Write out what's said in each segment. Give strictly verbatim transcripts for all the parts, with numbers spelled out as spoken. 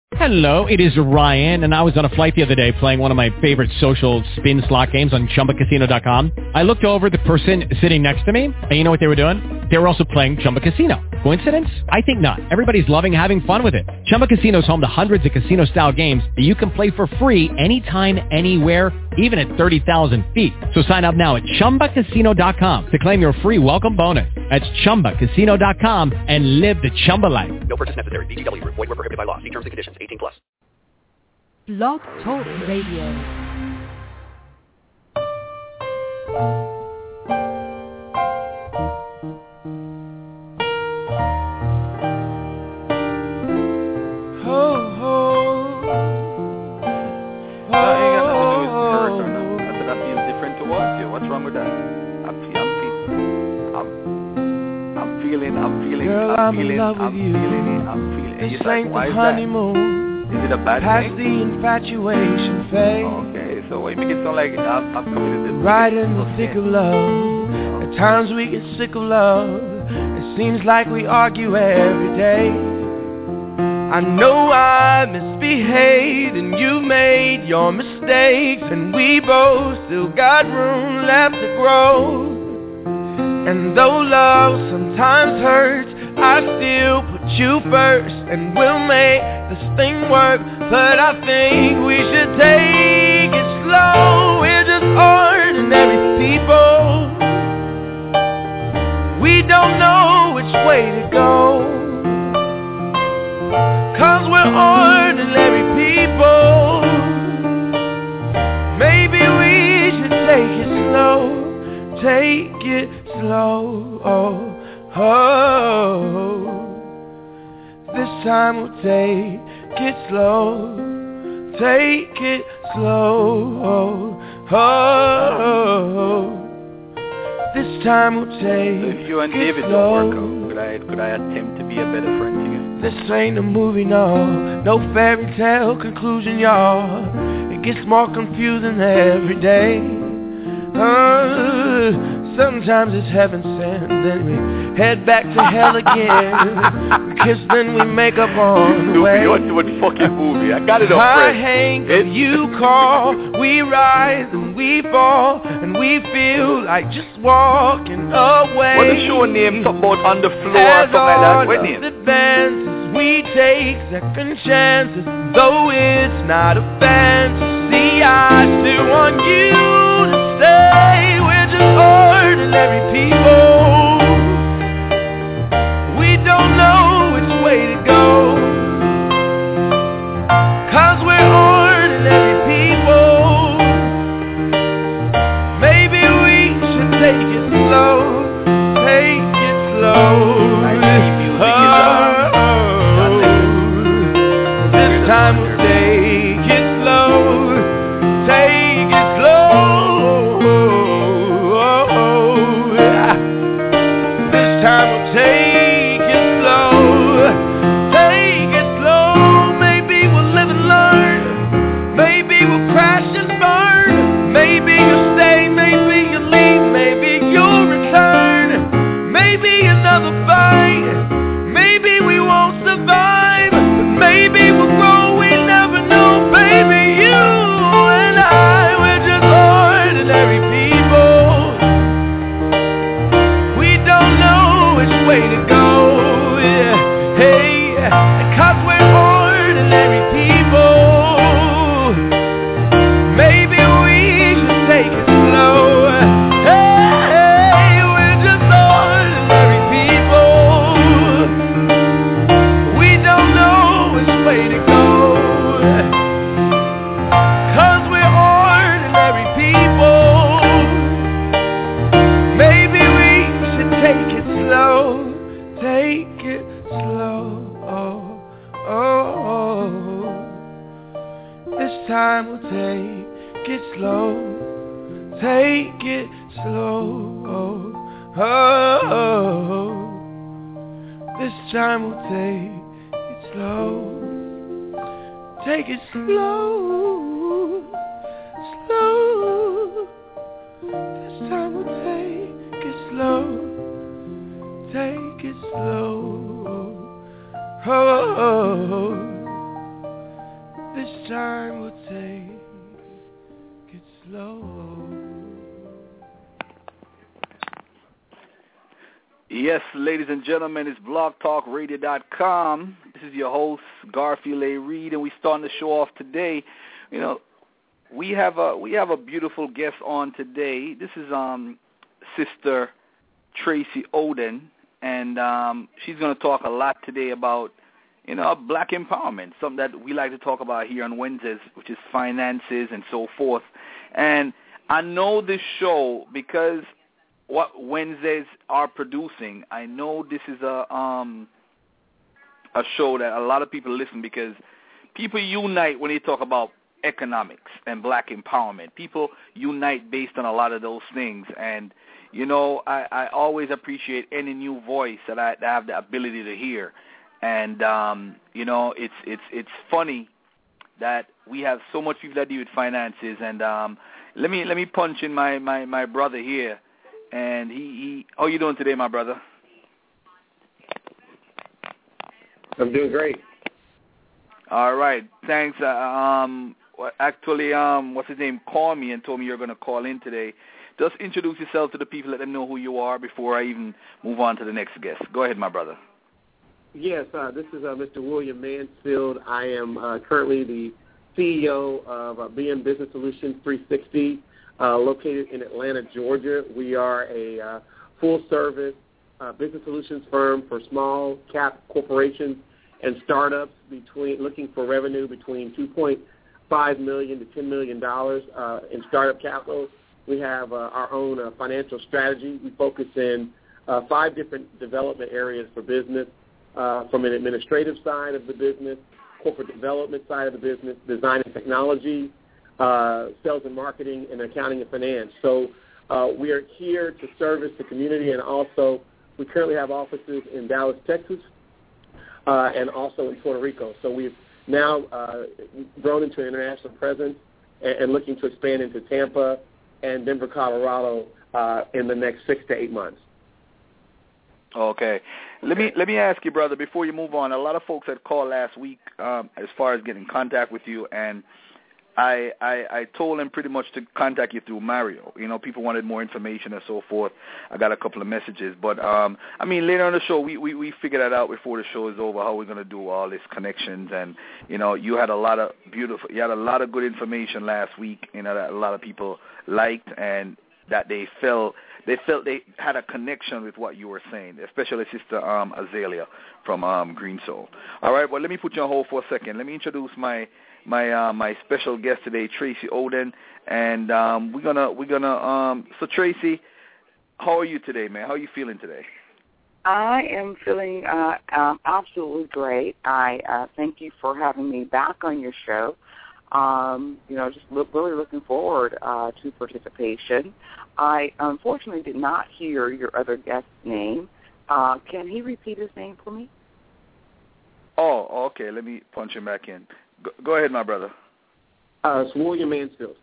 Hello, it is Ryan, and I was on a flight the other day playing one of my favorite social spin slot games on Chumba Casino dot com. I looked over at the person sitting next to me, and you know what they were doing? They were also playing Chumba Casino. Coincidence? I think not. Everybody's loving having fun with it. Chumba Casino is home to hundreds of casino-style games that you can play for free anytime, anywhere, even at thirty thousand feet. So sign up now at Chumba Casino dot com to claim your free welcome bonus. That's Chumba Casino dot com and live the Chumba life. No purchase necessary. V G W. Void where prohibited by law. See terms and conditions. eighteen plus. Blog Talk Radio. Girl, I'm in love with you. This ain't the honeymoon. Is it a bad Past thing? the infatuation phase. Okay, so why make it sound like I'm, I'm committed? Right in the thick of love. At times we get sick of love. It seems like we argue every day. I know I misbehaved and you made your mistakes, and we both still got room left to grow. And though love sometimes hurts, I still put you first, and we'll make this thing work. But I think we should take it slow. We're just ordinary people. We don't know which way to go, 'cause we're ordinary people. Maybe we should take it slow. Take it slow, oh, oh. This time we'll take it slow. Take it slow, oh, oh. This time we'll take so if you and it David slow. don't work out, could I, could I attempt to be a better friend to you? This ain't a movie, no. No fairy tale conclusion, y'all. It gets more confusing every day. Uh, sometimes it's heaven sent, then we head back to hell again. We kiss, then we make up on the way. You want to a fucking movie? I got it up, I friend. hang, it, you call. We rise and we fall, and we feel like just walking away. What the show name? Something about On the Floor As or something like that. What all name? advances, we take second chances. Though it's not a fantasy, I still want you to stay. We're just ordinary people. We don't know which way to go, 'cause we're ordinary people. Maybe we should take it slow. Take it slow. I see music is on. Oh, this time we'll take it slow. Take it slow. This time we'll take it slow. Take it slow. Maybe we'll live and learn. Maybe we'll crash and burn. Maybe you'll stay. Maybe you'll leave. Maybe you'll return. Maybe another fight. Maybe we won't survive. But maybe we'll grow. We never know. Baby, you and I, we're just ordinary people. We don't know which way to go, yeah. Hey, 'cause we're ordinary people. Maybe we should take it slow. Hey, we're just ordinary people. We don't know which way to go, 'cause we're ordinary people. Maybe we should take it slow. Take it slow. Oh, oh, oh. This time we'll take it slow. Take it slow. Oh, oh, oh. This time we'll take it slow. Take it slow. Slow. This time we'll take it slow. Take it slow. Oh, oh, oh. time will take it slow. Yes, ladies and gentlemen, it's blog talk radio dot com. This is your host, Garfield A. Reed, and we starting the show off today. You know, we have a we have a beautiful guest on today. This is um Sister Tracy Oden, and um, she's going to talk a lot today about, you know, black empowerment, something that we like to talk about here on Wednesdays, which is finances and so forth. And I know this show because what Wednesdays are producing, I know this is a um a show that a lot of people listen because people unite when they talk about economics and black empowerment. People unite based on a lot of those things. And, you know, I, I always appreciate any new voice that I, that I have the ability to hear. And, um, you know, it's it's it's funny that we have so much people that deal with finances. And um, let me let me punch in my, my, my brother here. And he, he, how you doing today, my brother? I'm doing great. All right, thanks. Uh, um, actually, um, what's his name? Called me and told me you're going to call in today. Just introduce yourself to the people, let them know who you are before I even move on to the next guest. Go ahead, my brother. Yes, uh, this is uh, Mister William Mansfield. I am uh, currently the C E O of uh, B M Business Solutions three sixty. Uh, located in Atlanta, Georgia. We are a uh, full-service uh, business solutions firm for small-cap corporations and startups between looking for revenue between two point five million dollars to ten million dollars uh, in startup capital. We have uh, our own uh, financial strategy. We focus in uh, five different development areas for business, uh, from an administrative side of the business, corporate development side of the business, design and technology, Uh, sales and marketing, and accounting and finance. So uh, we are here to service the community, and also we currently have offices in Dallas, Texas, uh, and also in Puerto Rico. So we've now uh, grown into an international presence and, and looking to expand into Tampa and Denver, Colorado uh, in the next six to eight months. Okay. Let me let me ask you, brother, before you move on, a lot of folks had called last week um, as far as getting in contact with you, and I, I I told him pretty much to contact you through Mario. You know, people wanted more information and so forth. I got a couple of messages. But, um, I mean, later on the show, we, we, we figured that out before the show is over, how we're going to do all these connections. And, you know, you had a lot of beautiful, you had a lot of good information last week, you know, that a lot of people liked and that they felt, they felt they had a connection with what you were saying, especially Sister um, Azalea from um, Green Soul. All right, well, let me put you on hold for a second. Let me introduce my my uh, my special guest today, Tracy Oden, and um, we're gonna we're gonna um. So Tracy, how are you today, man? How are you feeling today? I am feeling uh, um, absolutely great. I uh, thank you for having me back on your show. Um, you know, just look, really looking forward uh, to participation. I unfortunately did not hear your other guest's name. Uh, can he repeat his name for me? Oh, okay. Let me punch him back in. Go, go ahead, my brother. Uh, it's William Mansfield.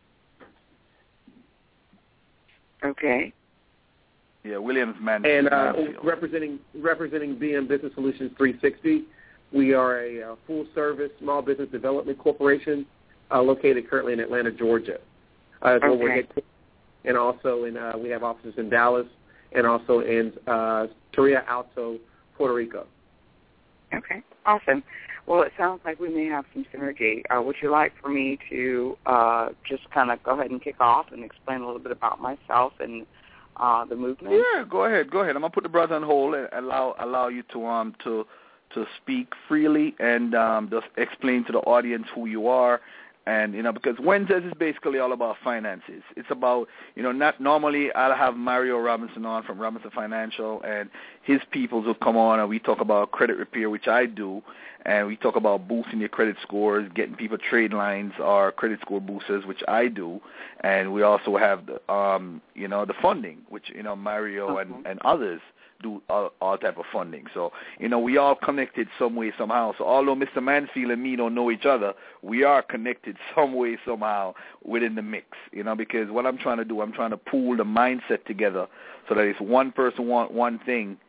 Okay. Yeah, Williams Mansfield. And uh, representing representing B M Business Solutions three sixty, we are a uh, full-service small business development corporation uh, located currently in Atlanta, Georgia. Uh, that's okay. where we're headquartered. And also in uh, we have offices in Dallas and also in uh, Torreya Alto, Puerto Rico. Okay, awesome. Well, it sounds like we may have some synergy. Uh, would you like for me to uh, just kind of go ahead and kick off and explain a little bit about myself and uh, the movement? Yeah, go ahead, go ahead. I'm gonna put the brother on hold and allow allow you to um to to speak freely and um, just explain to the audience who you are. And, you know, because Wednesdays is basically all about finances. It's about, you know, not normally I'll have Mario Robinson on from Robinson Financial, and his peoples will come on and we talk about credit repair, which I do, and we talk about boosting your credit scores, getting people trade lines or credit score boosters, which I do, and we also have, the, um, you know, the funding, which, you know, Mario mm-hmm. and, and others do all, all type of funding. So, you know, we all connected some way, somehow. So although Mister Mansfield and me don't know each other, we are connected some way, somehow within the mix, you know, because what I'm trying to do, I'm trying to pool the mindset together so that if one person want one thing,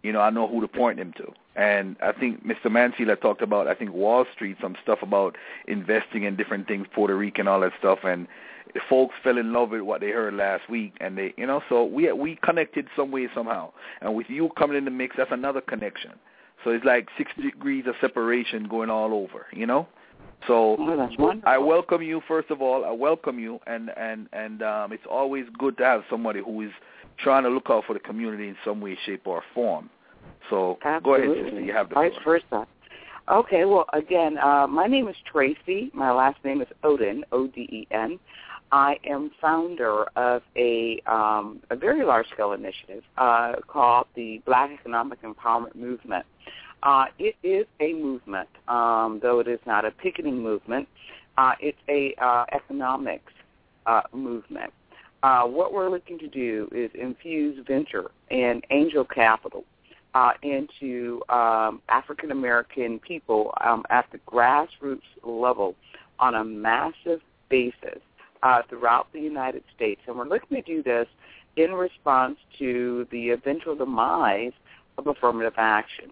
you know, I know who to point them to. And I think Mister Mansfield had talked about, I think, Wall Street, some stuff about investing in different things, Puerto Rico and all that stuff. And the folks fell in love with what they heard last week. And they, you know, so we we connected some way, somehow. And with you coming in the mix, that's another connection. So it's like six degrees of separation going all over, you know? So oh, that's wonderful. I welcome you, first of all. I welcome you. And, and, and um, it's always good to have somebody who is trying to look out for the community in some way, shape, or form. So Absolutely. Go ahead, sister. You have the Vice floor. versa. Okay, well, again, uh, my name is Tracy. My last name is Oden, O D E N. I am founder of a, um, a very large-scale initiative uh, called the Black Economic Empowerment Movement. Uh, it is a movement, um, though it is not a picketing movement. Uh, it's a uh, economics uh, movement. Uh, what we're looking to do is infuse venture and angel capital uh, into um, African-American people um, at the grassroots level on a massive basis uh, throughout the United States. And we're looking to do this in response to the eventual demise of affirmative action.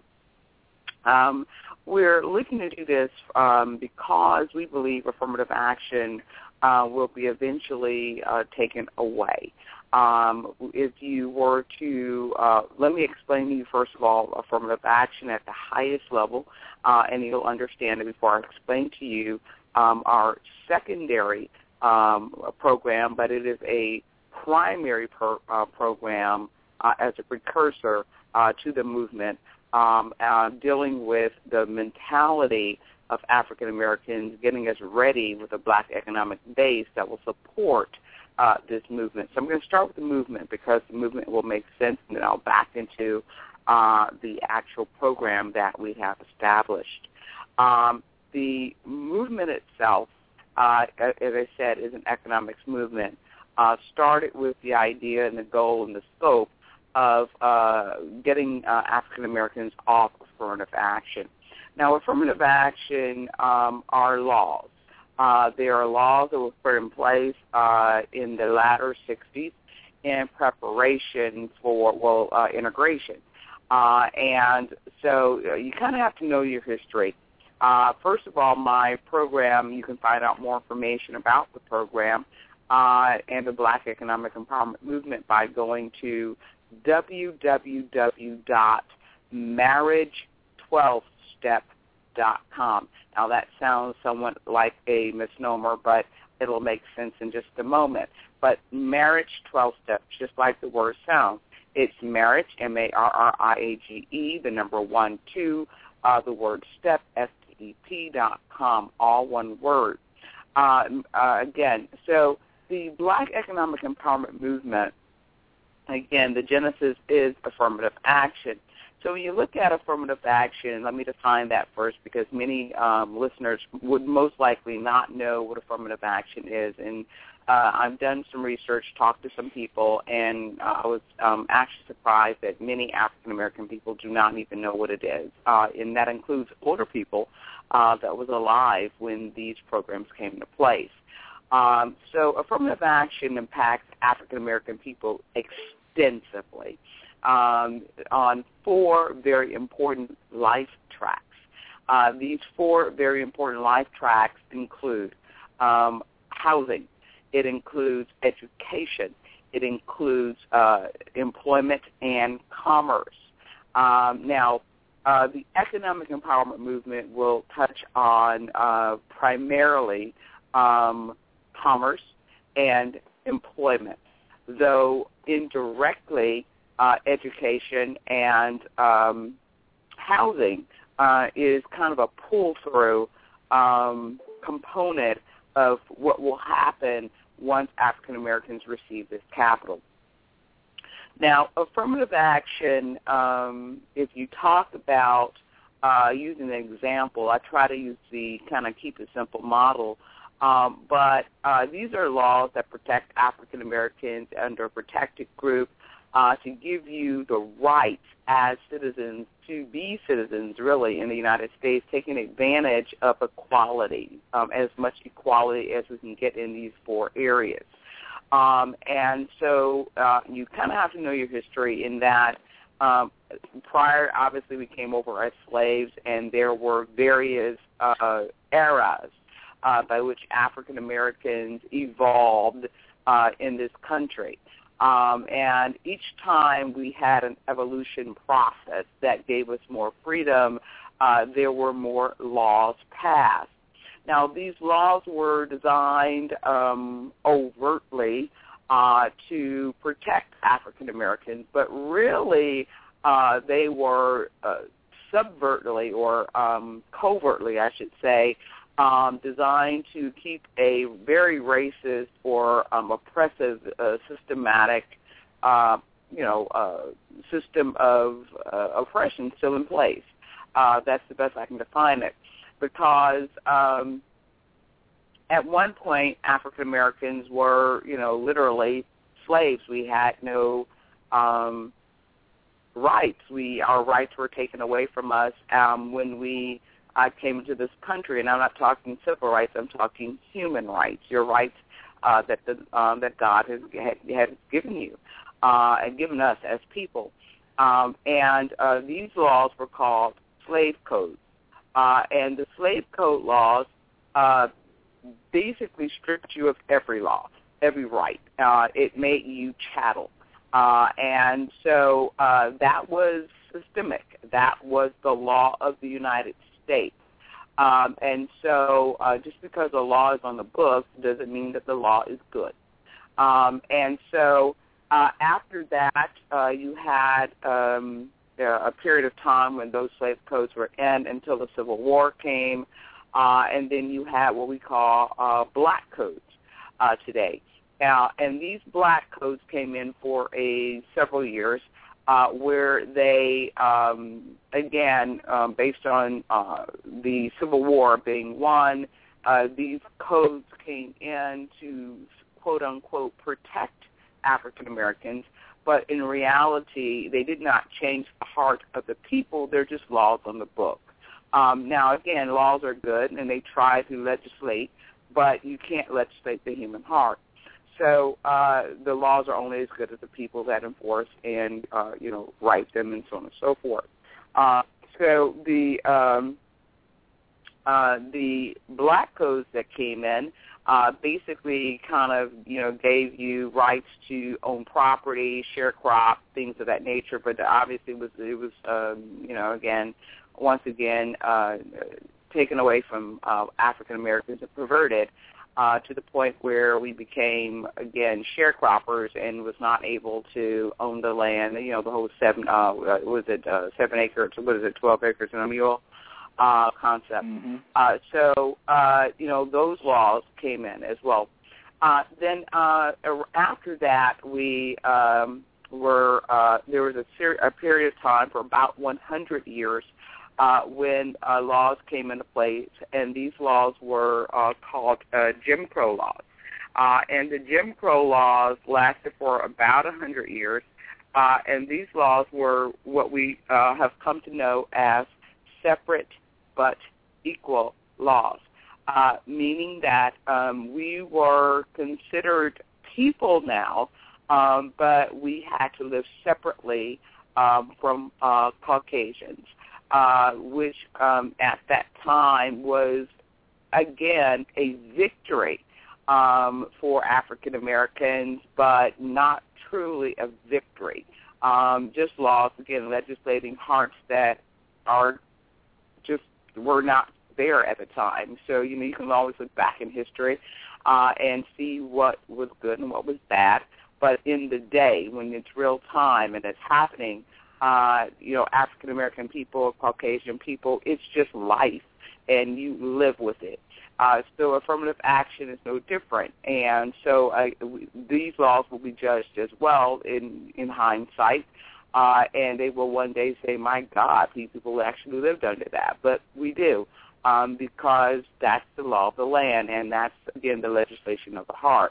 Um, we're looking to do this um, because we believe affirmative action uh, will be eventually uh, taken away. Um, if you were to, uh, let me explain to you, first of all, affirmative action at the highest level, uh, and you'll understand it before I explain to you um, our secondary um, program, but it is a primary per, uh, program uh, as a precursor uh, to the movement. Um, uh, dealing with the mentality of African Americans, getting us ready with a black economic base that will support uh, this movement. So I'm going to start with the movement because the movement will make sense, and then I'll back into uh, the actual program that we have established. Um, the movement itself, uh, as I said, is an economics movement. Uh, started with the idea and the goal and the scope of uh, getting uh, African Americans off affirmative action. Now, affirmative action um, are laws. Uh, there are laws that were put in place uh, in the latter sixties in preparation for, well, uh, integration. Uh, and so uh, you kind of have to know your history. Uh, first of all, my program, you can find out more information about the program uh, and the Black Economic Empowerment Movement by going to w w w dot marriage twelve step dot com. Now, that sounds somewhat like a misnomer, but it'll make sense in just a moment. But marriage twelve steps, just like the word sounds. It's marriage, M A R R I A G E, the number one, two, uh, the word step, S T E P dot com, all one word. Uh, uh, again, so the Black Economic Empowerment Movement, again, the genesis is affirmative action. So when you look at affirmative action, let me define that first because many um, listeners would most likely not know what affirmative action is. And uh, I've done some research, talked to some people, and uh, I was um, actually surprised that many African-American people do not even know what it is. Uh, and that includes older people uh, that was alive when these programs came into place. Um, so affirmative action impacts African-American people extensively um, on four very important life tracks. Uh, these four very important life tracks include um, housing. It includes education. It includes uh, employment and commerce. Um, now, uh, the economic empowerment movement will touch on uh, primarily um, commerce and employment, though indirectly uh, education and um, housing uh, is kind of a pull-through um, component of what will happen once African Americans receive this capital. Now, affirmative action, um, if you talk about uh, using an example, I try to use the kind of keep it simple model, um, but uh, these are laws that protect African Americans under a protected group uh, to give you the right as citizens to be citizens, really, in the United States, taking advantage of equality, um, as much equality as we can get in these four areas. Um, and so uh, you kind of have to know your history in that um, prior, obviously, we came over as slaves, and there were various uh, eras uh, by which African Americans evolved uh, in this country. Um, and each time we had an evolution process that gave us more freedom, uh, there were more laws passed. Now, these laws were designed um, overtly uh, to protect African Americans, but really uh, they were uh, subvertly or um, covertly, I should say, Um, designed to keep a very racist or um, oppressive, uh, systematic, uh, you know, uh, system of uh, oppression still in place. Uh, that's the best I can define it, because um, at one point African Americans were, you know, literally slaves. We had no um, rights. We our rights were taken away from us um, when we. I came into this country, and I'm not talking civil rights. I'm talking human rights, your rights uh, that the, um, that God has had, has given you uh, and given us as people. Um, and uh, these laws were called slave codes. Uh, and the slave code laws uh, basically stripped you of every law, every right. Uh, it made you chattel. Uh, and so uh, that was systemic. That was the law of the United States. States. Um, and so uh, just because a law is on the books doesn't mean that the law is good. Um, and so uh, after that, uh, you had um, a period of time when those slave codes were in until the Civil War came, uh, and then you had what we call uh, black codes uh, today. Uh, and these black codes came in for a several years. Uh, where they, um, again, um, based on uh, the Civil War being won, uh, these codes came in to, quote-unquote, protect African Americans, but in reality, they did not change the heart of the people. They're just laws on the book. Um, now, again, laws are good, and they try to legislate, but you can't legislate the human heart. So uh, the laws are only as good as the people that enforce and, uh, you know, write them and so on and so forth. Uh, so the um, uh, the black codes that came in uh, basically kind of, you know, gave you rights to own property, share crop, things of that nature. But obviously it was, it was um, you know, again, once again, uh, taken away from uh, African Americans and perverted. Uh, to the point where we became, again, sharecroppers and was not able to own the land, you know, the whole seven, uh, was it uh, seven acres, what is it, twelve acres and a mule uh, concept. Mm-hmm. Uh, so, uh, you know, those laws came in as well. Uh, then uh, after that, we um, were, uh, there was a, ser- a period of time for about one hundred years Uh, when uh, laws came into place, and these laws were uh, called uh, Jim Crow laws. Uh, and the Jim Crow laws lasted for about one hundred years, uh, and these laws were what we uh, have come to know as separate but equal laws, uh, meaning that um, we were considered people now, um, but we had to live separately um, from uh, Caucasians. Uh, which um, at that time was, again, a victory um, for African Americans, but not truly a victory. Um, just laws, again, legislating hearts that are just were not there at the time. So, you know, you can always look back in history uh, and see what was good and what was bad. But in the day, when it's real time and it's happening, Uh, you know, African-American people, Caucasian people, it's just life, and you live with it. Uh, so affirmative action is no different. And so uh, we, these laws will be judged as well in, in hindsight, uh, and they will one day say, my God, these people actually lived under that. But we do, um, because that's the law of the land, and that's, again, the legislation of the heart.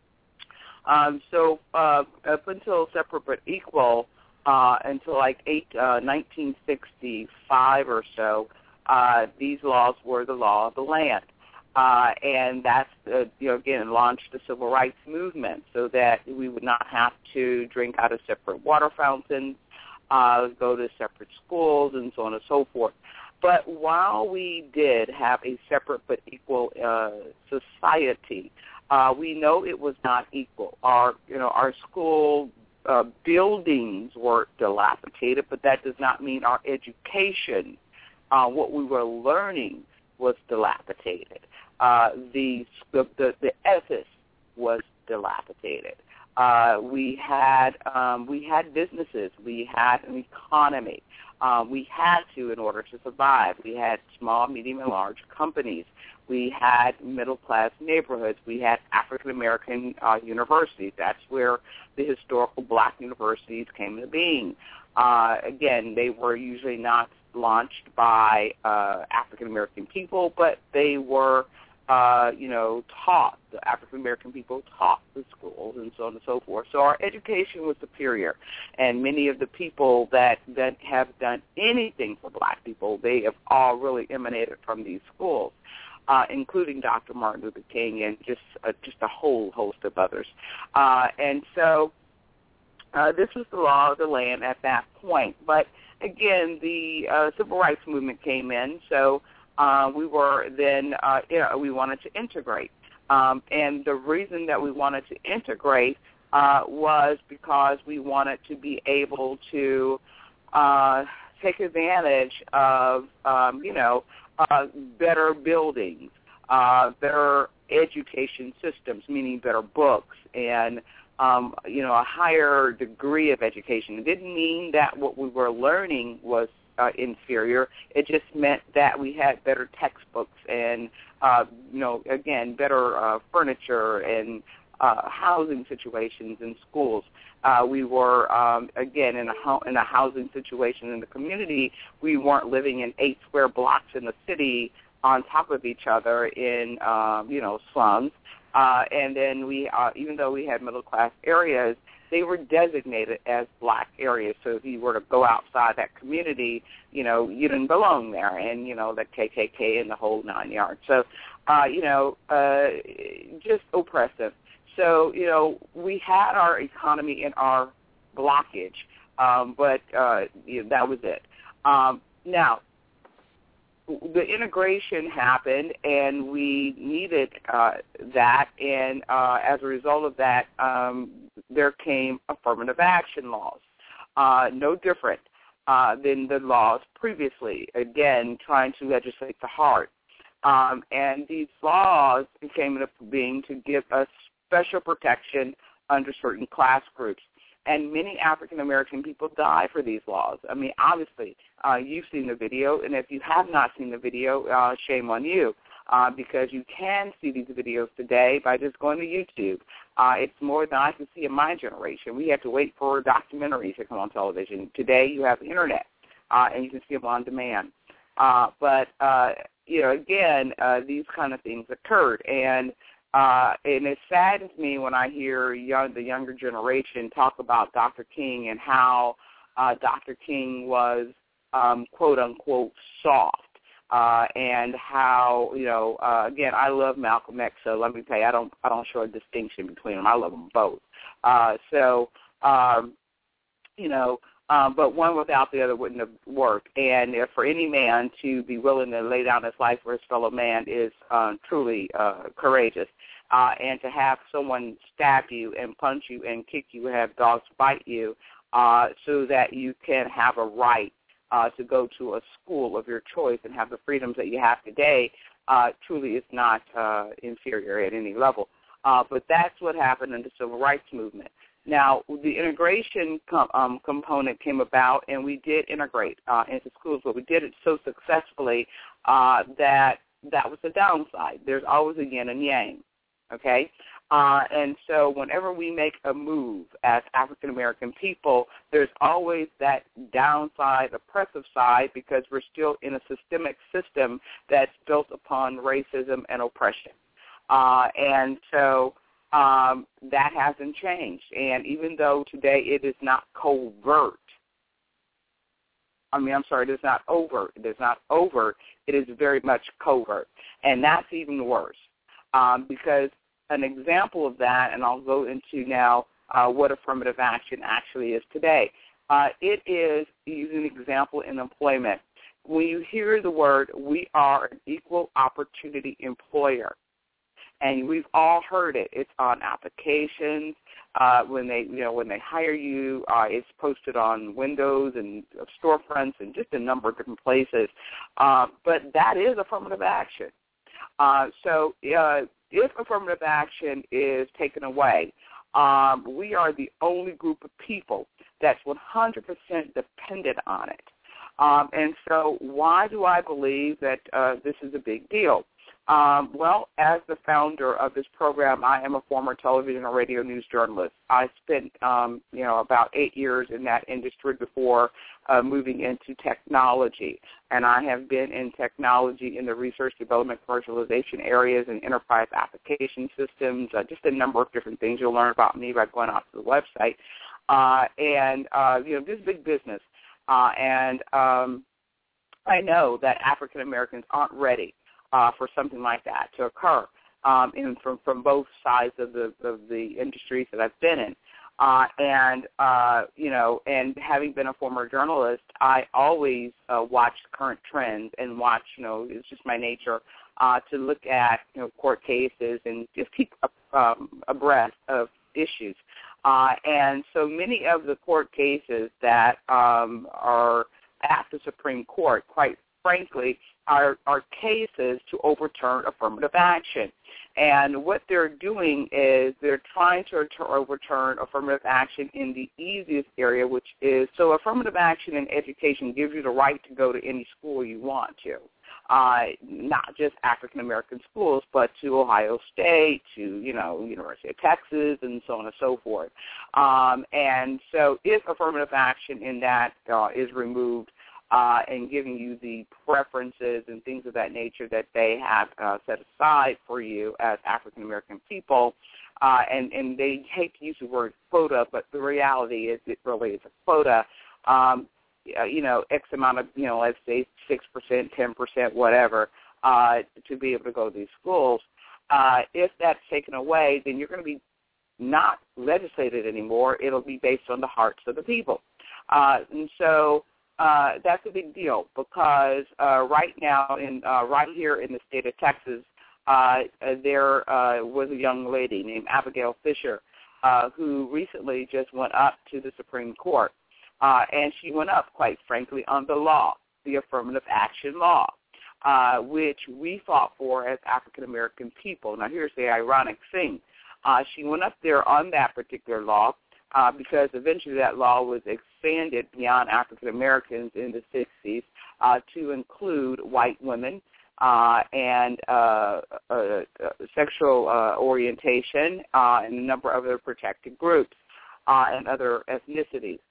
Um, so uh, up until separate but equal, Uh, until like eight, uh, nineteen sixty-five or so, uh, these laws were the law of the land. Uh, and that's, uh, you know, again, launched the civil rights movement so that we would not have to drink out of separate water fountains. uh, go to separate schools, and so on and so forth. But while we did have a separate but equal uh, society, uh, we know it was not equal. Our, you know, our school uh, buildings were dilapidated, but that does not mean our education, uh, what we were learning, was dilapidated. Uh, the, the the the edifice was dilapidated. Uh, we had um, we had businesses. We had an economy. Uh, we had to in order to survive. We had small, medium, and large companies. We had middle-class neighborhoods. We had African-American uh, universities. That's where the historical black universities came into being. Uh, again, they were usually not launched by uh, African-American people, but they were, uh, you know, taught. The African-American people taught the schools and so on and so forth. So our education was superior. And many of the people that, that have done anything for black people, they have all really emanated from these schools. Uh, including Doctor Martin Luther King and just uh, just a whole host of others. Uh, and so uh, this was the law of the land at that point. But, again, the uh, civil rights movement came in, so uh, we were then, uh, you know, we wanted to integrate. Um, and the reason that we wanted to integrate uh, was because we wanted to be able to uh, take advantage of, um, you know, Uh, better buildings, uh, better education systems, meaning better books, and, um, you know, a higher degree of education. It didn't mean that what we were learning was uh, inferior. It just meant that we had better textbooks and, uh, you know, again, better uh, furniture and uh, housing situations in schools. Uh, we were, um, again, in a, ho- in a housing situation in the community. We weren't living in eight square blocks in the city on top of each other in, um, you know, slums. Uh, and then we, uh, even though we had middle-class areas, they were designated as black areas. So if you were to go outside that community, you know, you didn't belong there, and, you know, the K K K and the whole nine yards. So, uh, you know, uh, just oppressive. So, you know, we had our economy in our blockage, um, but uh, you know, that was it. Um, now, the integration happened, and we needed uh, that, and uh, as a result of that, um, there came affirmative action laws, uh, no different uh, than the laws previously, again, trying to legislate the heart. Um, and these laws came into being to give us special protection under certain class groups. And many African-American people die for these laws. I mean, obviously, uh, you've seen the video, and if you have not seen the video, uh, shame on you, uh, because you can see these videos today by just going to YouTube. Uh, it's more than I can see in my generation. We had to wait for documentaries to come on television. Today, you have the Internet, uh, and you can see them on demand. Uh, but, uh, you know, again, uh, these kind of things occurred, and Uh, and it saddens me when I hear young, the younger generation talk about Doctor King and how uh, Doctor King was, um, quote, unquote, soft, uh, and how, you know, uh, again, I love Malcolm X, so let me tell you, I don't, I don't show a distinction between them. I love them both. Uh, so, um, you know, Um, but one without the other wouldn't have worked. And if for any man to be willing to lay down his life for his fellow man is uh, truly uh, courageous. Uh, and to have someone stab you and punch you and kick you and have dogs bite you uh, so that you can have a right uh, to go to a school of your choice and have the freedoms that you have today uh, truly is not uh, inferior at any level. Uh, but that's what happened in the civil rights movement. Now, the integration com- um, component came about, and we did integrate uh, into schools, but we did it so successfully uh, that that was the downside. There's always a yin and yang, okay? Uh, and so whenever we make a move as African-American people, there's always that downside, oppressive side, because we're still in a systemic system that's built upon racism and oppression. Uh, and so Um, that hasn't changed. And even though today it is not covert, I mean, I'm sorry, it is not overt. It is not overt. It is very much covert. And that's even worse um, because an example of that, and I'll go into now uh, what affirmative action actually is today. Uh, it is, using an example in employment, when you hear the word, we are an equal opportunity employer, and we've all heard it. It's on applications. Uh, when they, you know, when they hire you, uh, it's posted on windows and storefronts and just a number of different places. Uh, but that is affirmative action. Uh, so uh, if affirmative action is taken away, um, we are the only group of people that's one hundred percent dependent on it. Um, and so why do I believe that uh, this is a big deal? Um, well, as the founder of this program, I am a former television and radio news journalist. I spent, um, you know, about eight years in that industry before uh, moving into technology. And I have been in technology in the research, development, commercialization areas and enterprise application systems, uh, just a number of different things. You'll learn about me by going out to the website. Uh, and, uh, you know, this is big business. Uh, and um, I know that African Americans aren't ready uh, for something like that to occur, um, and from, from both sides of the of the industries that I've been in. Uh, and uh, you know, and having been a former journalist, I always uh, watch current trends and watch. You know, it's just my nature uh, to look at you know court cases and just keep um, abreast of issues. Uh, and so many of the court cases that um, are at the Supreme Court, quite frankly, are, are cases to overturn affirmative action. And what they're doing is they're trying to overturn affirmative action in the easiest area, which is, so affirmative action in education gives you the right to go to any school you want to. Uh, not just African-American schools, but to Ohio State, to, you know, University of Texas, and so on and so forth. Um, and so if affirmative action in that uh, is removed uh, and giving you the preferences and things of that nature that they have uh, set aside for you as African-American people, uh, and, and they hate to use the word quota, but the reality is it really is a quota, um, Uh, you know, X amount of, you know, let's say six percent, ten percent, whatever, uh, to be able to go to these schools. Uh, if that's taken away, then you're going to be not legislated anymore. It'll be based on the hearts of the people. Uh, and so uh, that's a big deal because uh, right now, in uh, right here in the state of Texas, uh, there uh, was a young lady named Abigail Fisher uh, who recently just went up to the Supreme Court. Uh, and she went up, quite frankly, on the law, the affirmative action law, uh, which we fought for as African-American people. Now, here's the ironic thing. Uh, she went up there on that particular law uh, because eventually that law was expanded beyond African-Americans in the sixties uh, to include white women uh, and uh, uh, sexual uh, orientation uh, and a number of other protected groups uh, and other ethnicities.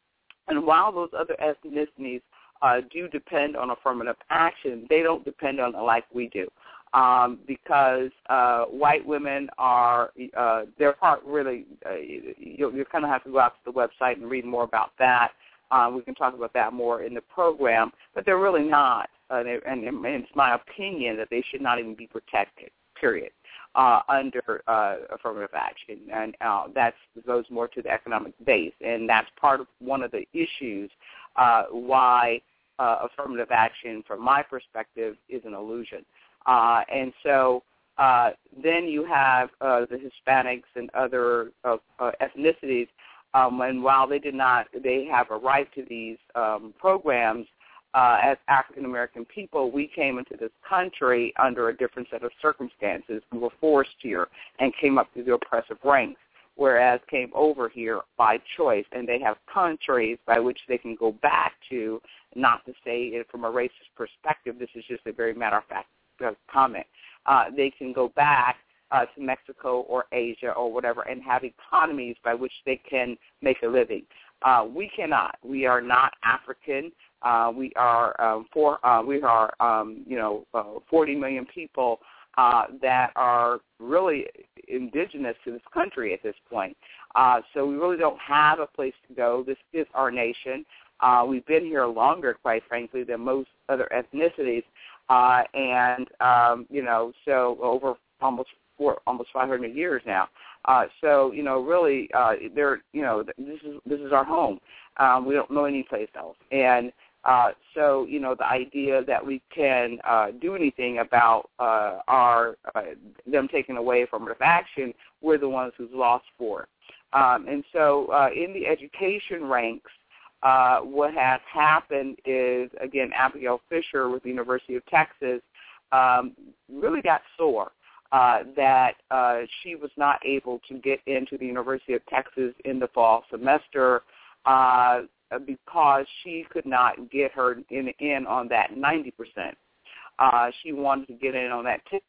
And while those other ethnicities uh, do depend on affirmative action, they don't depend on it like we do, um, because uh, white women are uh, they're part really. Uh, you you kind of have to go out to the website and read more about that. Uh, we can talk about that more in the program, but they're really not. Uh, and, and it's my opinion that they should not even be protected. Period. Uh, under uh, affirmative action, and uh, that goes more to the economic base, and that's part of one of the issues uh, why uh, affirmative action, from my perspective, is an illusion. Uh, and so uh, then you have uh, the Hispanics and other uh, uh, ethnicities, um, and while they did not, they have a right to these um, programs. Uh, as African-American people, we came into this country under a different set of circumstances. We were forced here and came up through the oppressive ranks, whereas came over here by choice. And they have countries by which they can go back to, not to say it from a racist perspective, this is just a very matter-of-fact comment. Uh, they can go back uh, to Mexico or Asia or whatever and have economies by which they can make a living. Uh, we cannot. We are not African. Uh, we are um, for uh, we are um, you know uh, forty million people uh, that are really indigenous to this country at this point. Uh, so we really don't have a place to go. This is our nation. Uh, we've been here longer, quite frankly, than most other ethnicities, uh, and um, you know so over almost four, almost five hundred years now. Uh, so you know really, uh, there you know this is this is our home. Um, we don't know any place else. And uh, so, you know, the idea that we can uh, do anything about uh, our uh, them taking away affirmative action, we're the ones who's lost for it. Um, and so uh, in the education ranks, uh, what has happened is, again, Abigail Fisher with the University of Texas um, really got sore uh, that uh, she was not able to get into the University of Texas in the fall semester uh, because she could not get her in, in on that ninety percent. Uh, she wanted to get in on that ten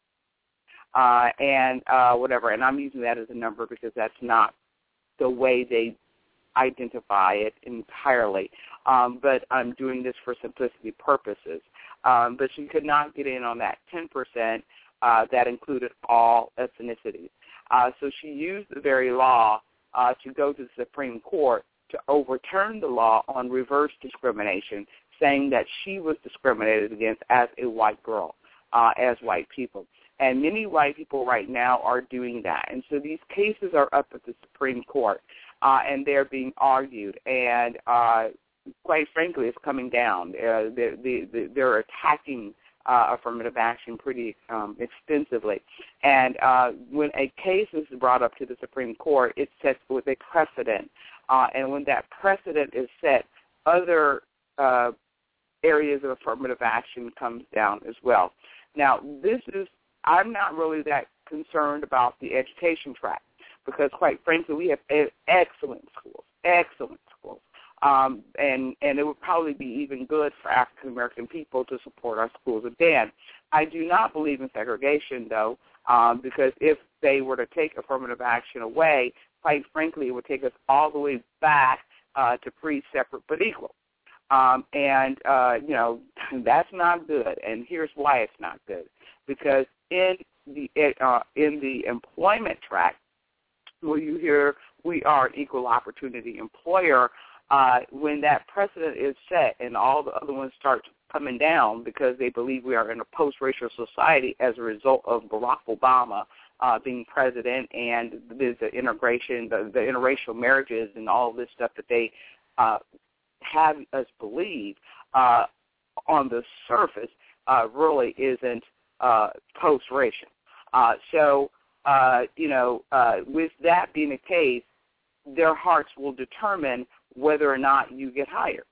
uh, and uh, whatever. And I'm using that as a number because that's not the way they identify it entirely. Um, but I'm doing this for simplicity purposes. Um, but she could not get in on that ten percent uh, that included all ethnicities. Uh, so she used the very law uh, to go to the Supreme Court to overturn the law on reverse discrimination, saying that she was discriminated against as a white girl, uh, as white people. And many white people right now are doing that. And so these cases are up at the Supreme Court, uh, and they're being argued. And uh, quite frankly, it's coming down. Uh, they're, they're attacking uh, affirmative action pretty um, extensively. And uh, when a case is brought up to the Supreme Court, it sets with a precedent. Uh, and when that precedent is set, other uh, areas of affirmative action comes down as well. Now, this is, I'm not really that concerned about the education track because, quite frankly, we have excellent schools, excellent schools. Um, and, and it would probably be even good for African-American people to support our schools again. I do not believe in segregation, though, um, because if they were to take affirmative action away, quite frankly, it would take us all the way back uh, to free, separate, but equal. Um, and, uh, you know, that's not good. And here's why it's not good. Because in the uh, in the employment track, where you hear we are an equal opportunity employer, uh, when that precedent is set and all the other ones start coming down because they believe we are in a post-racial society as a result of Barack Obama uh, being president and there's the integration, the, the interracial marriages and all of this stuff that they uh, have us believe uh, on the surface uh, really isn't uh, post-racial. Uh, so, uh, you know, uh, with that being the case, their hearts will determine whether or not you get hired.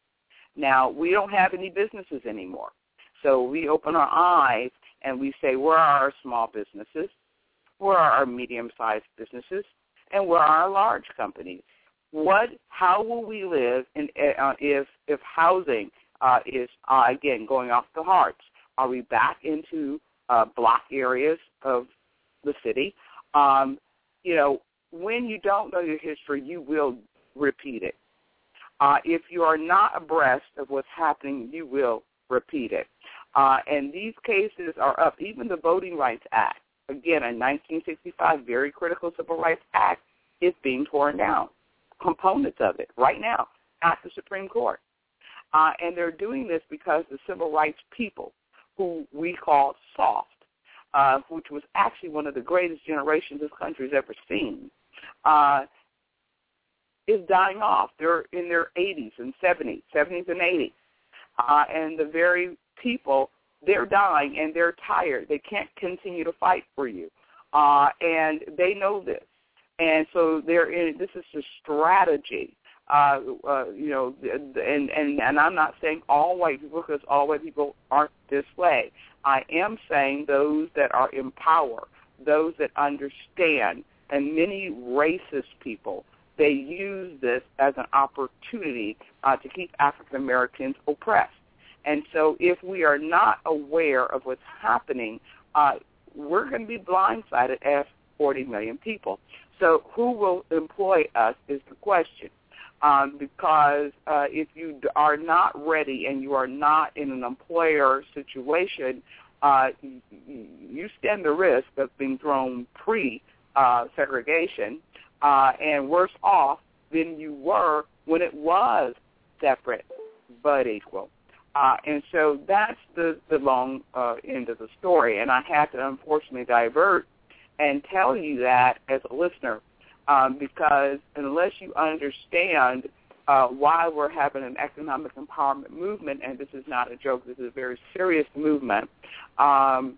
Now, we don't have any businesses anymore. So we open our eyes and we say, where are our small businesses? Where are our medium-sized businesses? And where are our large companies? What? How will we live in, uh, if if housing uh, is, uh, again, going off the hearts? Are we back into uh, block areas of the city? Um, you know, when you don't know your history, you will repeat it. Uh, if you are not abreast of what's happening, you will repeat it. Uh, and these cases are up. Even the Voting Rights Act, again, a nineteen sixty-five very critical Civil Rights Act, is being torn down. Components of it right now at the Supreme Court. Uh, and they're doing this because the civil rights people, who we call soft, uh, which was actually one of the greatest generations this country's ever seen, uh, is dying off. They're in their eighties and seventies, seventies and eighties. Uh, and the very people, they're dying and they're tired. They can't continue to fight for you. Uh, and they know this. And so they're in, this is a strategy, uh, uh, you know, and, and, and I'm not saying all white people because all white people aren't this way. I am saying those that are in power, those that understand, and many racist people, they use this as an opportunity uh, to keep African Americans oppressed. And so if we are not aware of what's happening, uh, we're going to be blindsided as forty million people. So who will employ us is the question, um, because uh, if you are not ready and you are not in an employer situation, uh, you stand the risk of being thrown pre-segregation uh, uh, and worse off than you were when it was separate but equal. Uh, and so that's the, the long uh, end of the story. And I had to unfortunately divert and tell you that as a listener, um, because unless you understand uh, why we're having an economic empowerment movement, and this is not a joke, this is a very serious movement, um,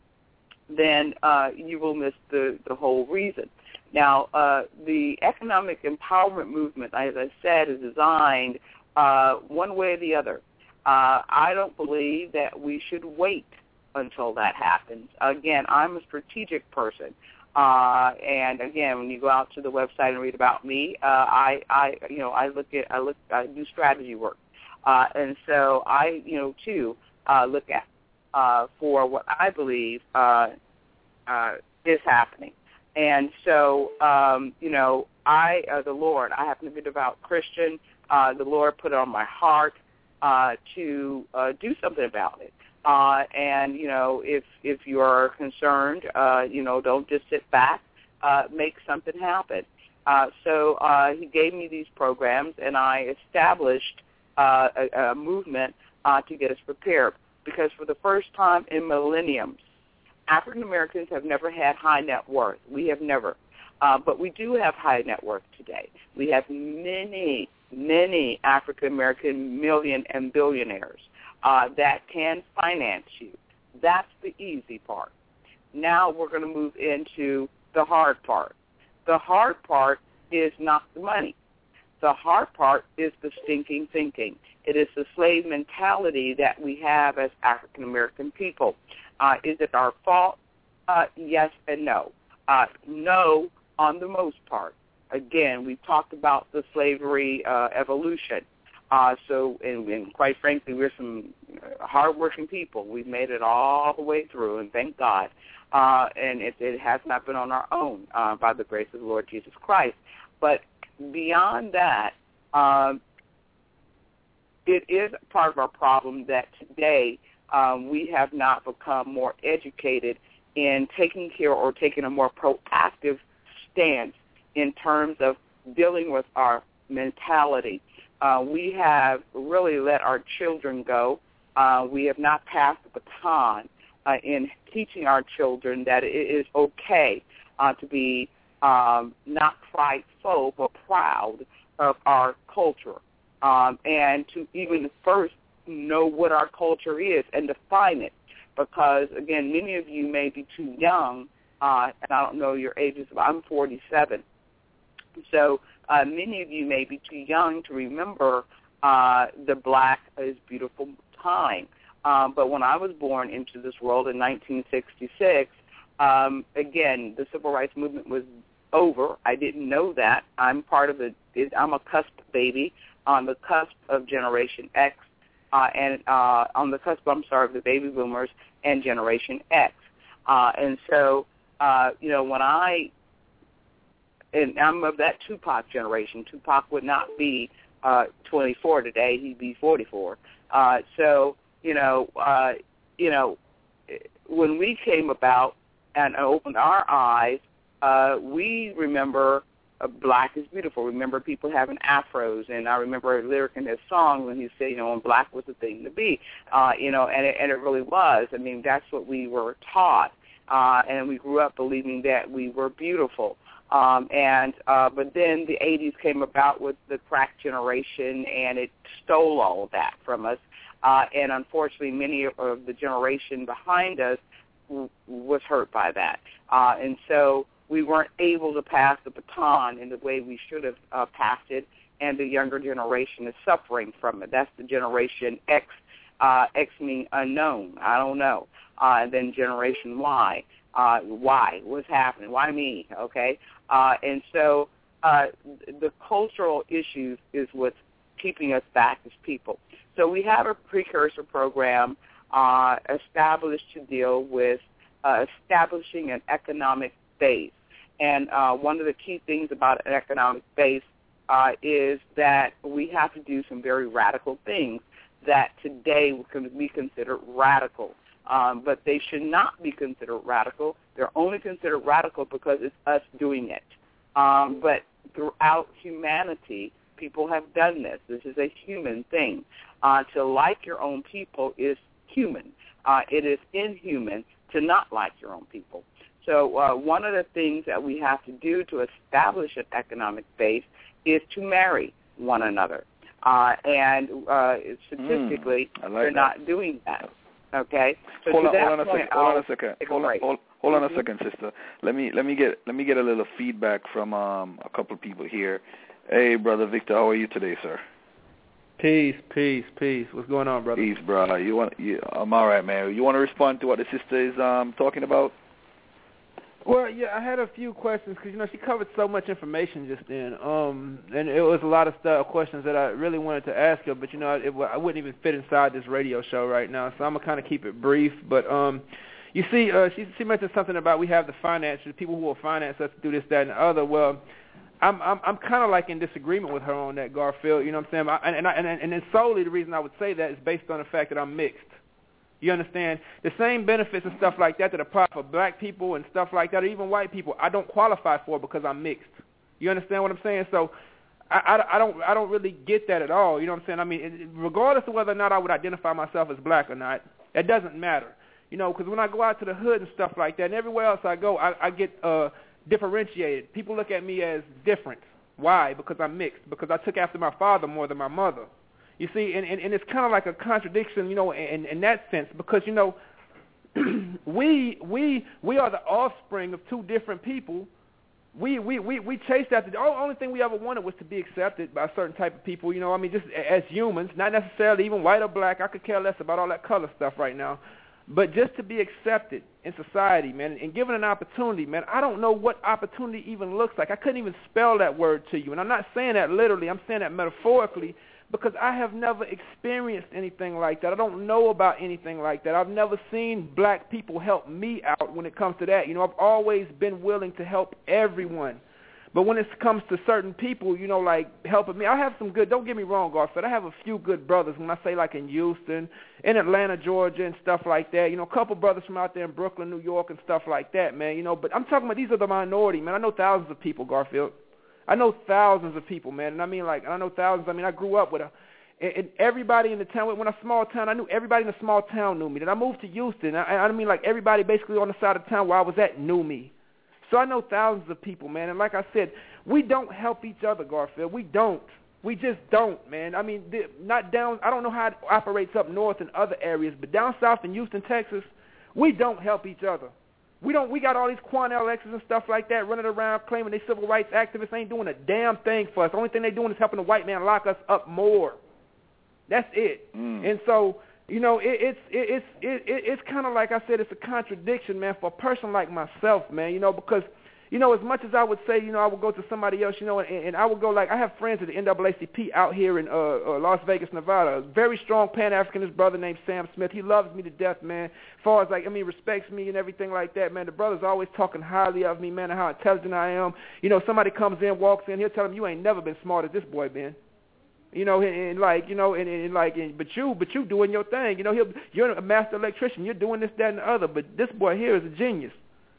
then uh, you will miss the, the whole reason. Now, uh, the economic empowerment movement, as I said, is designed uh, one way or the other. Uh, I don't believe that we should wait until that happens. Again, I'm a strategic person. Uh, and again, when you go out to the website and read about me, uh, I, I, you know, I look at, I look, I do strategy work, uh, and so I, you know, too, uh, look at uh, for what I believe uh, uh, is happening. And so, um, you know, I, uh, the Lord, I happen to be a devout Christian. Uh, the Lord put it on my heart uh, to uh, do something about it. Uh, and, you know, if if you are concerned, uh, you know, don't just sit back, uh, make something happen. Uh, so uh, he gave me these programs, and I established uh, a, a movement uh, to get us prepared. Because for the first time in millenniums, African Americans have never had high net worth. We have never. Uh, but we do have high net worth today. We have many, many African American million and billionaires uh, that can finance you. That's the easy part. Now we're going to move into the hard part. The hard part is not the money. The hard part is the stinking thinking. It is the slave mentality that we have as African American people. Uh, is it our fault? Uh, yes and no. Uh, no on the most part. Again, we've talked about the slavery uh, evolution. Uh, so, and, and quite frankly, we're some hardworking people. We've made it all the way through, and thank God. Uh, and it, it has not been on our own uh, by the grace of the Lord Jesus Christ. But beyond that, um, it is part of our problem that today um, we have not become more educated in taking care or taking a more proactive stance in terms of dealing with our mentality. Uh, we have really let our children go. Uh, we have not passed the baton uh, in teaching our children that it is okay uh, to be um, not prideful but proud of our culture, um, and to even first know what our culture is and define it. Because, again, many of you may be too young, uh, and I don't know your ages, but I'm forty-seven. So uh, many of you may be too young to remember uh, the Black is Beautiful time. Um, but when I was born into this world in nineteen sixty-six, um, again, the Civil Rights Movement was over. I didn't know that. I'm part of the, I'm a cusp baby on the cusp of Generation X, uh, and uh, on the cusp, I'm sorry, of the baby boomers and Generation X. Uh, and so, uh, you know, when I, and I'm of that Tupac generation. Tupac would not be uh, twenty-four today; he'd be forty-four. Uh, so, you know, uh, you know, when we came about and opened our eyes, uh, we remember uh, Black is Beautiful. Remember people having afros, and I remember a lyric in his song when he said, you know, and black was the thing to be, uh, you know, and it, and it really was. I mean, that's what we were taught, uh, and we grew up believing that we were beautiful. Um, and uh, but then the eighties came about with the crack generation, and it stole all of that from us. Uh, and unfortunately, many of the generation behind us w- was hurt by that. Uh, and so we weren't able to pass the baton in the way we should have uh, passed it, and the younger generation is suffering from it. That's the Generation X, uh, X meaning unknown, I don't know, uh, and then Generation Y. Uh, why? What's happening? Why me? Okay? Uh, and so uh, the cultural issues is what's keeping us back as people. So we have a precursor program uh, established to deal with uh, establishing an economic base. And uh, one of the key things about an economic base uh, is that we have to do some very radical things that today would be considered radical. Um, but they should not be considered radical. They're only considered radical because it's us doing it. Um, but throughout humanity, people have done this. This is a human thing. Uh, to like your own people is human. Uh, it is inhuman to not like your own people. So uh, one of the things that we have to do to establish an economic base is to marry. one another. Uh, and uh, statistically, mm, like they're that. not doing that. Okay. So hold, on, that hold on a point, second. Hold on a second. Hold on, hold, hold on mm-hmm. a second, sister. Let me let me get let me get a little feedback from um, a couple of people here. Hey, brother Victor, how are you today, sir? Peace, peace, peace. What's going on, brother? Peace, brother. You want? You, I'm all right, man. You want to respond to what the sister is um, talking about? Well, yeah, I had a few questions because, you know, she covered so much information just then, um, and it was a lot of stuff, questions that I really wanted to ask her, but, you know, it, I wouldn't even fit inside this radio show right now, so I'm going to kind of keep it brief. But um, you see, uh, she, she mentioned something about we have the finances, people who will finance us to do this, that, and the other. Well, I'm I'm, I'm kind of like in disagreement with her on that, Garfield, you know what I'm saying? I, and, I, and, and, and solely the reason I would say that is based on the fact that I'm mixed. You understand? The same benefits and stuff like that that apply for black people and stuff like that, or even white people, I don't qualify for because I'm mixed. You understand what I'm saying? So I, I, I don't I don't really get that at all. You know what I'm saying? I mean, it, regardless of whether or not I would identify myself as black or not, that doesn't matter. You know, because when I go out to the hood and stuff like that, and everywhere else I go, I, I get uh, differentiated. People look at me as different. Why? Because I'm mixed. Because I took after my father more than my mother. You see, and, and, and it's kind of like a contradiction, you know, in, in that sense, because, you know, we we we are the offspring of two different people. We we, we, we chased after, the only thing we ever wanted was to be accepted by a certain type of people, you know, I mean, just as humans, not necessarily even white or black. I could care less about all that color stuff right now. But just to be accepted in society, man, and given an opportunity, man, I don't know what opportunity even looks like. I couldn't even spell that word to you, and I'm not saying that literally. I'm saying that metaphorically, because I have never experienced anything like that. I don't know about anything like that. I've never seen black people help me out when it comes to that. You know, I've always been willing to help everyone. But when it comes to certain people, you know, like helping me, I have some good, don't get me wrong, Garfield, I have a few good brothers when I say like in Houston, in Atlanta, Georgia, and stuff like that. You know, a couple brothers from out there in Brooklyn, New York, and stuff like that, man. You know, but I'm talking about these are the minority, man. I know thousands of people, Garfield. I know thousands of people, man, and I mean, like, I know thousands. I mean, I grew up with a, and everybody in the town, when I small town, I knew everybody in the small town knew me. Then I moved to Houston. I, I mean, like, everybody basically on the side of town where I was at knew me. So I know thousands of people, man, and like I said, we don't help each other, Garfield. We don't. We just don't, man. I mean, not down, I don't know how it operates up north in other areas, but down south in Houston, Texas, we don't help each other. We don't. We got all these Cornell X's and stuff like that running around claiming they civil rights activists, ain't doing a damn thing for us. The only thing they doing is helping the white man lock us up more. That's it. Mm. And so, you know, it, it's it, it's it, it, it's kind of like I said, it's a contradiction, man, for a person like myself, man. You know, because you know, as much as I would say, you know, I would go to somebody else, you know, and, and I would go like I have friends at the N double A C P out here in uh, uh, Las Vegas, Nevada. A very strong Pan-Africanist brother named Sam Smith. He loves me to death, man. As far as like, I mean, respects me and everything like that, man. The brother's always talking highly of me, man, and how intelligent I am. You know, somebody comes in, walks in, he'll tell him, you ain't never been smart as this boy been. You know, and, and like, you know, and, and like, and, but you, but you doing your thing. You know, he'll, you're a master electrician. You're doing this, that, and the other. But this boy here is a genius.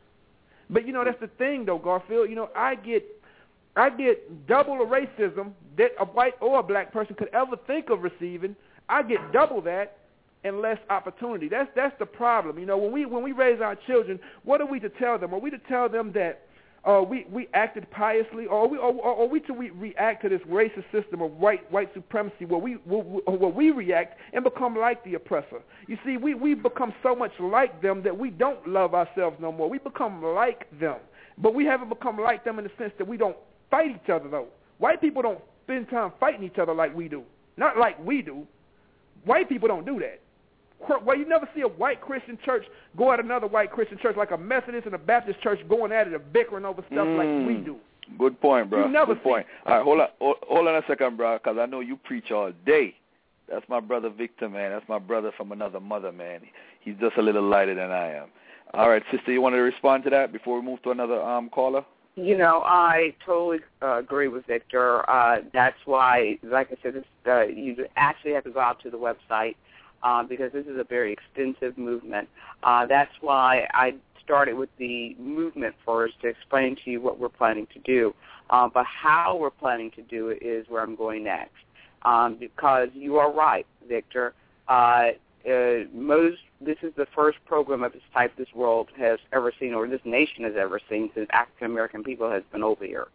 But, you know, that's the thing, though, Garfield. You know, I get I get double the racism that a white or a black person could ever think of receiving. I get double that and less opportunity. That's that's the problem. You know, when we when we raise our children, what are we to tell them? Are we to tell them that uh, we, we acted piously, or are we, or, or are we to re- react to this racist system of white white supremacy where we where, where we react and become like the oppressor? You see, we, we become so much like them that we don't love ourselves no more. We become like them, but we haven't become like them in the sense that we don't fight each other, though. White people don't spend time fighting each other like we do. Not like we do. White people don't do that. Well, you never see a white Christian church go at another white Christian church like a Methodist and a Baptist church going at it or bickering over stuff mm, like we do. Good point, bro. You never good point. All right, hold on, hold, hold on a second, bro, because I know you preach all day. That's my brother Victor, man. That's my brother from another mother, man. He's just a little lighter than I am. All right, sister, you want to respond to that before we move to another um, caller? You know, I totally uh, agree with Victor. Uh, that's why, like I said, this, uh, you actually have to go out to the website uh, because this is a very extensive movement. Uh, that's why I started with the movement first to explain to you what we're planning to do. Uh, but how we're planning to do it is where I'm going next. Um, because you are right, Victor. Uh, uh, most this is the first program of its type this world has ever seen, or this nation has ever seen, since African American people has been over here.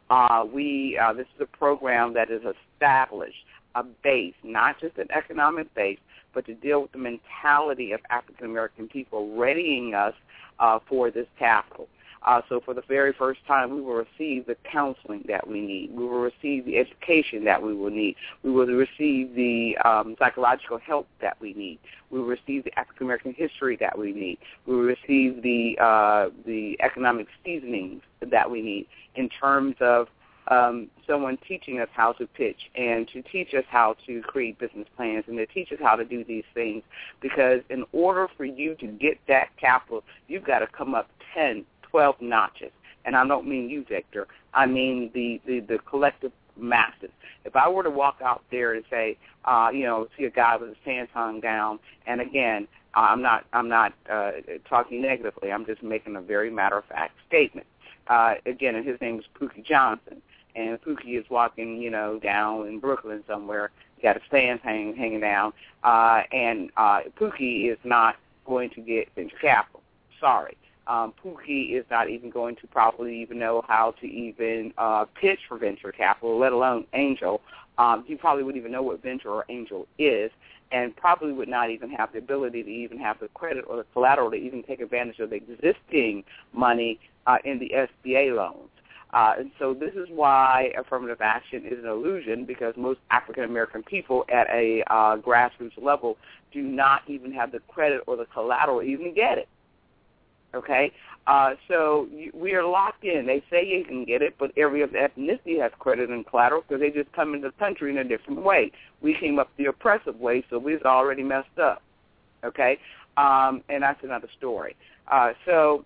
Uh, we uh, this is a program that is established a base, not just an economic base, but to deal with the mentality of African American people, readying us uh, for this capital. Uh, so for the very first time, we will receive the counseling that we need. We will receive the education that we will need. We will receive the um, psychological help that we need. We will receive the African American history that we need. We will receive the uh, the economic seasonings that we need in terms of um, someone teaching us how to pitch and to teach us how to create business plans and to teach us how to do these things. Because in order for you to get that capital, you've got to come up ten, twelve notches. And I don't mean you, Victor. I mean the, the, the collective masses. If I were to walk out there and say, uh, you know, see a guy with a Santon gown, and again, I'm not I'm not uh, talking negatively. I'm just making a very matter-of-fact statement. Uh, again, and his name is Pookie Johnson. And Pookie is walking, you know, down in Brooklyn somewhere. He got a stand hang, hanging down. Uh, and uh, Pookie is not going to get venture capital. Sorry. Um, Pookie is not even going to probably even know how to even uh, pitch for venture capital, let alone angel. Um, he probably wouldn't even know what venture or angel is, and probably would not even have the ability to even have the credit or the collateral to even take advantage of the existing money uh, in the S B A loans. Uh, and so this is why affirmative action is an illusion, because most African-American people at a uh, grassroots level do not even have the credit or the collateral to even get it. Okay? Uh, so you, we are locked in. They say you can get it, but every other ethnicity has credit and collateral because they just come into the country in a different way. We came up the oppressive way, so we've already messed up. Okay? Um, and that's another story. Uh, so...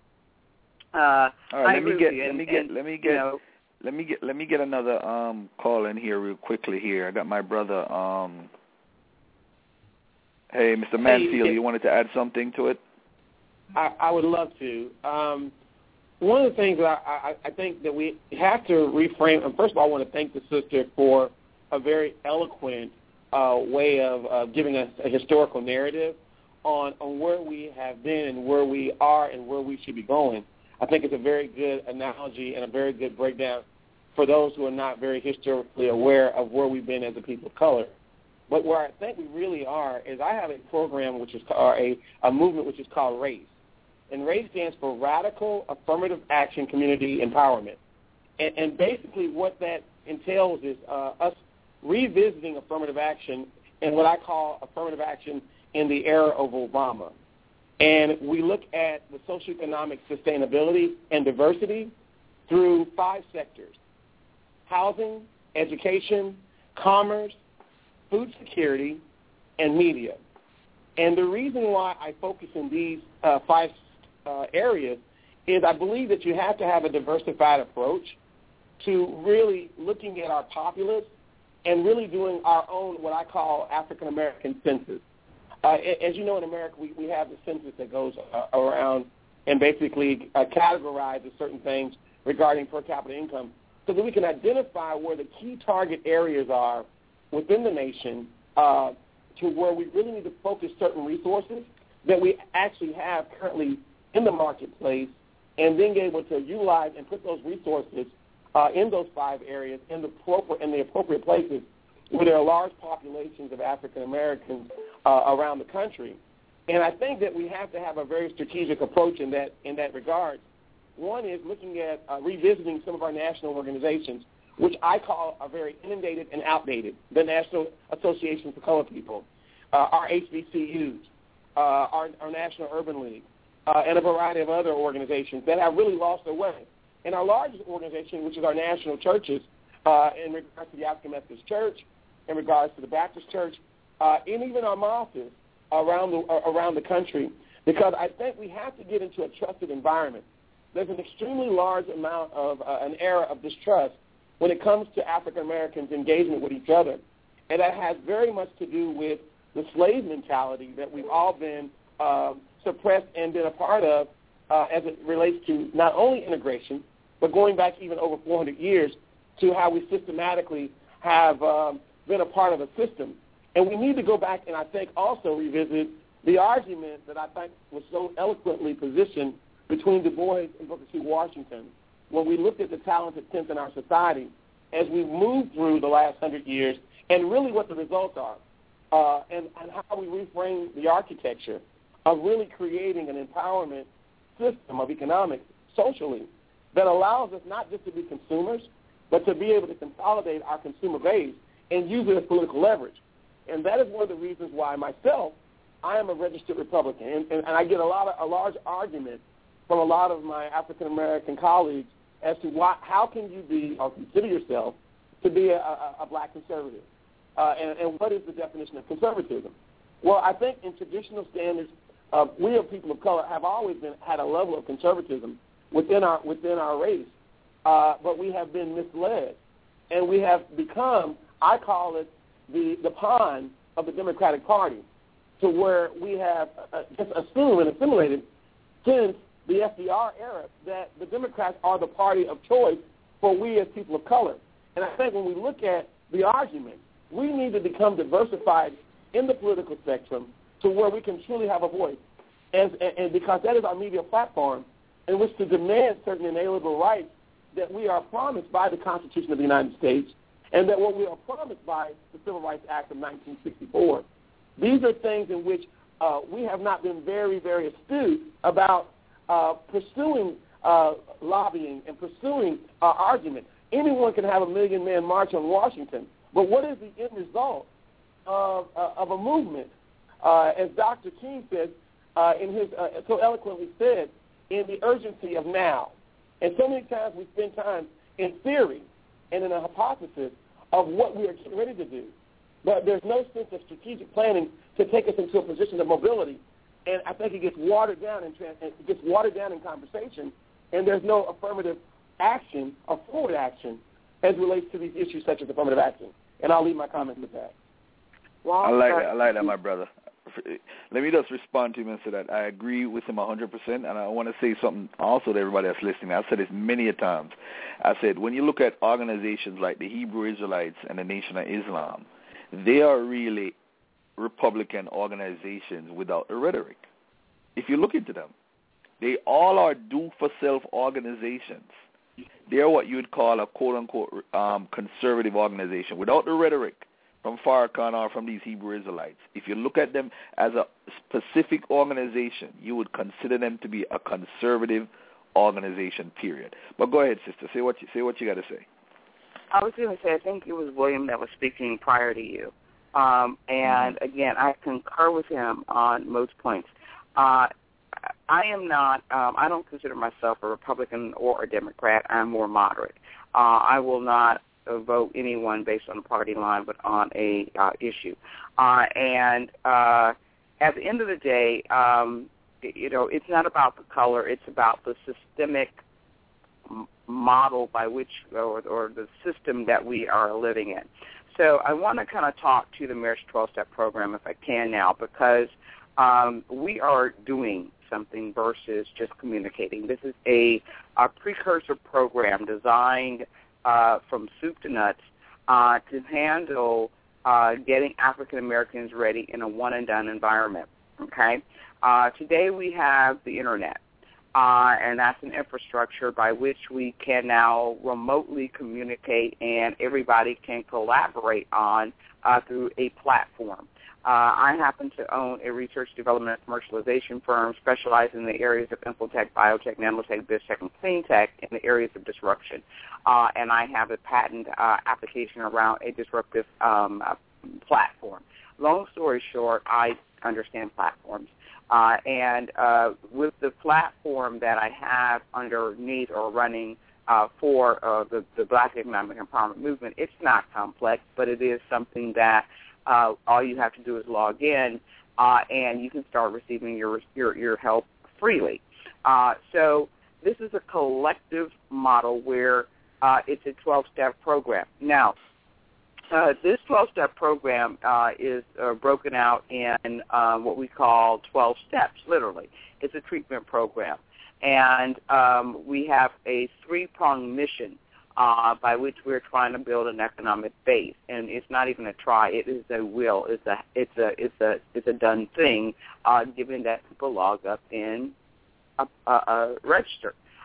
Uh, All right, I let me get, and, let me get, and, let me get, you know, let me get, let me get another um call in here real quickly. Here, I got my brother. Um, hey, Mister Mansfield, Hey, you wanted to add something to it? I, I would love to. Um, one of the things that I, I, I think that we have to reframe, and first of all, I want to thank the sister for a very eloquent uh, way of uh, giving us a historical narrative on, on where we have been and where we are and where we should be going. I think it's a very good analogy and a very good breakdown for those who are not very historically aware of where we've been as a people of color. But where I think we really are is I have a program which is or a, a movement which is called RACE. And RACE stands for Radical Affirmative Action Community Empowerment. And, and basically what that entails is uh, us revisiting affirmative action and what I call affirmative action in the era of Obama. And we look at the socioeconomic sustainability and diversity through five sectors: housing, education, commerce, food security, and media. And the reason why I focus in these uh, five uh, areas is I believe that you have to have a diversified approach to really looking at our populace and really doing our own what I call African-American census. Uh, as you know, in America, we, we have the census that goes uh, around and basically uh, categorizes certain things regarding per capita income so that we can identify where the key target areas are within the nation uh, to where we really need to focus certain resources that we actually have currently in the marketplace and being able to utilize and put those resources uh, in those five areas in the, proper, in the appropriate places where there are large populations of African Americans uh, around the country. And I think that we have to have a very strategic approach in that in that regard. One is looking at uh, revisiting some of our national organizations, which I call are very inundated and outdated. The National Association for Colored People, uh, our H B C Us, uh, our, our National Urban League, uh, and a variety of other organizations that have really lost their way. And our largest organization, which is our national churches, uh, in regards to the African Methodist Church, in regards to the Baptist Church, uh, and even our mosques around the, uh, around the country, because I think we have to get into a trusted environment. There's an extremely large amount of uh, an era of distrust when it comes to African Americans' engagement with each other, and that has very much to do with the slave mentality that we've all been uh, suppressed and been a part of uh, as it relates to not only integration, but going back even over four hundred years to how we systematically have um, been a part of a system. And we need to go back and I think also revisit the argument that I think was so eloquently positioned between Du Bois and Booker T. Washington, when we looked at the talented tenth in our society as we moved through the last hundred years and really what the results are uh, and, and how we reframe the architecture of really creating an empowerment system of economics socially that allows us not just to be consumers, but to be able to consolidate our consumer base and use it as political leverage. And that is one of the reasons why myself, I am a registered Republican. And, and, and I get a lot of a large argument from a lot of my African-American colleagues as to why, how can you be or consider yourself to be a, a, a black conservative? Uh, and, and what is the definition of conservatism? Well, I think in traditional standards, uh, we as people of color have always been had a level of conservatism within our within our race, uh, but we have been misled, and we have become, I call it, the, the pawn of the Democratic Party, to where we have uh, just assumed and assimilated since the F D R era that the Democrats are the party of choice for we as people of color. And I think when we look at the argument, we need to become diversified in the political spectrum to where we can truly have a voice, and, and, and because that is our media platform in which to demand certain inalienable rights that we are promised by the Constitution of the United States and that what we are promised by the Civil Rights Act of nineteen sixty-four. These are things in which uh, we have not been very, very astute about uh, pursuing uh, lobbying and pursuing our argument. Anyone can have a million-man march on Washington, but what is the end result of, uh, of a movement? Uh, as Doctor King said, uh, in his uh, so eloquently said, in the urgency of now. And so many times we spend time in theory and in a hypothesis of what we are getting ready to do. But there's no sense of strategic planning to take us into a position of mobility. And I think it gets watered down in, trans- it gets watered down in conversation, and there's no affirmative action or forward action as relates to these issues such as affirmative action. And I'll leave my comments with that. Well, I like that. I like that, my brother. Let me just respond to him and say that I agree with him one hundred percent, and I want to say something also to everybody that's listening. I've said this many a times. I said when you look at organizations like the Hebrew Israelites and the Nation of Islam, they are really Republican organizations without the rhetoric. If you look into them, they all are do-for-self organizations. They are what you would call a quote-unquote um, conservative organization without the rhetoric from Farrakhan or from these Hebrew Israelites. If you look at them as a specific organization, you would consider them to be a conservative organization, period. But go ahead, sister. Say what you, say what you got to say. I was going to say, I think it was William that was speaking prior to you. Um, and, mm-hmm. again, I concur with him on most points. Uh, I am not, um, I don't consider myself a Republican or a Democrat. I'm more moderate. Uh, I will not uh, vote anyone based on a party line, but on a uh, issue. Uh, and uh, at the end of the day, um, you know, it's not about the color. It's about the systemic m- model by which, or, or the system that we are living in. So I want to kind of talk to the Marriage twelve-Step program if I can now, because um, we are doing something versus just communicating. This is a, a precursor program designed uh, from soup to nuts uh, to handle uh, getting African Americans ready in a one-and-done environment. Okay. Uh, today we have the Internet, uh, and that's an infrastructure by which we can now remotely communicate and everybody can collaborate on uh, through a platform. Uh, I happen to own a research, development, and commercialization firm specializing in the areas of infotech, biotech, nanotech, biztech, and cleantech in the areas of disruption. Uh, and I have a patent uh, application around a disruptive um, uh, platform. Long story short, I understand platforms. Uh, and uh, with the platform that I have underneath or running uh, for uh, the, the Black Economic Empowerment Movement, it's not complex, but it is something that Uh, all you have to do is log in, uh, and you can start receiving your your, your help freely. Uh, so this is a collective model where uh, it's a twelve-step program. Now, uh, this twelve-step program uh, is uh, broken out in uh, what we call twelve steps, literally. It's a treatment program. And um, we have a three-pronged mission Uh, by which we're trying to build an economic base, and it's not even a try; it is a will. It's a it's a it's a it's a done thing, uh, given that people log up in a, a, a register.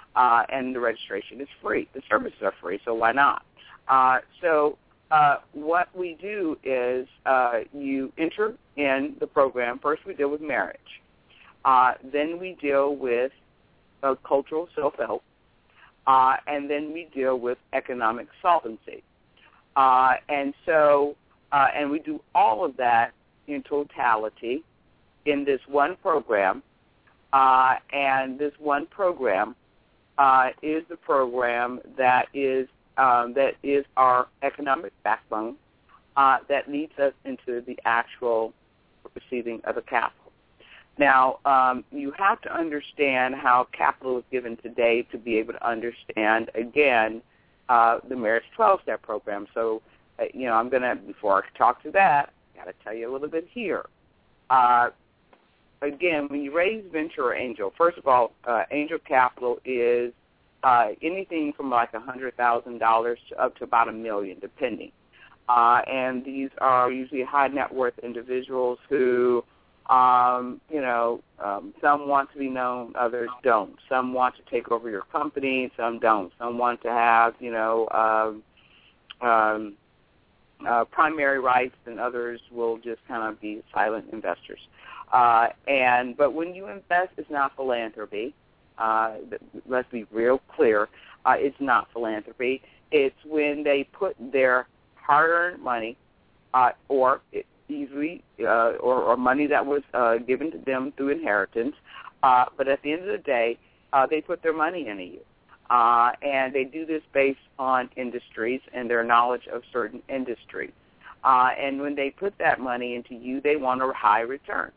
uh, and the registration is free. The services are free, so why not? Uh, so uh, what we do is uh, you enter in the program. First, we deal with marriage. Uh, then we deal with uh, cultural self-help. Uh, and then we deal with economic solvency. Uh, and so, uh, and we do all of that in totality in this one program. Uh, and this one program uh, is the program that is um, that is our economic backbone uh, that leads us into the actual receiving of the capital. Now, um, you have to understand how capital is given today to be able to understand, again, uh, the Marriage twelve-Step program. So, uh, you know, I'm going to, before I talk to that, I've got to tell you a little bit here. Uh, again, when you raise venture or angel, first of all, uh, angel capital is uh, anything from like one hundred thousand dollars to up to about a million, depending. Uh, and these are usually high net worth individuals who, um, you know, um, some want to be known, others don't. Some want to take over your company, some don't. Some want to have, you know, um, um, uh, primary rights, and others will just kind of be silent investors. Uh, and but when you invest, it's not philanthropy. Uh, let's be real clear. Uh, it's not philanthropy. It's when they put their hard-earned money, uh, or it, easily, uh, or, or money that was uh, given to them through inheritance. Uh, but at the end of the day, uh, they put their money into you. Uh, and they do this based on industries and their knowledge of certain industries. Uh, and when they put that money into you, they want a high return.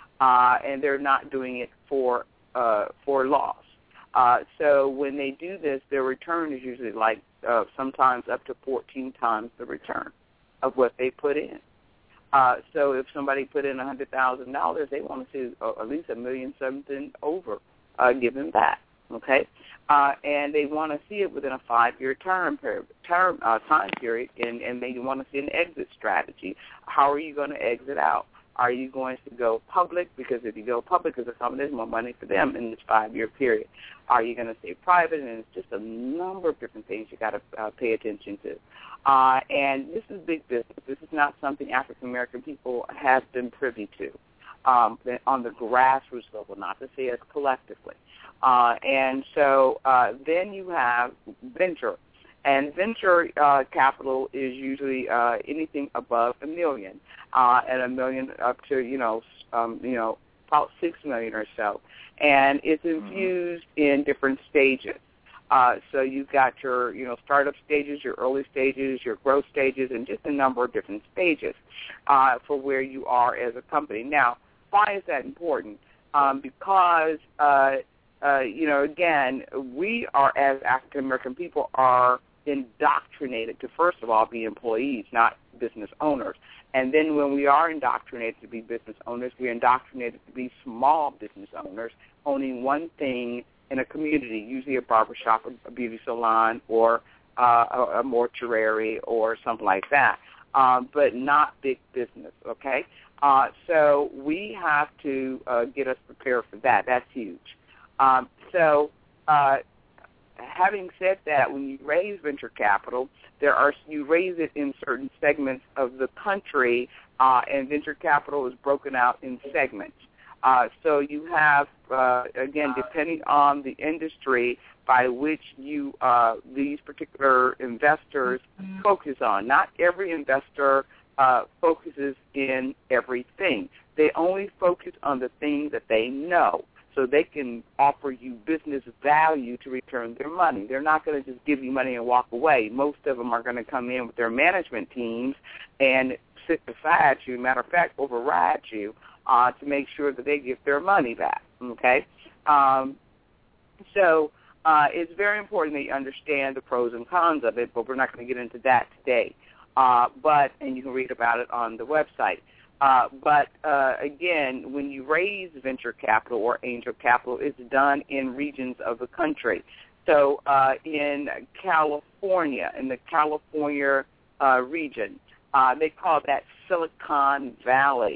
Uh, and they're not doing it for uh, for loss. Uh, so when they do this, their return is usually like uh, sometimes up to fourteen times the return of what they put in. Uh, so if somebody put in one hundred thousand dollars, they want to see uh, at least a million something over uh, given back, okay? Uh, and they want to see it within a five-year term, period, term uh, time period, and, and they want to see an exit strategy. How are you going to exit out? Are you going to go public? Because if you go public, because there's more money for them in this five-year period. Are you going to stay private? And it's just a number of different things you got to uh, pay attention to. Uh, and this is big business. This is not something African-American people have been privy to um, on the grassroots level, not to say as collectively. Uh, and so uh, then you have venture. And venture uh, capital is usually uh, anything above a million, uh, and a million up to, you know, um, you know, about six million or so. And it's infused in different stages. Uh, so you've got your, you know, startup stages, your early stages, your growth stages, and just a number of different stages uh, for where you are as a company. Now, why is that important? Um, because, uh, uh, you know, again, we are, as African-American people, are indoctrinated to, first of all, be employees, not business owners. And then when we are indoctrinated to be business owners, we're indoctrinated to be small business owners, owning one thing in a community, usually a barbershop, a beauty salon, or uh, a, a mortuary or something like that, um, but not big business, okay? Uh, so we have to uh, get us prepared for that. That's huge. Um, so uh, having said that, when you raise venture capital, there are you raise it in certain segments of the country, uh, and venture capital is broken out in segments. Uh, so you have, uh, again, depending on the industry by which you uh, these particular investors focus on. Not every investor uh, focuses in everything. They only focus on the things that they know, so they can offer you business value to return their money. They're not going to just give you money and walk away. Most of them are going to come in with their management teams and sit beside you, matter of fact, override you, Uh, to make sure that they get their money back, okay? Um, so uh, it's very important that you understand the pros and cons of it, but we're not going to get into that today. Uh, but and you can read about it on the website. Uh, but, uh, again, when you raise venture capital or angel capital, it's done in regions of the country. So uh, in California, in the California uh, region, uh, they call that Silicon Valley.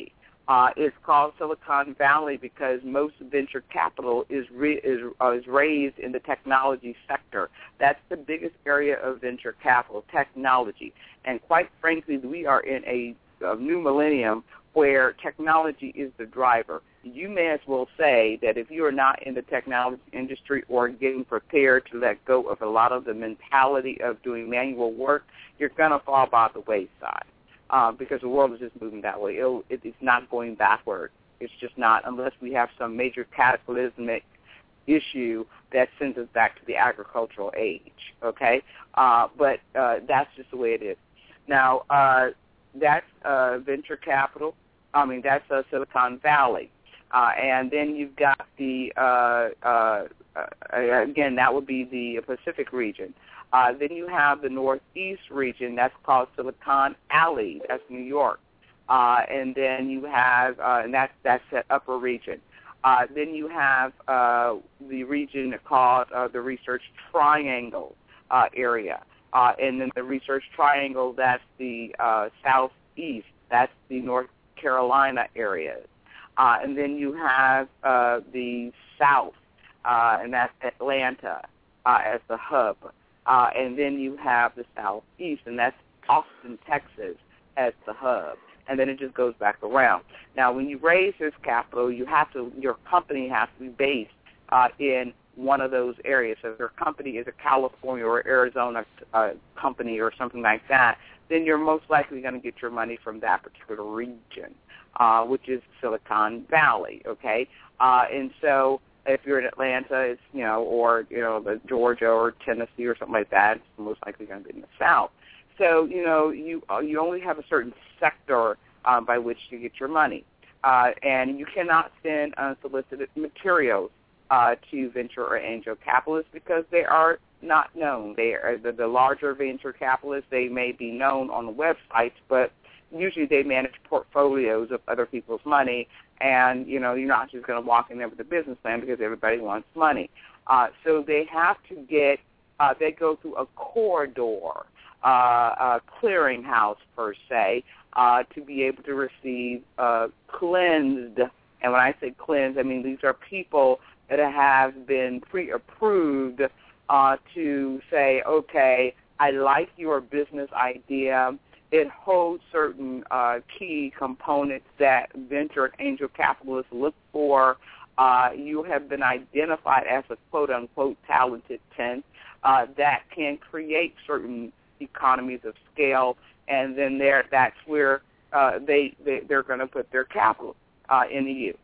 Uh, it's called Silicon Valley because most venture capital is re- is, uh, is raised in the technology sector. That's the biggest area of venture capital, technology. And quite frankly, we are in a, a new millennium where technology is the driver. You may as well say that if you are not in the technology industry or getting prepared to let go of a lot of the mentality of doing manual work, you're going to fall by the wayside. Uh, because the world is just moving that way. It'll, it, it's not going backward. It's just not, unless we have some major cataclysmic issue that sends us back to the agricultural age, okay? Uh, but uh, that's just the way it is. Now, uh, that's uh, venture capital. I mean, that's uh, Silicon Valley. Uh, and then you've got the, uh, uh, uh, again, that would be the Pacific region. Uh, then you have the Northeast region. That's called Silicon Alley. That's New York. Uh, and then you have, uh, and that's, that's that upper region. Uh, then you have uh, the region called uh, the Research Triangle uh, area. Uh, and then the Research Triangle, that's the uh, Southeast. That's the North Carolina area. Uh, and then you have uh, the South, uh, and that's Atlanta uh, as the hub. Uh, and then you have the Southeast, and that's Austin, Texas, as the hub. And then it just goes back around. Now, when you raise this capital, you have to, your company has to be based uh, in one of those areas. So if your company is a California or Arizona uh, company or something like that, then you're most likely going to get your money from that particular region, uh, which is Silicon Valley, okay? Uh, and so if you're in Atlanta, it's, you know, or, you know, the Georgia or Tennessee or something like that, it's most likely going to be in the South. So, you know, you uh, you only have a certain sector uh, by which you get your money. Uh, and you cannot send unsolicited materials uh, to venture or angel capitalists because they are not known. They are the, the larger venture capitalists, they may be known on the websites, but usually they manage portfolios of other people's money. And, you know, you're not just going to walk in there with a business plan because everybody wants money. Uh, so they have to get, uh, they go through a corridor, uh, a clearinghouse per se, uh, to be able to receive uh, cleansed. And when I say cleansed, I mean these are people that have been pre-approved uh, to say, okay, I like your business idea. It holds certain uh, key components that venture and angel capitalists look for. Uh, you have been identified as a quote-unquote talented tenth uh, that can create certain economies of scale, and then there, that's where uh, they, they, they're going to put their capital uh, into you.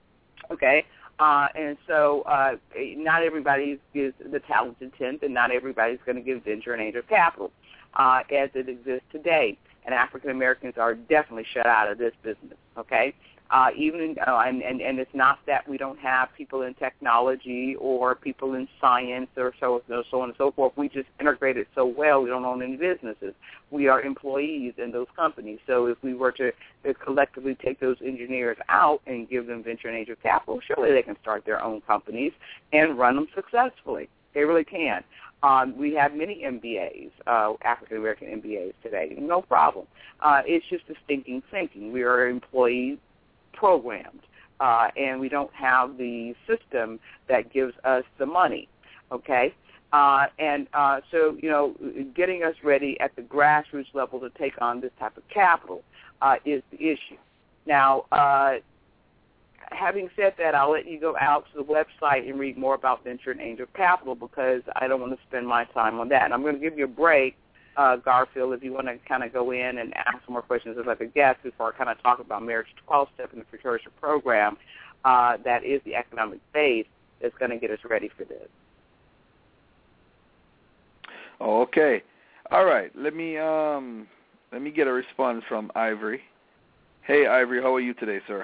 Okay? Uh, and so uh, not everybody is the talented tenth, and not everybody's going to give venture and angel capital uh, as it exists today. And African Americans are definitely shut out of this business. Okay, uh, even uh, and, and and it's not that we don't have people in technology or people in science or so so on and so forth. We just integrate it so well. We don't own any businesses. We are employees in those companies. So if we were to collectively take those engineers out and give them venture and angel capital, surely they can start their own companies and run them successfully. They really can. Um, we have many M B As, uh, African-American M B As today. No problem. Uh, it's just a stinking thinking. We are employee programmed, uh, and we don't have the system that gives us the money, okay? Uh, and uh, so, you know, getting us ready at the grassroots level to take on this type of capital uh, is the issue. Now, uh, having said that, I'll let you go out to the website and read more about venture and angel capital because I don't want to spend my time on that. And I'm going to give you a break, uh, Garfield, if you want to kind of go in and ask some more questions as like a guest before I kind of talk about marriage to twelve-step in the precursor program uh, that is the economic base that's going to get us ready for this. Okay. All right. Let me um, let me get a response from Ivory. Hey, Ivory, how are you today, sir?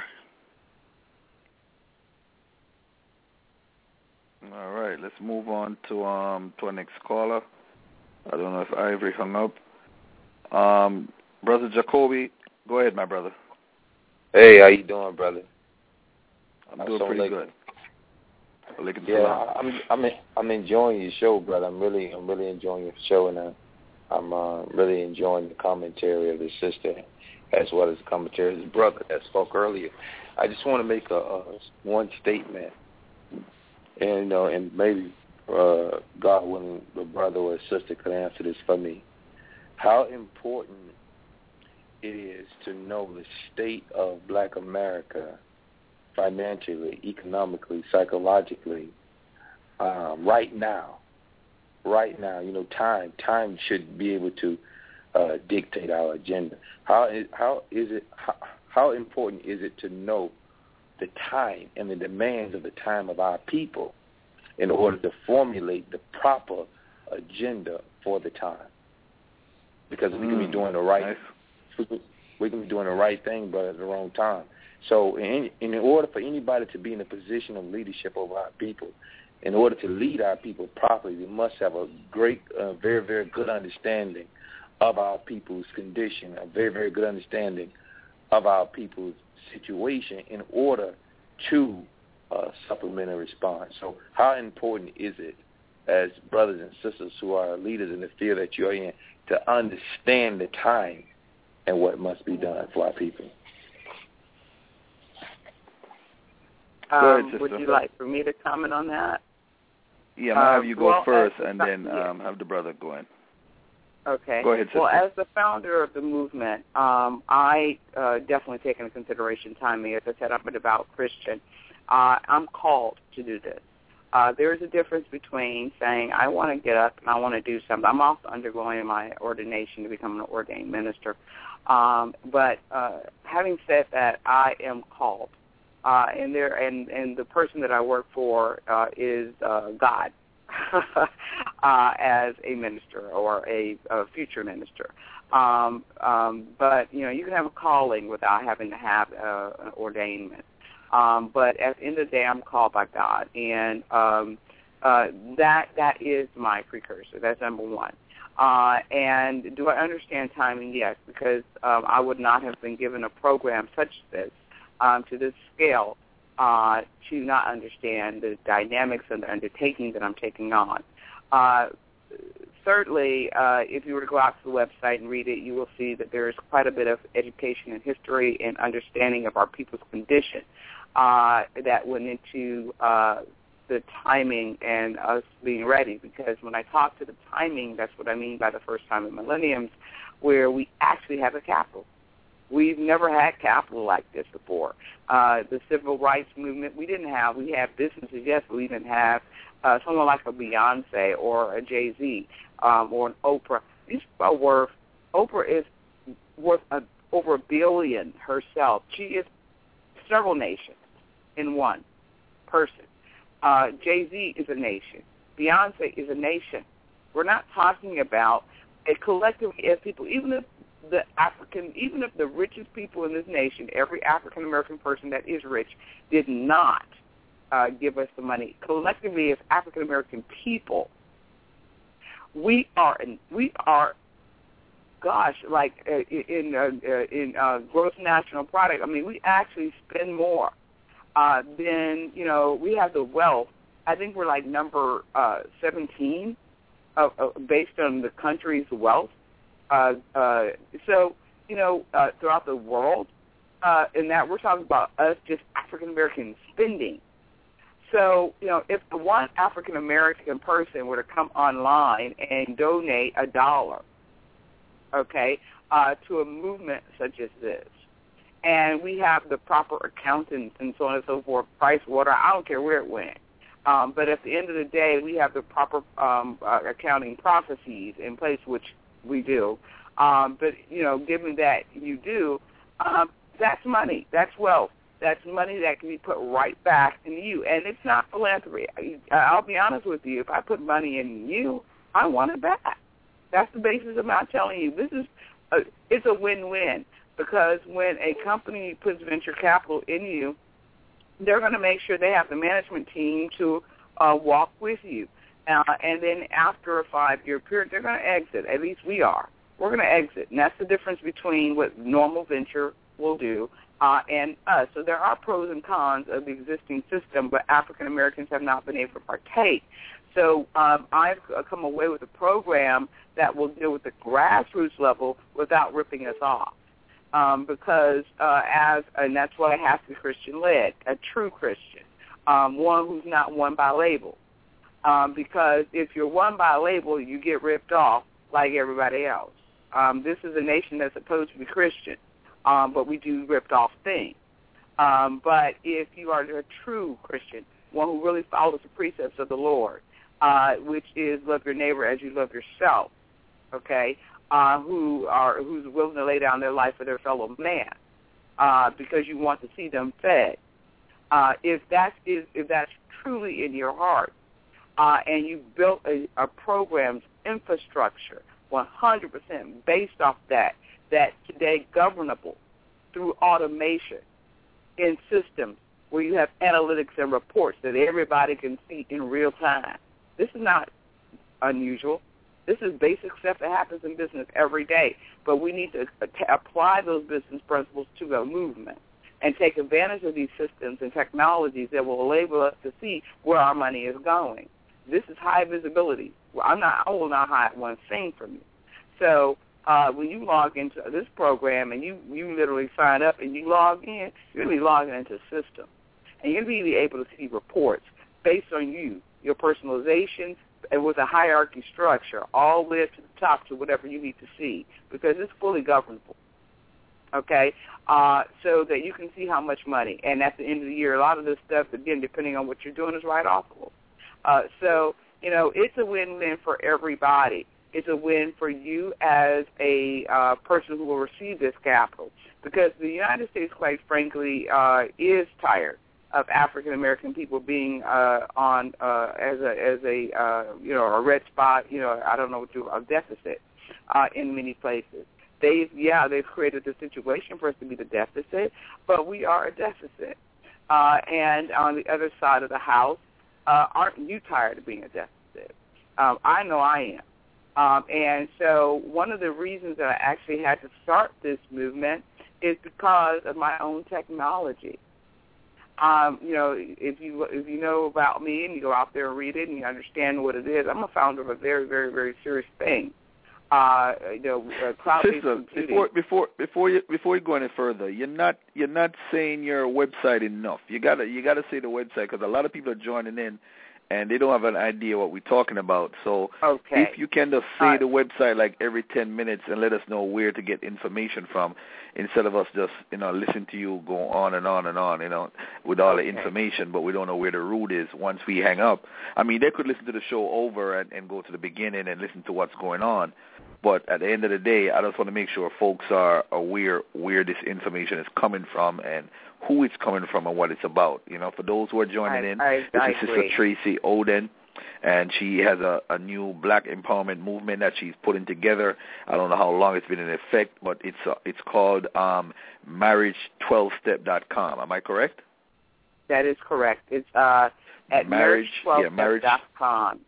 All right, let's move on to um to our next caller. I don't know if Ivory hung up. Um, Brother Jacoby, go ahead, my brother. Hey, how you doing, brother? I'm doing pretty like, good. Like yeah, I'm I'm I'm enjoying your show, brother. I'm really I'm really enjoying your show, and uh, I'm uh, really enjoying the commentary of the sister as well as the commentary, his brother that spoke earlier. I just want to make a, a one statement, and you know, and maybe uh, God willing, the brother or sister could answer this for me. How important it is to know the state of Black America financially, economically, psychologically, um, right now. Right now, you know, time time should be able to uh, dictate our agenda. How is, how is it? How, how important is it to know the time and the demands of the time of our people in order to formulate the proper agenda for the time? Because we can be doing the right, nice. we can be doing the right thing, but at the wrong time. So, in, in order for anybody to be in a position of leadership over our people, in order to lead our people properly, we must have a great, uh, very, very good understanding of our people's condition, a very, very good understanding of our people's situation in order to uh, supplement a response. So how important is it, as brothers and sisters who are leaders in the field that you're in, to understand the time and what must be done for our people? Um, ahead, would you like for me to comment on that? Yeah, I'm going to have you go well, first as, and then yeah. um, have the brother go in. Okay. Go ahead, sister. Well, as the founder of the movement, um, I uh, definitely take into consideration timing. As I said, I'm a devout Christian. Uh, I'm called to do this. Uh, there is a difference between saying, I want to get up and I want to do something. I'm also undergoing my ordination to become an ordained minister. Um, but uh, having said that, I am called. Uh, and there, and, and the person that I work for uh, is uh, God uh, as a minister or a, a future minister. Um, um, but you know, you can have a calling without having to have uh, an ordainment. Um, but at the end of the day, I'm called by God, and um, uh, that that is my precursor. That's number one. Uh, and do I understand timing? Yes, because um, I would not have been given a program such as this. Um, to this scale, uh, to not understand the dynamics of the undertaking that I'm taking on. Uh, thirdly, uh, if you were to go out to the website and read it, you will see that there is quite a bit of education and history and understanding of our people's condition uh, that went into uh, the timing and us being ready. Because when I talk to the timing, that's what I mean by the first time in millenniums, where we actually have a capital. We've never had capital like this before. Uh, the civil rights movement, we didn't have. We had businesses, yes, but we didn't have uh, someone like a Beyonce or a Jay-Z um, or an Oprah. These are worth, Oprah is worth a, over a billion herself. She is several nations in one person. Uh, Jay-Z is a nation. Beyonce is a nation. We're not talking about a collective as people, even if the African, even if the richest people in this nation, every African-American person that is rich, did not uh, give us the money. Collectively, as African-American people, we are, we are, gosh, like uh, in uh, uh, in uh, gross national product. I mean, we actually spend more uh, than, you know, we have the wealth. I think we're like number uh, seventeen uh, uh, based on the country's wealth. Uh, uh, so, you know, uh, throughout the world, uh, and that we're talking about us just African-American spending. So, you know, if the one African-American person were to come online and donate a dollar, okay, uh, to a movement such as this, and we have the proper accountants and so on and so forth, Price Water, I don't care where it went. Um, but at the end of the day, we have the proper um, uh, accounting processes in place, which we do. Um, but, you know, given that you do, um, that's money. That's wealth. That's money that can be put right back into you. And it's not philanthropy. I'll be honest with you. If I put money in you, I want it back. That's the basis of my telling you. This is a, it's a win-win, because when a company puts venture capital in you, they're going to make sure they have the management team to uh, walk with you. Uh, and then after a five-year period, they're going to exit. At least we are. We're going to exit. And that's the difference between what normal venture will do uh, and us. So there are pros and cons of the existing system, but African Americans have not been able to partake. So um, I've come away with a program that will deal with the grassroots level without ripping us off. um, because uh, as, and that's why it has to be Christian-led, a true Christian, um, one who's not one by label. Um, because if you're one by label, you get ripped off like everybody else. Um, this is a nation that's supposed to be Christian, um, but we do ripped off things. Um, but if you are a true Christian, one who really follows the precepts of the Lord, uh, which is love your neighbor as you love yourself, okay, uh, who are who's willing to lay down their life for their fellow man, uh, because you want to see them fed. Uh, if that's is if that's truly in your heart, uh, and you built a, a program's infrastructure one hundred percent based off that, that today governable through automation in systems where you have analytics and reports that everybody can see in real time. This is not unusual. This is basic stuff that happens in business every day, but we need to apply those business principles to the movement and take advantage of these systems and technologies that will enable us to see where our money is going. This is high visibility. Well, I'm not, I will not hide one thing from you. So uh, when you log into this program and you, you literally sign up and you log in, you're going to be logging into a system. And you're going to be able to see reports based on you, your personalization, and with a hierarchy structure all the way up to the top to whatever you need to see, because it's fully governable, okay, uh, so that you can see how much money. And at the end of the year, a lot of this stuff, again, depending on what you're doing, is write-offable. Uh, so, you know, it's a win-win for everybody. It's a win for you as a uh, person who will receive this capital, because the United States, quite frankly, uh, is tired of African American people being uh, on uh, as a as a uh, you know a red spot, you know I don't know what to a deficit uh, in many places. They yeah they've created the situation for us to be the deficit, but we are a deficit. Uh, and on the other side of the house, uh, aren't you tired of being a deficit? Um, I know I am. Um, and so one of the reasons that I actually had to start this movement is because of my own technology. Um, you know, if you if you know about me and you go out there and read it and you understand what it is, I'm a founder of a very, very, very serious thing. Uh, you know, uh, cloud-based Sister, computing. before before before you before you go any further, you're not you're not saying your website enough. You gotta you gotta say the website, because a lot of people are joining in and they don't have an idea what we're talking about. So okay. if you can just say uh, the website like every ten minutes and let us know where to get information from, instead of us just, you know, listen to you go on and on and on, you know, with all okay. the information, but we don't know where the root is once we hang up. I mean, they could listen to the show over and, and go to the beginning and listen to what's going on. But at the end of the day, I just want to make sure folks are aware where this information is coming from and who it's coming from and what it's about. You know, for those who are joining I, in, I, this I is Sister agree. Tracy Oden, and she has a, a new black empowerment movement that she's putting together. I don't know how long it's been in effect, but it's uh, it's called um, marriage twelve step dot com. Am I correct? That is correct. It's uh, at marriage twelve step dot com.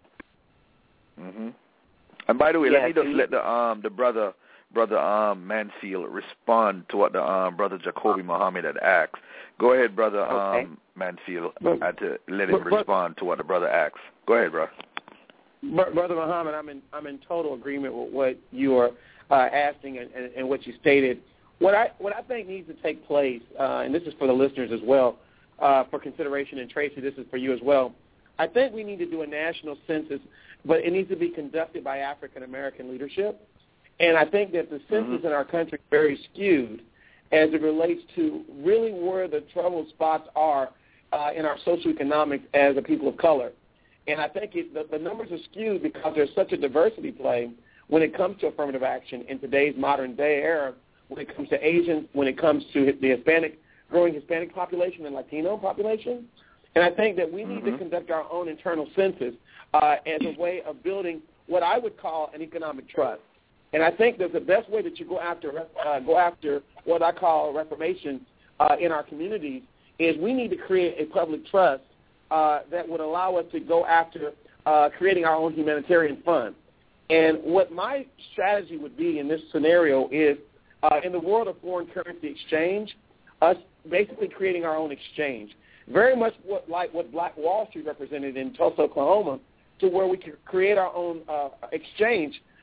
Mm-hmm. And by the way, yes, let me just let the um the brother brother um Mansfield respond to what the um brother Jacoby Muhammad had asked. Go ahead, brother okay. um Mansfield. But, I had to let him but, respond to what the brother asked. Go ahead, bro. Brother Muhammad, I'm in I'm in total agreement with what you are uh, asking and, and, and what you stated. What I what I think needs to take place, uh, and this is for the listeners as well, uh, for consideration, and Tracy, this is for you as well. I think we need to do a national census, but it needs to be conducted by African American leadership. And I think that the census mm-hmm. in our country is very skewed as it relates to really where the trouble spots are uh, in our socioeconomics as a people of color. And I think it, the, the numbers are skewed because there's such a diversity play when it comes to affirmative action in today's modern day era, when it comes to Asians, when it comes to the Hispanic, growing Hispanic population and Latino population. And I think that we need mm-hmm. to conduct our own internal census uh, as a way of building what I would call an economic trust. And I think that the best way that you go after uh, go after what I call reformation uh, in our communities is we need to create a public trust uh, that would allow us to go after uh, creating our own humanitarian fund. And what my strategy would be in this scenario is, uh, in the world of foreign currency exchange, us basically creating our own exchange. Very much what, like what Black Wall Street represented in Tulsa, Oklahoma, to where we can create our own uh, exchange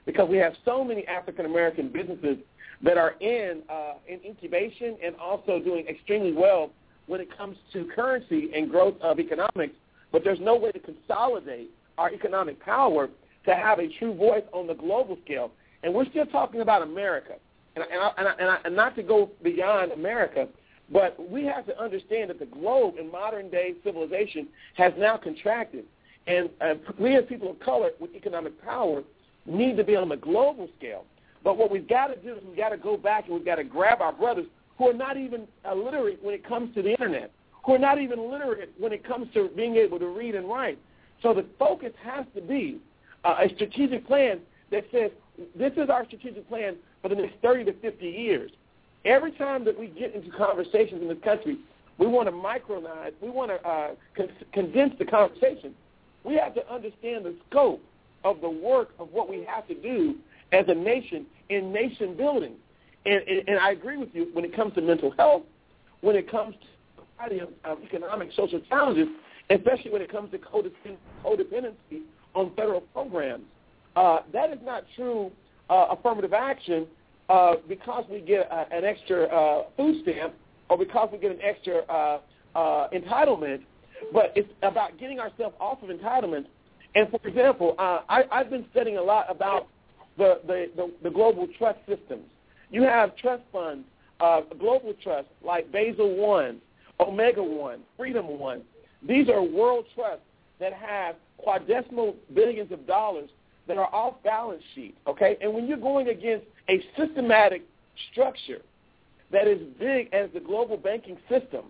because we have so many African-American businesses that are in, uh, in incubation and also doing extremely well when it comes to currency and growth of economics, but there's no way to consolidate our economic power to have a true voice on the global scale. And we're still talking about America. And, and, I, and, I, and, I, and not to go beyond America, but we have to understand that the globe in modern-day civilization has now contracted. And uh, we as people of color with economic power need to be on the global scale. But what we've got to do is we've got to go back and we've got to grab our brothers who are not even uh, literate when it comes to the Internet, who are not even literate when it comes to being able to read and write. So the focus has to be uh, a strategic plan that says this is our strategic plan for the next thirty to fifty years. Every time that we get into conversations in this country, we want to micronize, we want to uh, con- condense the conversation. We have to understand the scope of the work of what we have to do as a nation in nation building. And, and, and I agree with you when it comes to mental health, when it comes to a variety of, of economic, social challenges, especially when it comes to codependency on federal programs. Uh, that is not true uh, affirmative action uh, because we get uh, an extra uh, food stamp or because we get an extra uh, uh, entitlement, but it's about getting ourselves off of entitlements. And, for example, uh, I, I've been studying a lot about the, the, the, the global trust systems. You have trust funds, uh, global trusts like Basel One, Omega One, Freedom One. These are world trusts that have quadesimal billions of dollars that are off balance sheet, okay? And when you're going against a systematic structure that is big as the global banking system,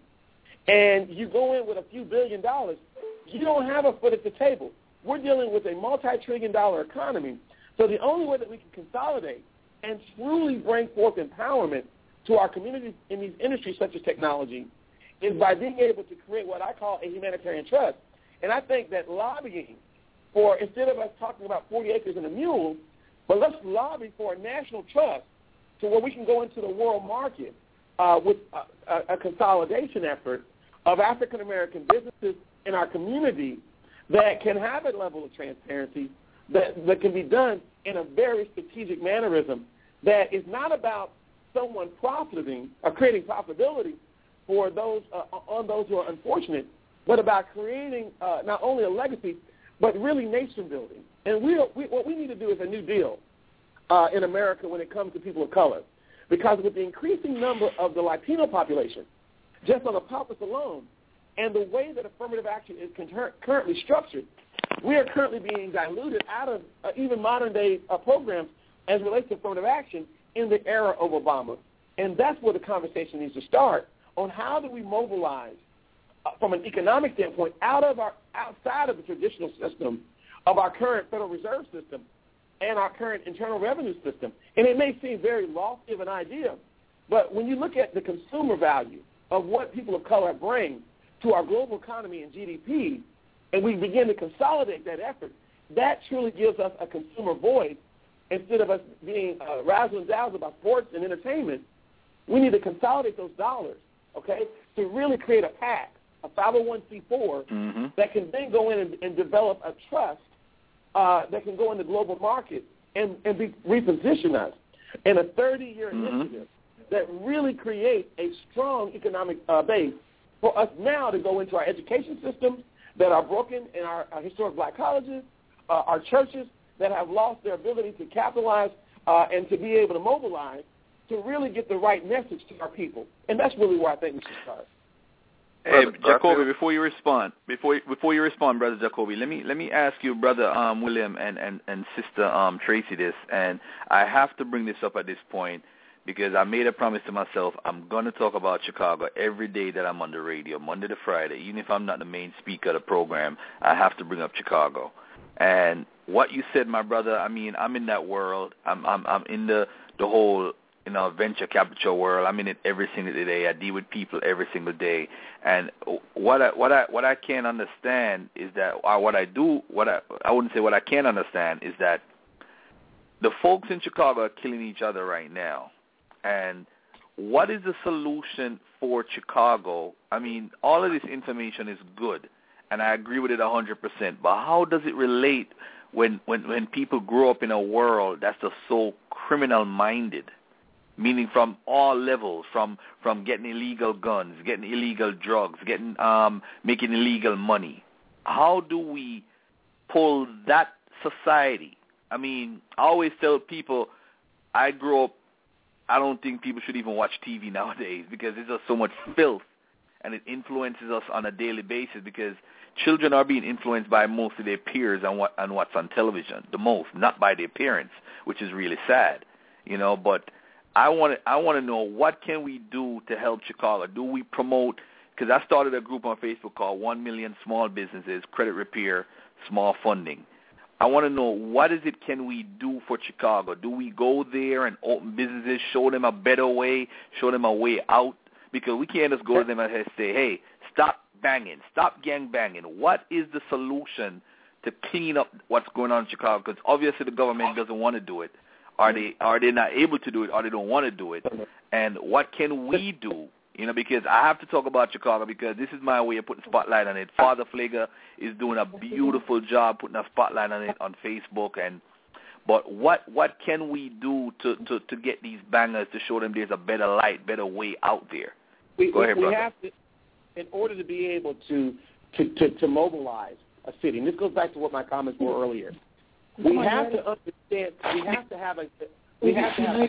and you go in with a few billion dollars, you don't have a foot at the table. We're dealing with a multi-trillion dollar economy. So the only way that we can consolidate and truly bring forth empowerment to our communities in these industries such as technology is by being able to create what I call a humanitarian trust. And I think that lobbying for, instead of us talking about forty acres and a mule, but let's lobby for a national trust to where we can go into the world market uh, with a, a, a consolidation effort of African-American businesses in our community that can have a level of transparency that, that can be done in a very strategic mannerism that is not about someone profiting or creating profitability for those uh, on those who are unfortunate, but about creating uh, not only a legacy, but really nation building. And we, we what we need to do is a new deal uh, in America when it comes to people of color, because with the increasing number of the Latino population, just on the populace alone, and the way that affirmative action is con- currently structured, we are currently being diluted out of uh, even modern-day uh, programs as it relates to affirmative action in the era of Obama. And that's where the conversation needs to start on how do we mobilize uh, from an economic standpoint out of our outside of the traditional system of our current Federal Reserve System and our current Internal Revenue System. And it may seem very lofty of an idea, but when you look at the consumer value of what people of color bring to our global economy and G D P, and we begin to consolidate that effort, that truly gives us a consumer voice. Instead of us being uh, razzle and dazzle about sports and entertainment, we need to consolidate those dollars, okay, to really create a PAC, a five oh one c four, mm-hmm. that can then go in and, and develop a trust uh, that can go in the global market and, and be, reposition us in a thirty-year mm-hmm. initiative that really creates a strong economic uh, base for us now to go into our education systems that are broken in our, our historic black colleges, uh, our churches that have lost their ability to capitalize uh, and to be able to mobilize to really get the right message to our people. And that's really where I think we should start. Hey, Jacoby, before you respond, before before you respond, Brother Jacoby, let me let me ask you, Brother um, William and, and, and Sister um, Tracy, this, and I have to bring this up at this point because I made a promise to myself I'm going to talk about Chicago every day that I'm on the radio, Monday to Friday. Even if I'm not the main speaker of the program, I have to bring up Chicago. And what you said, my brother, I mean, I'm in that world. I'm I'm, I'm in the, the whole, you know, venture capital world. I'm in it every single day. I deal with people every single day. And what I what I what I can't understand is that, or what I do, what I I wouldn't say what I can't understand is that the folks in Chicago are killing each other right now. And what is the solution for Chicago? I mean, all of this information is good, and I agree with it one hundred percent. But how does it relate when, when, when people grow up in a world that's just so criminal-minded, meaning from all levels, from, from getting illegal guns, getting illegal drugs, getting um, making illegal money. How do we pull that society? I mean, I always tell people, I grew up, I don't think people should even watch T V nowadays because there's just so much filth, and it influences us on a daily basis because children are being influenced by most of their peers and what and what's on television, the most, not by their parents, which is really sad, you know. But I want to I want to know, what can we do to help Chicago? Do we promote? Because I started a group on Facebook called One Million Small Businesses Credit Repair Small Funding. I want to know, what is it can we do for Chicago? Do we go there and open businesses, show them a better way, show them a way out? Because we can't just go to them and say, hey, stop banging, stop gang banging. What is the solution to clean up what's going on in Chicago? Because obviously the government doesn't want to do it. Are they are they not able to do it, or they don't want to do it? And what can we do? You know, because I have to talk about Chicago because this is my way of putting a spotlight on it. Father Flager is doing a beautiful job putting a spotlight on it on Facebook. And but what what can we do to, to, to get these bangers to show them there's a better light, better way out there? We, Go ahead, we brother. have to, in order to be able to to, to to mobilize a city, and this goes back to what my comments were earlier. We have to understand. We have to have a. We have to have.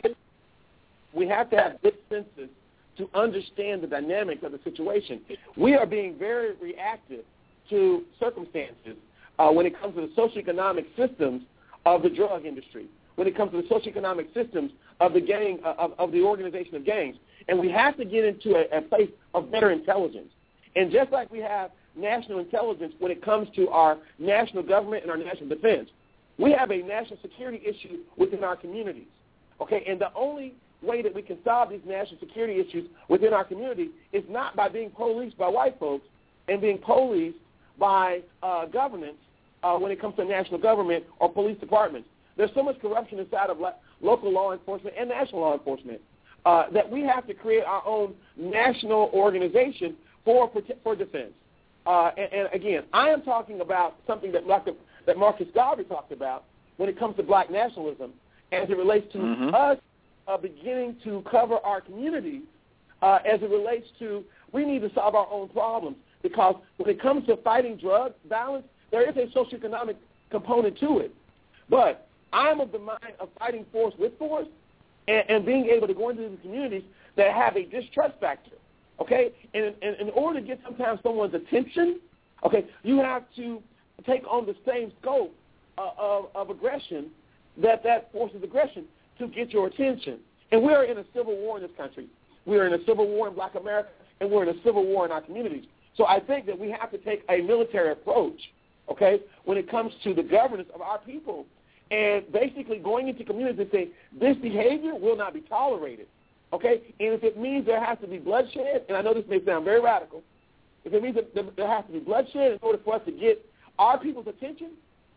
We have to have good senses to understand the dynamics of the situation. We are being very reactive to circumstances uh, when it comes to the socioeconomic systems of the drug industry, when it comes to the socioeconomic systems of the gang, uh, of, of the organization of gangs. And we have to get into a, a place of better intelligence. And just like we have national intelligence when it comes to our national government and our national defense, we have a national security issue within our communities. Okay, and the only way that we can solve these national security issues within our community is not by being policed by white folks and being policed by uh, governments uh, when it comes to national government or police departments. There's so much corruption inside of lo- local law enforcement and national law enforcement uh, that we have to create our own national organization for for defense. Uh, and, and again, I am talking about something that, that Marcus Garvey talked about when it comes to black nationalism as it relates to mm-hmm. us Uh, beginning to cover our communities uh, as it relates to we need to solve our own problems, because when it comes to fighting drug violence, there is a socioeconomic component to it. But I'm of the mind of fighting force with force and, and being able to go into the communities that have a distrust factor, okay? And, and in order to get sometimes someone's attention, okay, you have to take on the same scope uh, of, of aggression that that forces aggression to get your attention. And we're in a civil war in this country. We're in a civil war in black America, and we're in a civil war in our communities. So I think that we have to take a military approach, okay, when it comes to the governance of our people, and basically going into communities and saying, this behavior will not be tolerated, okay? And if it means there has to be bloodshed, and I know this may sound very radical, if it means that there has to be bloodshed in order for us to get our people's attention,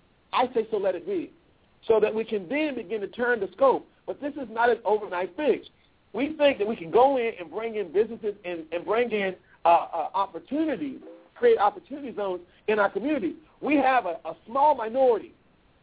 I say so let it be, so that we can then begin to turn the scope. But this is not an overnight fix. We think that we can go in and bring in businesses and, and bring in uh, uh, opportunities, create opportunity zones in our community. We have a, a small minority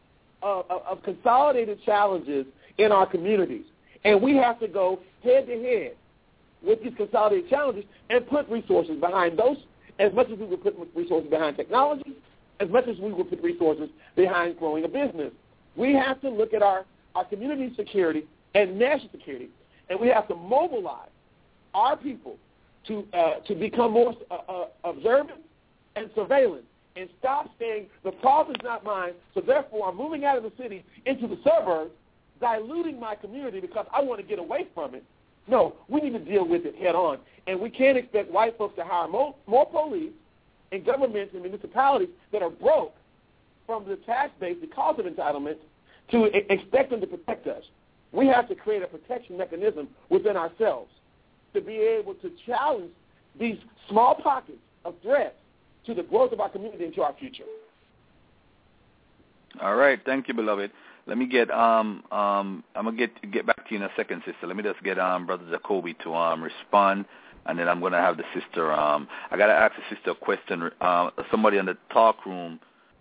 of, of, of consolidated challenges in our communities, and we have to go head-to-head with these consolidated challenges and put resources behind those, as much as we would put resources behind technology, as much as we would put resources behind growing a business. We have to look at our, our community security and national security, and we have to mobilize our people to uh, to become more uh, uh, observant and surveillance and stop saying the problem is not mine, so therefore I'm moving out of the city into the suburbs, diluting my community because I want to get away from it. No, we need to deal with it head on, and we can't expect white folks to hire more, more police and governments and municipalities that are broke from the tax base because of entitlements to expect them to protect us. We have to create a protection mechanism within ourselves to be able to challenge these small pockets of threats to the growth of our community and to our future. All right. Thank you, beloved. Let me get, um, um, I'm going to get get back to you in a second, sister. Let me just get um, Brother Jacoby to um, respond, and then I'm going to have the sister. Um, I got to ask the sister a question. Uh, somebody in the talk room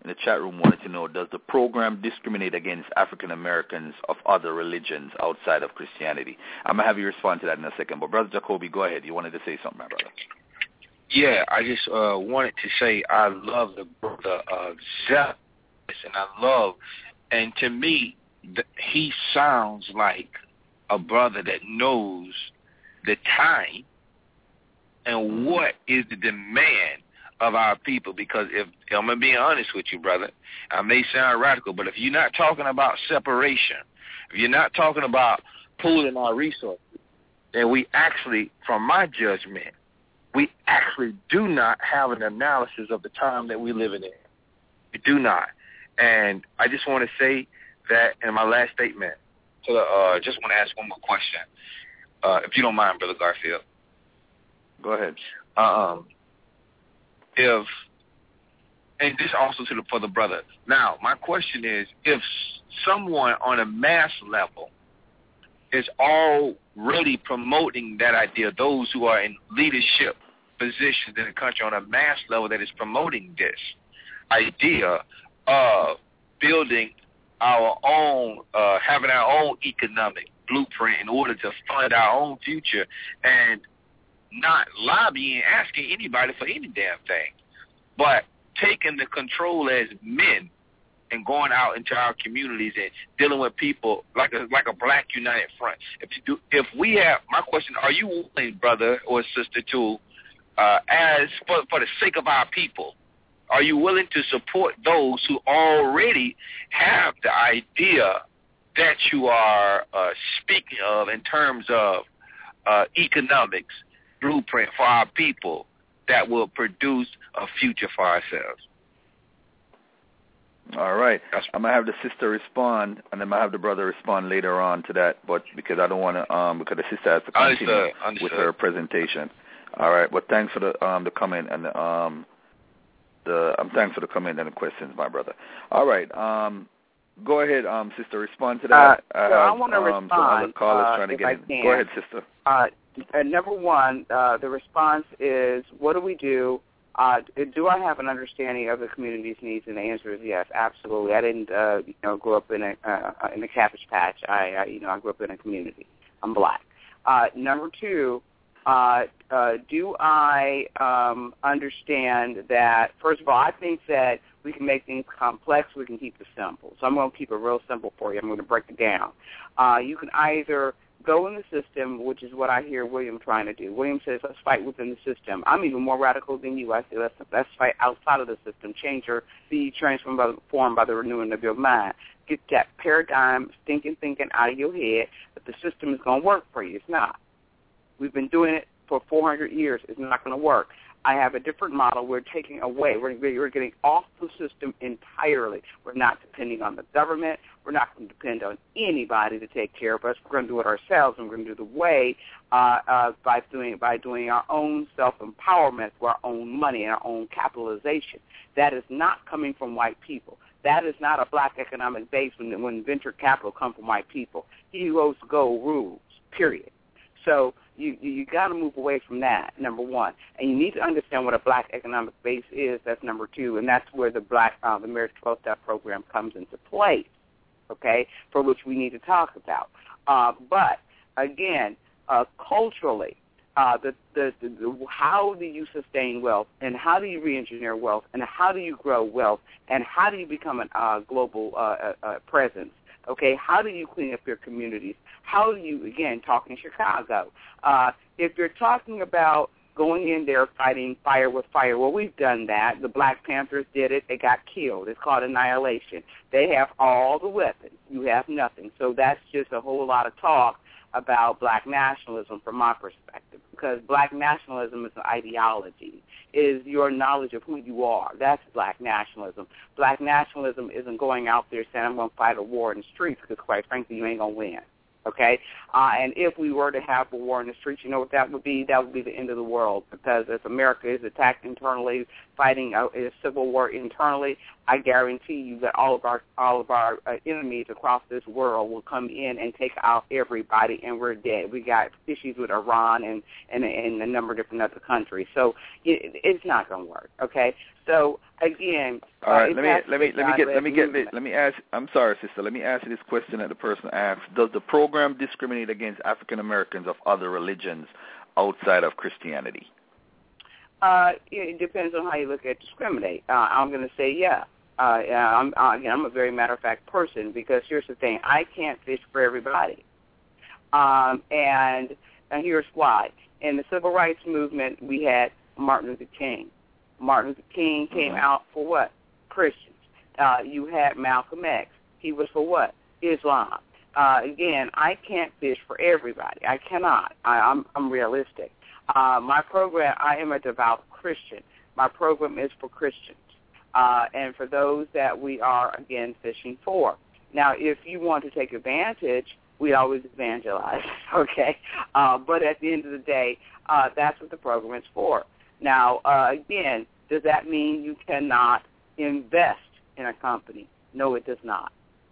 in the chat room wanted to know, does the program discriminate against African Americans of other religions outside of Christianity? I'm going to have you respond to that in a second. But, Brother Jacoby, go ahead. You wanted to say something, my brother. Yeah, I just uh, wanted to say I love the brother uh, Zealous, and I love, and to me, the, he sounds like a brother that knows the time and what is the demand of our people. Because if I'm going to be honest with you, brother, I may sound radical, but if you're not talking about separation, if you're not talking about pooling our resources, then we actually, from my judgment, we actually do not have an analysis of the time that we're living in. We do not. And I just want to say that in my last statement, so uh, just want to ask one more question, uh, if you don't mind, Brother Garfield. Go ahead. Um, if, and this also to the, for the brother. Now, my question is, if someone on a mass level is already promoting that idea, those who are in leadership positions in the country on a mass level that is promoting this idea of building our own, uh, having our own economic blueprint in order to fund our own future and not lobbying, asking anybody for any damn thing, but taking the control as men and going out into our communities and dealing with people like a like a Black United Front. If you do, if we have, my question, are you willing, brother or sister, to, uh, as for, for the sake of our people, are you willing to support those who already have the idea that you are uh, speaking of in terms of uh, economics blueprint for our people that will produce a future for ourselves? All right. I'm going to have the sister respond, and then I'm going to have the brother respond later on to that, but because I don't want to, um, because the sister has to continue Understood. Understood. with her presentation. All right. But thanks for the um, the comment and the, um, the um, thanks for the comment and the questions, my brother. All right. Um, go ahead, um, sister. Respond to that. Uh, I, so I want to um, respond. Some other callers uh, trying to if get I in. can. Go ahead, sister. Uh, uh, number one, uh, the response is, what do we do? Uh, do I have an understanding of the community's needs? And the answer is yes, absolutely. I didn't, uh, you know, grow up in a uh, in a cabbage patch. I, I, you know, I grew up in a community. I'm Black. Uh, number two, uh, uh, do I um, understand that? First of all, I think that we can make things complex. We can keep it simple. So I'm going to keep it real simple for you. I'm going to break it down. Uh, you can either go in the system, which is what I hear William trying to do. William says, let's fight within the system. I'm even more radical than you. I say, let's, let's fight outside of the system. Change your, be transformed by, formed by the renewing of your mind. Get that paradigm, stinking thinking out of your head that the system is going to work for you. It's not. We've been doing it for four hundred years. It's not going to work. I have a different model. We're taking away. We're, we're getting off the system entirely. We're not depending on the government. We're not going to depend on anybody to take care of us. We're going to do it ourselves, and we're going to do the way uh, uh, by doing by doing our own self-empowerment with our own money and our own capitalization. That is not coming from white people. That is not a Black economic base when, when venture capital comes from white people. He who goes to go rules, period. So you you, you got to move away from that, number one. And you need to understand what a Black economic base is. That's number two. And that's where the Black uh, the Marriage twelve-Step program comes into place, okay, for which we need to talk about. Uh, but, again, uh, culturally, uh, the, the, the, the how do you sustain wealth, and how do you re-engineer wealth, and how do you grow wealth, and how do you become a uh, global uh, uh, presence? Okay, how do you clean up your communities? How do you, again, talking Chicago? Uh, if you're talking about going in there fighting fire with fire, well, we've done that. The Black Panthers did it. They got killed. It's called annihilation. They have all the weapons. You have nothing. So that's just a whole lot of talk about Black nationalism from my perspective, because Black nationalism is an ideology. It is your knowledge of who you are. That's Black nationalism. Black nationalism isn't going out there saying, I'm going to fight a war in the streets, because, quite frankly, you ain't going to win. Okay? Uh, and if we were to have a war in the streets, you know what that would be? That would be the end of the world, because if America is attacked internally, fighting a, a civil war internally, I guarantee you that all of our all of our uh, enemies across this world will come in and take out everybody, and we're dead. We got issues with Iran and, and, and a number of different other countries. So it, it's not going to work, okay? So again, all right. uh, let me let me let me get let me get let me ask. I'm sorry, sister. Let me ask you this question that the person asked: does the program discriminate against African Americans of other religions outside of Christianity? Uh, it depends on how you look at discriminate. Uh, I'm going to say yeah. Uh, yeah I'm, uh, again, I'm a very matter-of-fact person because here's the thing. I can't fish for everybody. Um, and, and here's why. In the civil rights movement, we had Martin Luther King. Martin Luther King came mm-hmm. out for what? Christians. Uh, you had Malcolm X. He was for what? Islam. Uh, again, I can't fish for everybody. I cannot. I, I'm, I'm realistic. Uh, my program, I am a devout Christian. My program is for Christians. Uh, and for those that we are, again, fishing for. Now, if you want to take advantage, we always evangelize, okay? Uh, but at the end of the day, uh, that's what the program is for. Now, uh, again, does that mean you cannot invest in a company? No, it does not.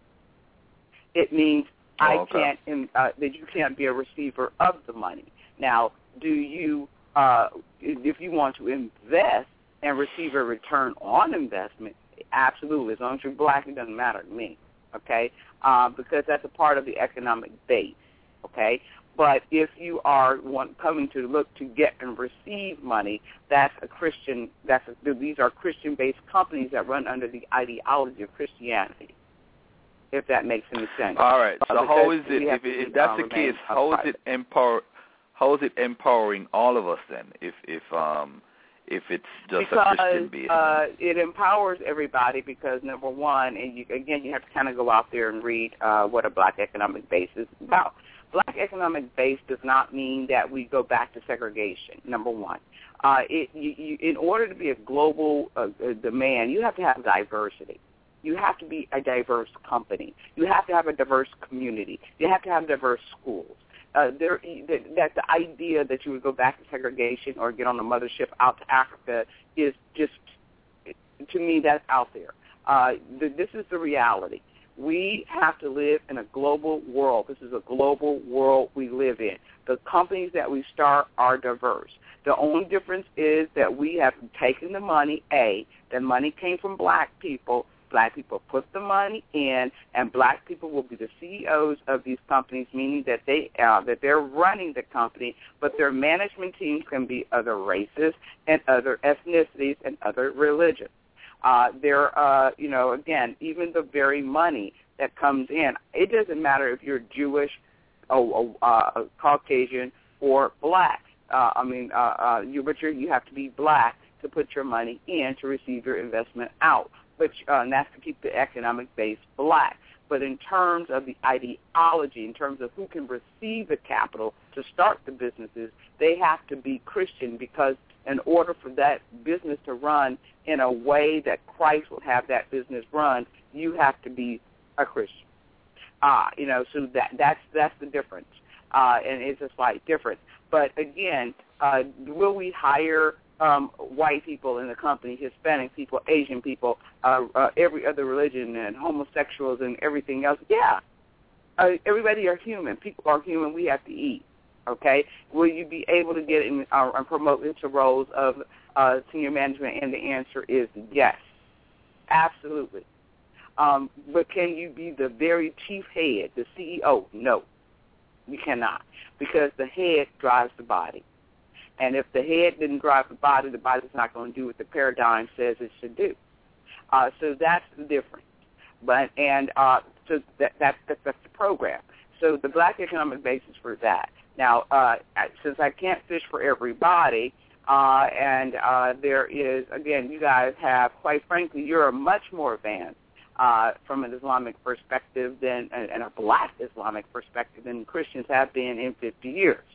It means oh, I okay. can't uh, that you can't be a receiver of the money. Now, do you, uh, if you want to invest and receive a return on investment, absolutely. As long as you're black, it doesn't matter to me, okay? Uh, because that's a part of the economic base, okay? But if you are want, coming to look to get and receive money, that's a Christian. That's a, these are Christian-based companies that run under the ideology of Christianity. If that makes any sense. All right. So uh, how is it? If, if that's the case, how is it empower? How is it empowering all of us then? If if um if it's just because, a Christian base? Uh, it empowers everybody because number one, and you, again, you have to kind of go out there and read uh, what a black economic base is about. Black economic base does not mean that we go back to segregation. Number one, uh, it, you, you, in order to be a global uh, demand, you have to have diversity. You have to be a diverse company. You have to have a diverse community. You have to have diverse schools. Uh, there, that the idea that you would go back to segregation or get on a mothership out to Africa is just, to me, that's out there. Uh, the, this is the reality. We have to live in a global world. This is a global world we live in. The companies that we start are diverse. The only difference is that we have taken the money, A, the money came from black people. Black people put the money in, and black people will be the C E Os of these companies, meaning that they uh, that they're running the company, but their management teams can be other races and other ethnicities and other religions. Uh, they're, uh, you know, again, even the very money that comes in, it doesn't matter if you're Jewish, or uh, Caucasian, or black. Uh, I mean, uh, uh, you, but you're, you have to be black to put your money in to receive your investment out. But uh, and that's to keep the economic base black. But in terms of the ideology, in terms of who can receive the capital to start the businesses, they have to be Christian because in order for that business to run in a way that Christ will have that business run, you have to be a Christian. Uh, you know, so that that's that's the difference, uh, and it's a slight difference. But again, uh, will we hire Um, white people in the company, Hispanic people, Asian people, uh, uh, every other religion, and homosexuals and everything else? Yeah. Uh, everybody are human. People are human. We have to eat. Okay? Will you be able to get in uh, and promote into roles of uh, senior management? And the answer is yes. Absolutely. Um, but can you be the very chief head, the C E O? No. You cannot. Because the head drives the body. And if the head didn't drive the body, the body's not going to do what the paradigm says it should do. Uh, so that's the difference. But and uh, so that, that, that that's the program. So the black economic basis for that. Now, uh, since I can't fish for everybody, uh, and uh, there is again, you guys have, quite frankly, you're much more advanced uh, from an Islamic perspective than and a black Islamic perspective than Christians have been in fifty years.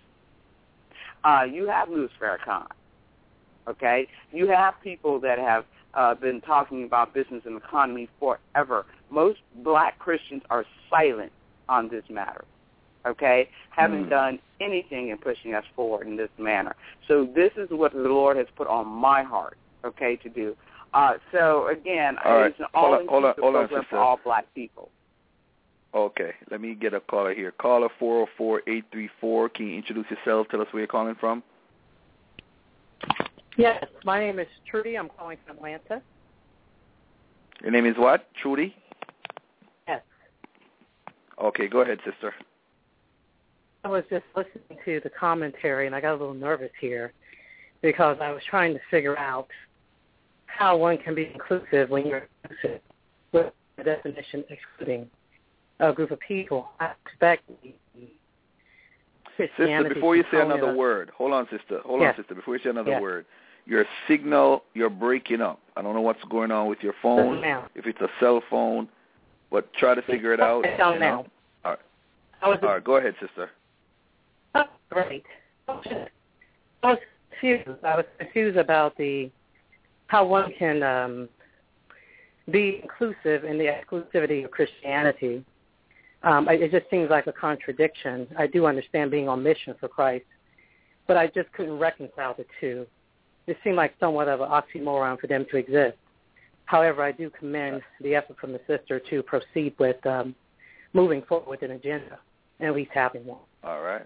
Uh, you have Louis Farrakhan, okay? You have people that have uh, been talking about business and economy forever. Most black Christians are silent on this matter, okay? Haven't mm. done anything in pushing us forward in this manner. So this is what the Lord has put on my heart, okay, to do. Uh, so, again, all it's right. an all-inclusive program for all black people. Okay, let me get a caller here. Caller four oh four, eight three four. Can you introduce yourself? Tell us where you're calling from. Yes, my name is Trudy. I'm calling from Atlanta. Your name is what? Trudy? Yes. Okay, go ahead, sister. I was just listening to the commentary, and I got a little nervous here because I was trying to figure out how one can be inclusive when you're inclusive with the definition excluding a group of people. I expect Sister, before you say another word, hold on, sister. Hold yes. on, sister. Before you say another yes. word, your signal, you're breaking up. I don't know what's going on with your phone, if it's a cell phone, but try to figure it out. It's on now. All right. All right, go ahead, sister. Oh, great. I was confused. I was confused about the how one can um, be inclusive in the exclusivity of Christianity. Um, it just seems like a contradiction. I do understand being on mission for Christ, but I just couldn't reconcile the two. It seemed like somewhat of an oxymoron for them to exist. However, I do commend the effort from the sister to proceed with um, moving forward with an agenda, and at least having one. All right.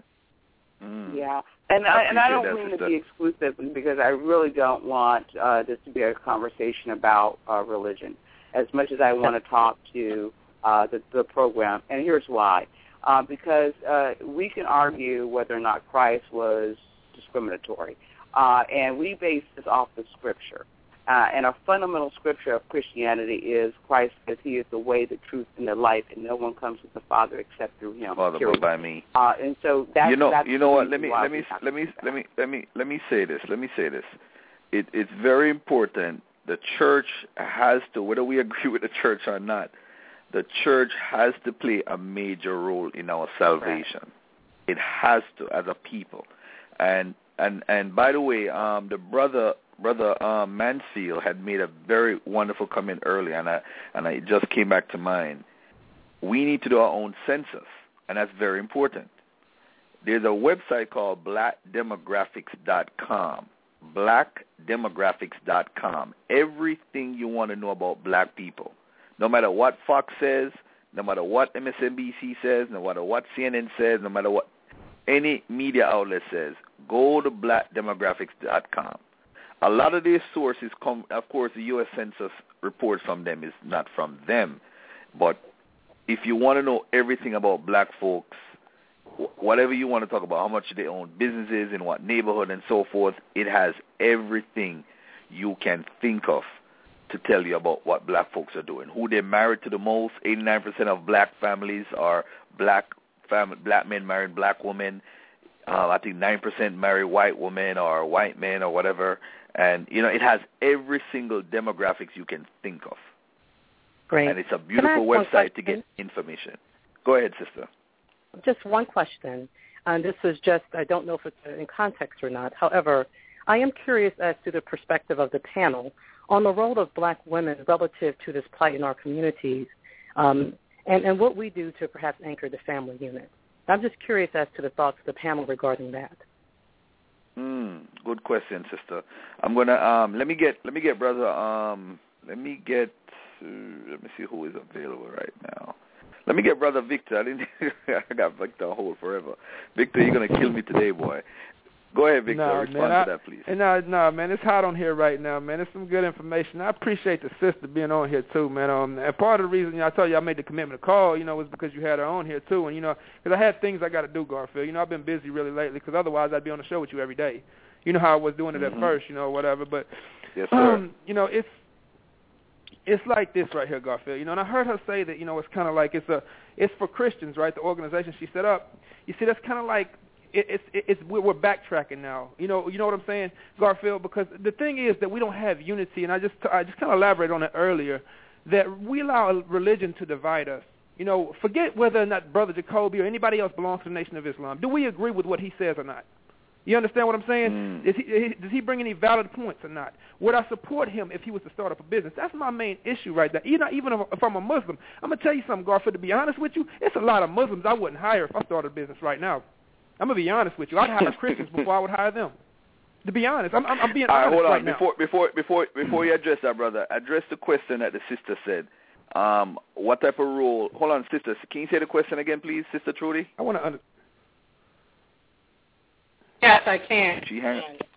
Mm. Yeah, and I, I and I don't mean to be exclusive because I really don't want uh, this to be a conversation about uh, religion as much as I want to talk to uh, the, the program. And here's why. Uh, because uh, we can argue whether or not Christ was discriminatory. Uh, and we base this off the Scripture. Uh, and a fundamental scripture of Christianity is Christ says he is the way, the truth, and the life, and no one comes to the Father except through him. Father, but by me. Uh, and so that's you know, that's you know what? Let me let me let me let me let me let me say this. Let me say this. It, it's very important. The church has to, whether we agree with the church or not, the church has to play a major role in our salvation. Right. It has to, as a people. And and and by the way, um, the brother. Brother um, Mansfield had made a very wonderful comment earlier, and I and I just came back to mind. We need to do our own census, and that's very important. There's a website called black demographics dot com, black demographics dot com. Everything you want to know about black people, no matter what Fox says, no matter what M S N B C says, no matter what C N N says, no matter what any media outlet says, go to black demographics dot com. A lot of these sources come, of course, the U S Census report from them is not from them. But if you want to know everything about black folks, whatever you want to talk about, how much they own businesses, in what neighborhood, and so forth, it has everything you can think of to tell you about what black folks are doing. Who they're married to the most, eighty-nine percent of black families are black fam- black men marrying black women. Uh, I think nine percent marry white women or white men or whatever. And, you know, it has every single demographics you can think of. Great. And it's a beautiful website to get information. Go ahead, sister. Just one question. And this is just, I don't know if it's in context or not. However, I am curious as to the perspective of the panel on the role of black women relative to this plight in our communities um, and, and what we do to perhaps anchor the family unit. I'm just curious as to the thoughts of the panel regarding that. Mm, good question, sister. I'm gonna um let me get let me get brother um let me get uh, let me see who is available right now. Let me get brother Victor. I didn't I got Victor on hold forever. Victor, you're gonna kill me today, boy. Go ahead, Victor. Nah, Respond man, to I, that, please. And no, no, man, it's hot on here right now, man. It's some good information. I appreciate the sister being on here too, man. Um, and part of the reason, you know, I told you I made the commitment to call, you know, was because you had her on here too, and you know, because I had things I got to do, Garfield. You know, I've been busy really lately, because otherwise I'd be on the show with you every day. You know how I was doing it mm-hmm. at first, you know, whatever. But yes, sir. Um, you know, it's it's like this right here, Garfield. You know, and I heard her say that, you know, it's kind of like it's a it's for Christians, right? The organization she set up. You see, that's kind of like. It's it's we're backtracking now, you know. You know what I'm saying, Garfield? Because the thing is that we don't have unity, and I just I just kind of elaborated on it earlier, that we allow religion to divide us. You know, forget whether or not Brother Jacoby or anybody else belongs to the Nation of Islam. Do we agree with what he says or not? You understand what I'm saying? Mm. Is he, does he bring any valid points or not? Would I support him if he was to start up a business? That's my main issue right there. You know, even if, if I'm a Muslim, I'm gonna tell you something, Garfield. To be honest with you, it's a lot of Muslims I wouldn't hire if I started a business right now. I'm gonna be honest with you. I'd hire Christians before I would hire them. To be honest, I'm, I'm, I'm being All right, honest hold on. right now. Before before before before you address that, brother, address the question that the sister said. Um, what type of role? Hold on, sister. Can you say the question again, please, Sister Trudy? I want to under. Yes, I can. She hang.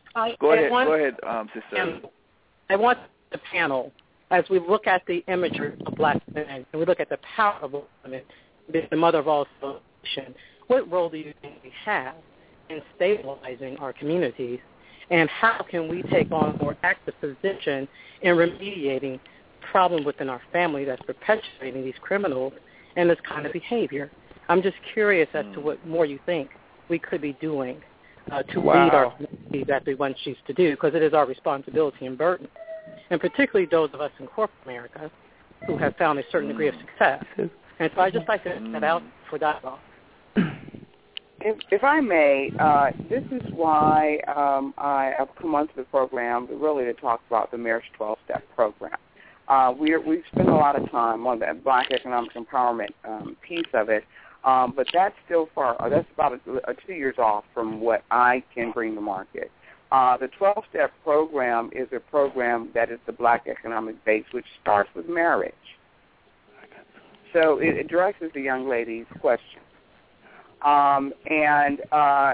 I, Go I ahead, want, go ahead, um, sister. I want the panel, as we look at the imagery of black women and we look at the power of women, the mother of all civilization, what role do you think we have in stabilizing our communities, and how can we take on a more active position in remediating problem within our family that's perpetuating these criminals and this kind of behavior? I'm just curious as to what more you think we could be doing uh, to Wow. lead our communities as we once used to do, because it is our responsibility and burden, and particularly those of us in corporate America who have found a certain degree of success. And so I'd just like to put that out for dialogue. If, if I may, uh, this is why um, I have come onto the program really to talk about the Marriage twelve-Step program. Uh, we're, we've spent a lot of time on that Black economic empowerment um, piece of it, um, but that's still far, uh, that's about a, a two years off from what I can bring to market. Uh, the twelve-Step program is a program that is the Black economic base, which starts with marriage. So it addresses the young lady's question. Um, and, uh,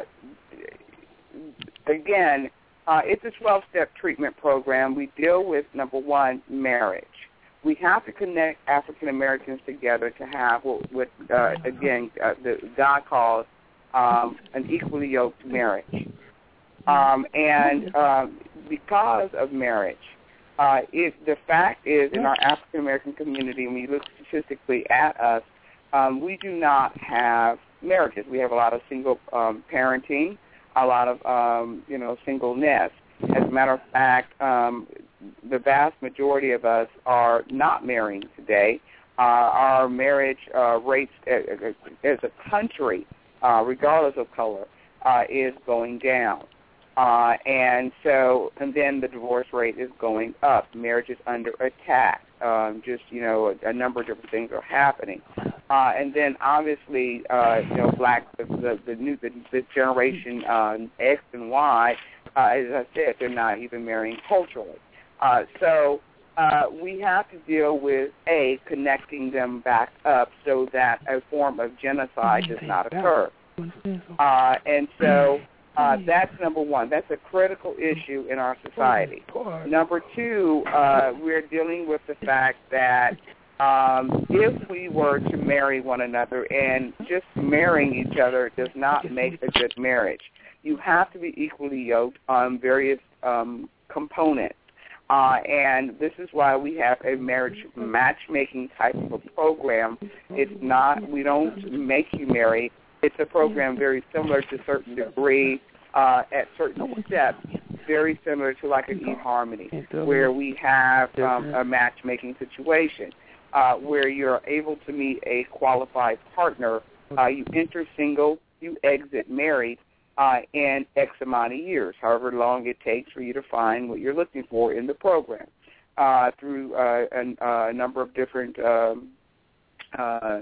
again, uh, it's a twelve-step treatment program. We deal with, number one, marriage. We have to connect African Americans together to have what, what uh, again, uh, the, God calls um, an equally yoked marriage. Um, and um, because of marriage, uh, it, the fact is in our African American community, when you look statistically at us, um, we do not have marriages. We have a lot of single um, parenting, a lot of, um, you know, singleness. As a matter of fact, um, the vast majority of us are not marrying today. Uh, our marriage uh, rates as a country, uh, regardless of color, uh, is going down. Uh, and so, and then the divorce rate is going up. Marriage is under attack. Um, just, you know, a, a number of different things are happening. Uh, and then, obviously, uh, you know, black, the, the, the new, the, the generation uh, X and Y, uh, as I said, they're not even marrying culturally. Uh, so uh, we have to deal with, A, connecting them back up so that a form of genocide does not occur. Uh, and so uh, that's number one. That's a critical issue in our society. Number two, uh, we're dealing with the fact that um, if we were to marry one another, and just marrying each other does not make a good marriage. You have to be equally yoked on various um, components. Uh, and this is why we have a marriage matchmaking type of a program. It's not, we don't make you marry. It's a program very similar to a certain degree, uh, at certain steps, very similar to like an eHarmony, where we have um, a matchmaking situation, uh, where you're able to meet a qualified partner. Uh, you enter single, you exit married, uh, in X amount of years, however long it takes for you to find what you're looking for in the program, uh, through uh, an, uh, a number of different um, uh,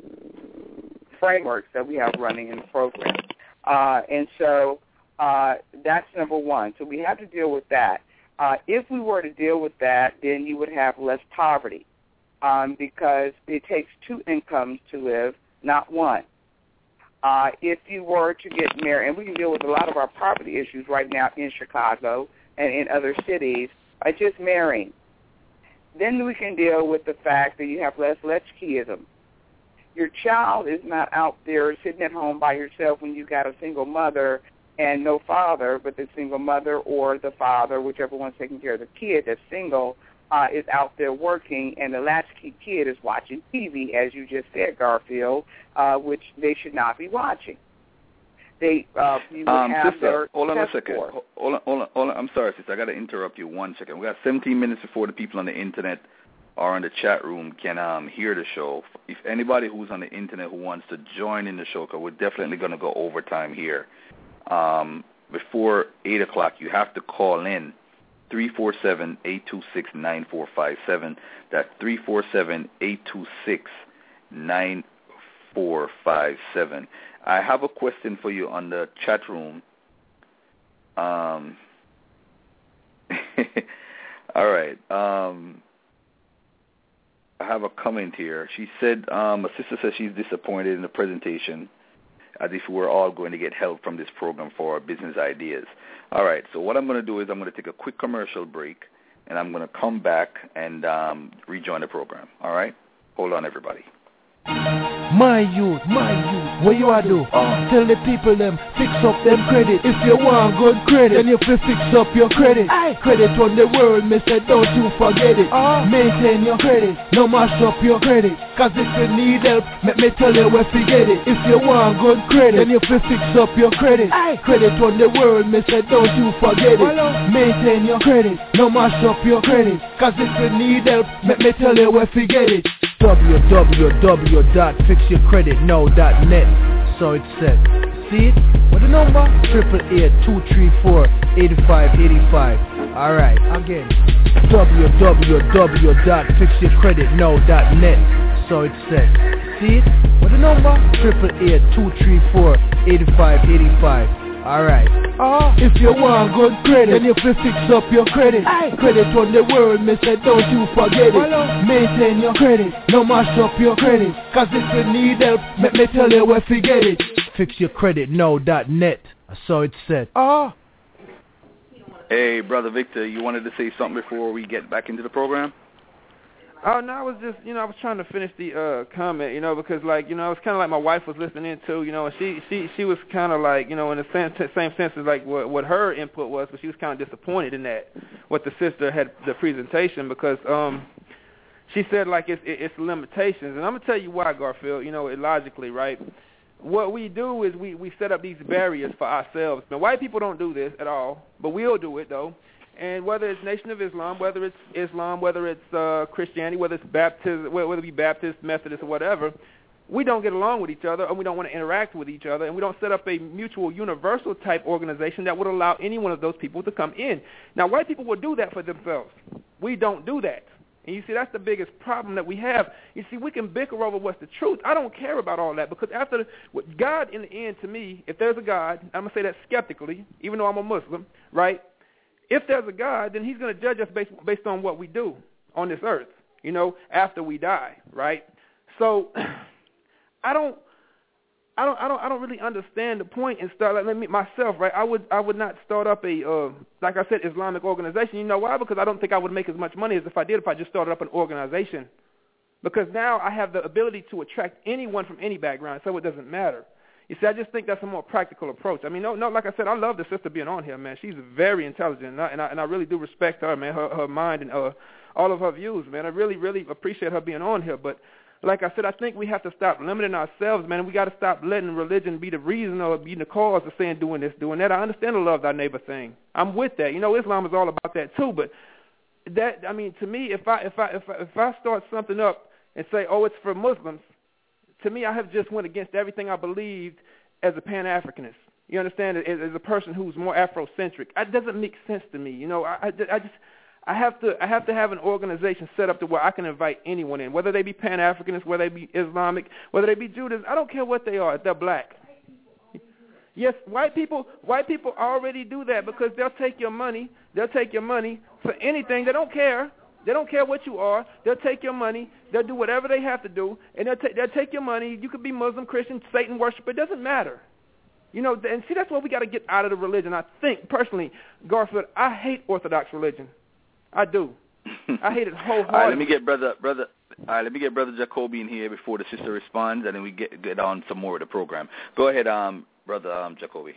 frameworks that we have running in the program. Uh, and so uh, that's number one. So we have to deal with that. Uh, if we were to deal with that, then you would have less poverty, um, because it takes two incomes to live, not one. Uh, if you were to get married, and we can deal with a lot of our poverty issues right now in Chicago and in other cities by just marrying. Then we can deal with the fact that you have less latchkeyism. Your child is not out there sitting at home by yourself when you got a single mother and no father, but the single mother or the father, whichever one's taking care of the kid that's single, uh, is out there working, and the latchkey kid is watching T V, as you just said, Garfield, uh, which they should not be watching. They, uh, you would um, have sister, their hold on a second. for. Hold on, hold on, hold on. I'm sorry, sister. I got to interrupt you one second. We got seventeen minutes before the people on the internet or in the chat room can um, hear the show. If anybody who's on the internet who wants to join in the show, because we're definitely going to go overtime here, um, before eight o'clock, you have to call in three four seven, eight two six, nine four five seven. That's three four seven, eight two six, nine four five seven. I have a question for you on the chat room. Um, all right. Um, I have a comment here. She said, um, a sister says she's disappointed in the presentation. as if we're all going to get help from this program for our business ideas. All right, so what I'm going to do is I'm going to take a quick commercial break, and I'm going to come back and um, rejoin the program. All right? Hold on, everybody. My youth, my youth, what you a do? Uh, tell the people them, fix up them credit. If you want good credit, then you fi fix up your credit. Aye. Credit on the world, me say don't you forget it. Uh, Maintain your credit, no mash up your credit. Cause if you need help, let me tell you where to get it. If you want good credit, then you fi fix up your credit. Aye. Credit on the world, me say don't you forget it. Hello. Maintain your credit, no mash up your credit. Cause if you need help, let me tell you where to get it. w w w dot fix your credit now dot net. So it's set. See it? What the number? Triple eight two three four eight five eight five. Alright, again. w w w dot fix your credit now dot net. So it's set. See it? What the number? Triple eight two three four eight five eight five. Alright. Uh, if you want good credit, then you fi fix up your credit. Aye. Credit on the world, me say don't you forget it. Hello. Maintain your credit, no mash up your credit. Cause if you need help, let me tell you where to get it. fix your credit now dot net. So it's set. Uh. Hey, Brother Victor, you wanted to say something before we get back into the program? Oh, no, I was just, you know, I was trying to finish the uh, comment, you know, because, like, you know, it's kind of like my wife was listening in, too, you know, and she she, she was kind of like, you know, in the same, same sense as, like, what, what her input was, but she was kind of disappointed in that, what the sister had, the presentation, because um, she said, like, it's, it's limitations. And I'm going to tell you why, Garfield, you know, it logically, right? What we do is we, we set up these barriers for ourselves. Now, white people don't do this at all, but we'll do it, though. And whether it's Nation of Islam, whether it's Islam, whether it's uh, Christianity, whether it's Baptist, whether it be Baptist, Methodist, or whatever, we don't get along with each other, and we don't want to interact with each other, and we don't set up a mutual, universal type organization that would allow any one of those people to come in. Now, white people will do that for themselves. We don't do that. And you see, that's the biggest problem that we have. You see, we can bicker over what's the truth. I don't care about all that because after the, God, in the end, to me, if there's a God, I'm going to say that skeptically, even though I'm a Muslim, right? If there's a God, then he's going to judge us based, based on what we do on this earth, you know, after we die, right? So I don't, I don't, I don't, I don't really understand the point and start. Like, let me myself, right? I would, I would not start up a, uh, like I said, Islamic organization. You know why? Because I don't think I would make as much money as if I did if I just started up an organization. Because now I have the ability to attract anyone from any background, so it doesn't matter. You see, I just think that's a more practical approach. I mean, no, no, like I said, I love the sister being on here, man. She's very intelligent, and I, and I, and I really do respect her, man, her, her mind and uh, all of her views, man. I really, really appreciate her being on here. But like I said, I think we have to stop limiting ourselves, man. We got to stop letting religion be the reason or be the cause of saying doing this, doing that. I understand the love thy neighbor thing. I'm with that. You know, Islam is all about that too. But that, I mean, to me, if I, if I, if I, if I start something up and say, oh, it's for Muslims, to me, I have just went against everything I believed as a Pan-Africanist. You understand? As, as a person who's more Afrocentric, it doesn't make sense to me. You know, I, I, I just, I have to, I have to have an organization set up to where I can invite anyone in, whether they be Pan-Africanists, whether they be Islamic, whether they be Judas. I don't care what they are. If they're black. Yes, white people, white people already do that because they'll take your money. They'll take your money for anything. They don't care. They don't care what you are. They'll take your money. They'll do whatever they have to do, and they'll, ta- they'll take your money. You could be Muslim, Christian, Satan worshiper. It doesn't matter. You know, and see, that's what we got to get out of the religion. I think, personally, Garfield, I hate Orthodox religion. I do. I hate it wholeheartedly. All right, let me get brother, brother. All right, let me get brother Jacoby in here before the sister responds, and then we get get on some more of the program. Go ahead, um, brother um, Jacoby.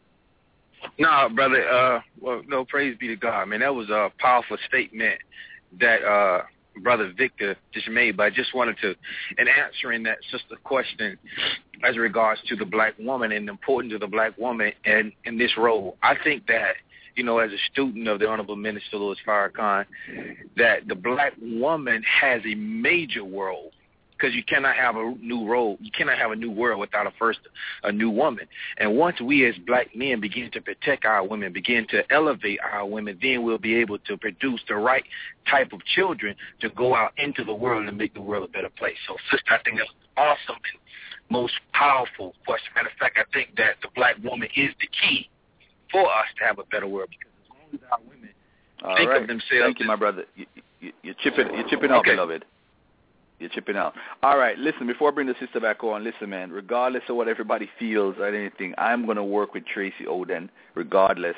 No, brother. Uh, well, no, praise be to God, man. That was a powerful statement that uh, Brother Victor just made, but I just wanted to, in answering that sister question as regards to the black woman and the importance of the black woman in, in this role, I think that, you know, as a student of the Honorable Minister Louis Farrakhan, that the black woman has a major role, because you cannot have a new role, you cannot have a new world without a first a new woman. And once we as black men begin to protect our women, begin to elevate our women, then we'll be able to produce the right type of children to go out into the world and make the world a better place. So, sister, I think that's awesome and most powerful question. Matter of fact, I think that the black woman is the key for us to have a better world, because as long as our women All think right. of themselves. Thank you, my brother. You, you, you're chipping, you're chipping up, okay. beloved. You're chipping out. All right, listen, before I bring the sister back on, listen, man, regardless of what everybody feels or anything, I'm going to work with Tracy Oden regardless.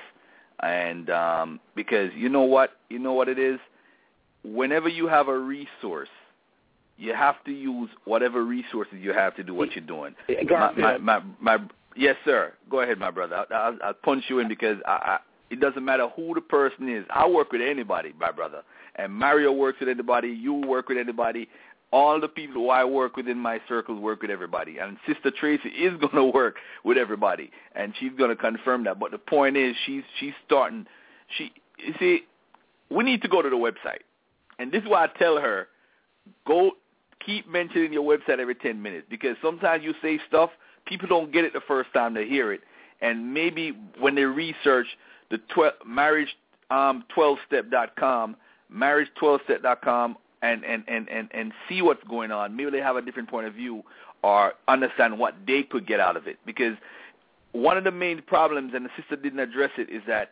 And um, because you know what? You know what it is? Whenever you have a resource, you have to use whatever resources you have to do what you're doing. My, my, my, my, yes, sir. Go ahead, my brother. I'll, I'll, I'll punch you in because I, I, it doesn't matter who the person is. I work with anybody, my brother. And Mario works with anybody. You work with anybody. All the people who I work with in my circles work with everybody. And Sister Tracy is going to work with everybody. And she's going to confirm that. But the point is she's she's starting. She You see, we need to go to the website. And this is why I tell her, go keep mentioning your website every ten minutes. Because sometimes you say stuff, people don't get it the first time they hear it. And maybe when they research the twelve, marriage twelve step dot com, marriage twelve step dot com, and, and, and, and, and see what's going on. Maybe they have a different point of view or understand what they could get out of it. Because one of the main problems, and the sister didn't address it, is that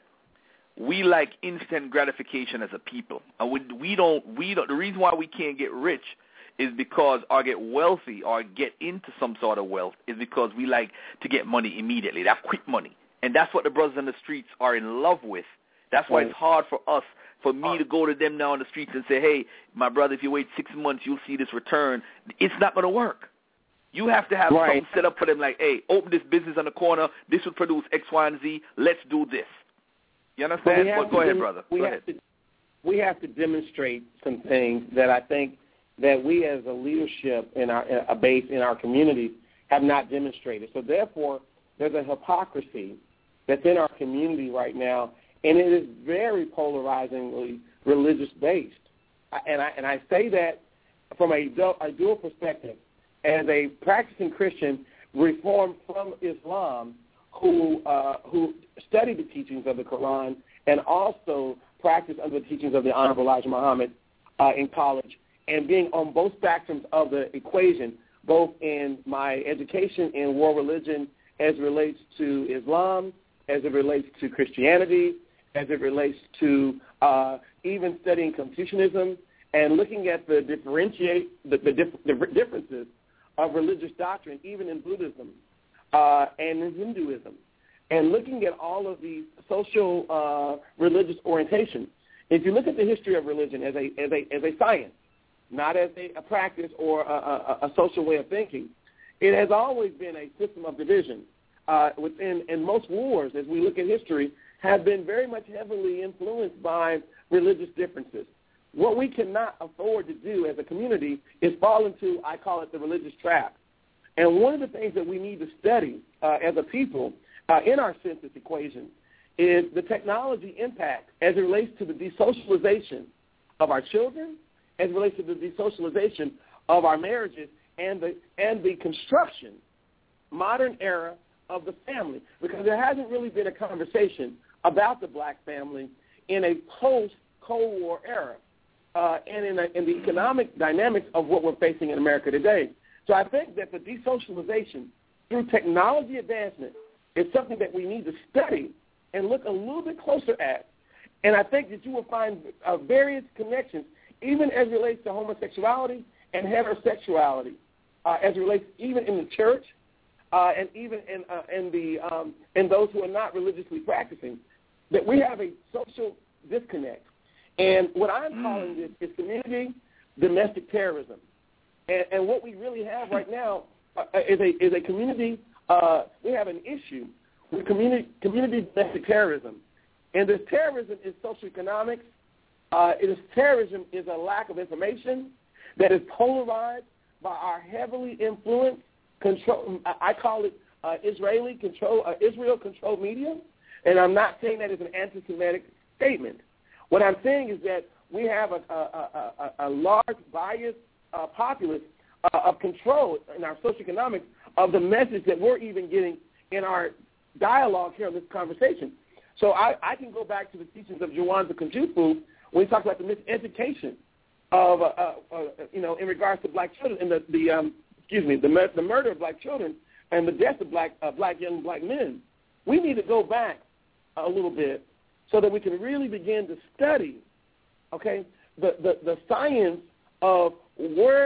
we like instant gratification as a people. And we, we don't, we don't, the reason why we can't get rich is because, or get wealthy or get into some sort of wealth, is because we like to get money immediately, that quick money. And that's what the brothers on the streets are in love with. That's why it's hard for us, for me to go to them now on the streets and say, hey, my brother, if you wait six months, you'll see this return. It's not going to work. You have to have right. something set up for them like, hey, open this business on the corner. This will produce X, Y, and Z. Let's do this. You understand? Well, go ahead, dem- brother. We go have ahead. To, we have to demonstrate some things that I think that we as a leadership in our a base in our communities have not demonstrated. So therefore, there's a hypocrisy that's in our community right now, and it is very polarizingly religious-based. And I and I say that from a, a dual perspective. As a practicing Christian reformed from Islam who uh, who studied the teachings of the Quran and also practiced under the teachings of the Honorable Elijah Muhammad uh, in college, and being on both spectrums of the equation, both in my education in world religion as it relates to Islam, as it relates to Christianity, as it relates to uh, even studying Confucianism and looking at the differentiate the, the, dif- the differences of religious doctrine, even in Buddhism uh, and in Hinduism, and looking at all of these social uh, religious orientations. If you look at the history of religion as a as a as a science, not as a, a practice or a, a, a social way of thinking, it has always been a system of division. Uh, within and most wars, as we look at history, have been very much heavily influenced by religious differences. What we cannot afford to do as a community is fall into, I call it, the religious trap. And one of the things that we need to study uh, as a people uh, in our census equation is the technology impact as it relates to the desocialization of our children, as it relates to the desocialization of our marriages, and the and the construction, modern era of the family. Because there hasn't really been a conversation about the black family in a post-Cold War era. Uh, and in, the, in the economic dynamics of what we're facing in America today. So I think that the desocialization through technology advancement is something that we need to study and look a little bit closer at. And I think that you will find uh, various connections, even as it relates to homosexuality and heterosexuality, uh, as it relates even in the church uh, and even in, uh, in, the, um, in those who are not religiously practicing, that we have a social disconnect. And what I'm calling this is community domestic terrorism. And, and what we really have right now uh, is a is a community, uh, we have an issue with community, community domestic terrorism. And this terrorism is socioeconomics. Uh, it is terrorism is a lack of information that is polarized by our heavily influenced, control, I call it uh, Israeli control, uh, Israel-controlled media. And I'm not saying that as an anti-Semitic statement. What I'm saying is that we have a, a, a, a large biased uh, populace uh, of control in our socioeconomics of the message that we're even getting in our dialogue here in this conversation. So I, I can go back to the teachings of Juwanza Kunjufu when he talks about the miseducation of, uh, uh, uh, you know, in regards to black children and the, the um, excuse me, the, the murder of black children and the death of black, uh, black young black men. We need to go back a little bit so that we can really begin to study, okay, the, the, the science of where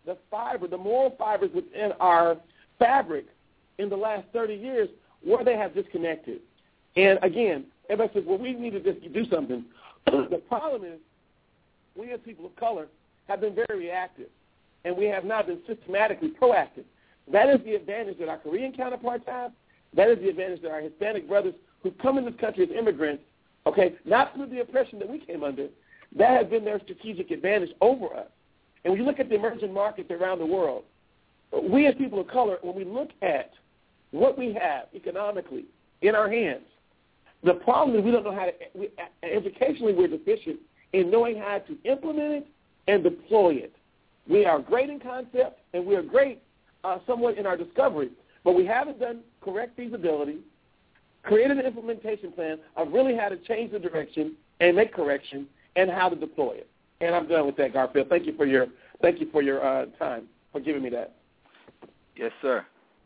the fiber, the moral fibers within our fabric in the last thirty years where they have disconnected. And, again, everybody says, well, we need to just do something. The problem is we as people of color have been very reactive, and we have not been systematically proactive. That is the advantage that our Korean counterparts have. That is the advantage that our Hispanic brothers who come in this country as immigrants, okay, not through the oppression that we came under, that has been their strategic advantage over us. And when you look at the emerging markets around the world, we as people of color, when we look at what we have economically in our hands, the problem is we don't know how to, we, educationally we're deficient in knowing how to implement it and deploy it. We are great in concept, and we are great uh, somewhat in our discovery, but we haven't done correct feasibility, created an implementation plan of really how to change the direction and make correction and how to deploy it. And I'm done with that, Garfield. Thank you for your thank you for your uh, time, for giving me that. Yes, sir.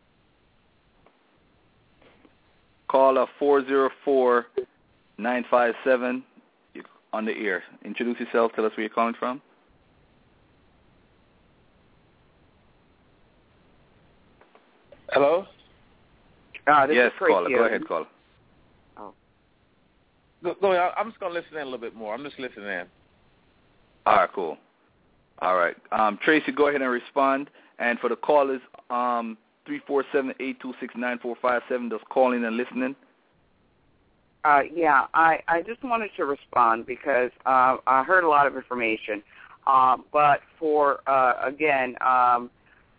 Call a four zero four, nine five seven on the air. Introduce yourself. Tell us where you're calling from. Hello? Uh, this yes, is Tracy. caller. Go ahead, caller. Oh. Go, go ahead. I'm just going to listen in a little bit more. I'm just listening in. All right, cool. All right. Um, Tracy, go ahead and respond. And for the callers, um, three four seven, eight two six, nine four five seven, those calling and listening. Uh, yeah, I, I just wanted to respond because uh, I heard a lot of information. Uh, but for, uh, again, um,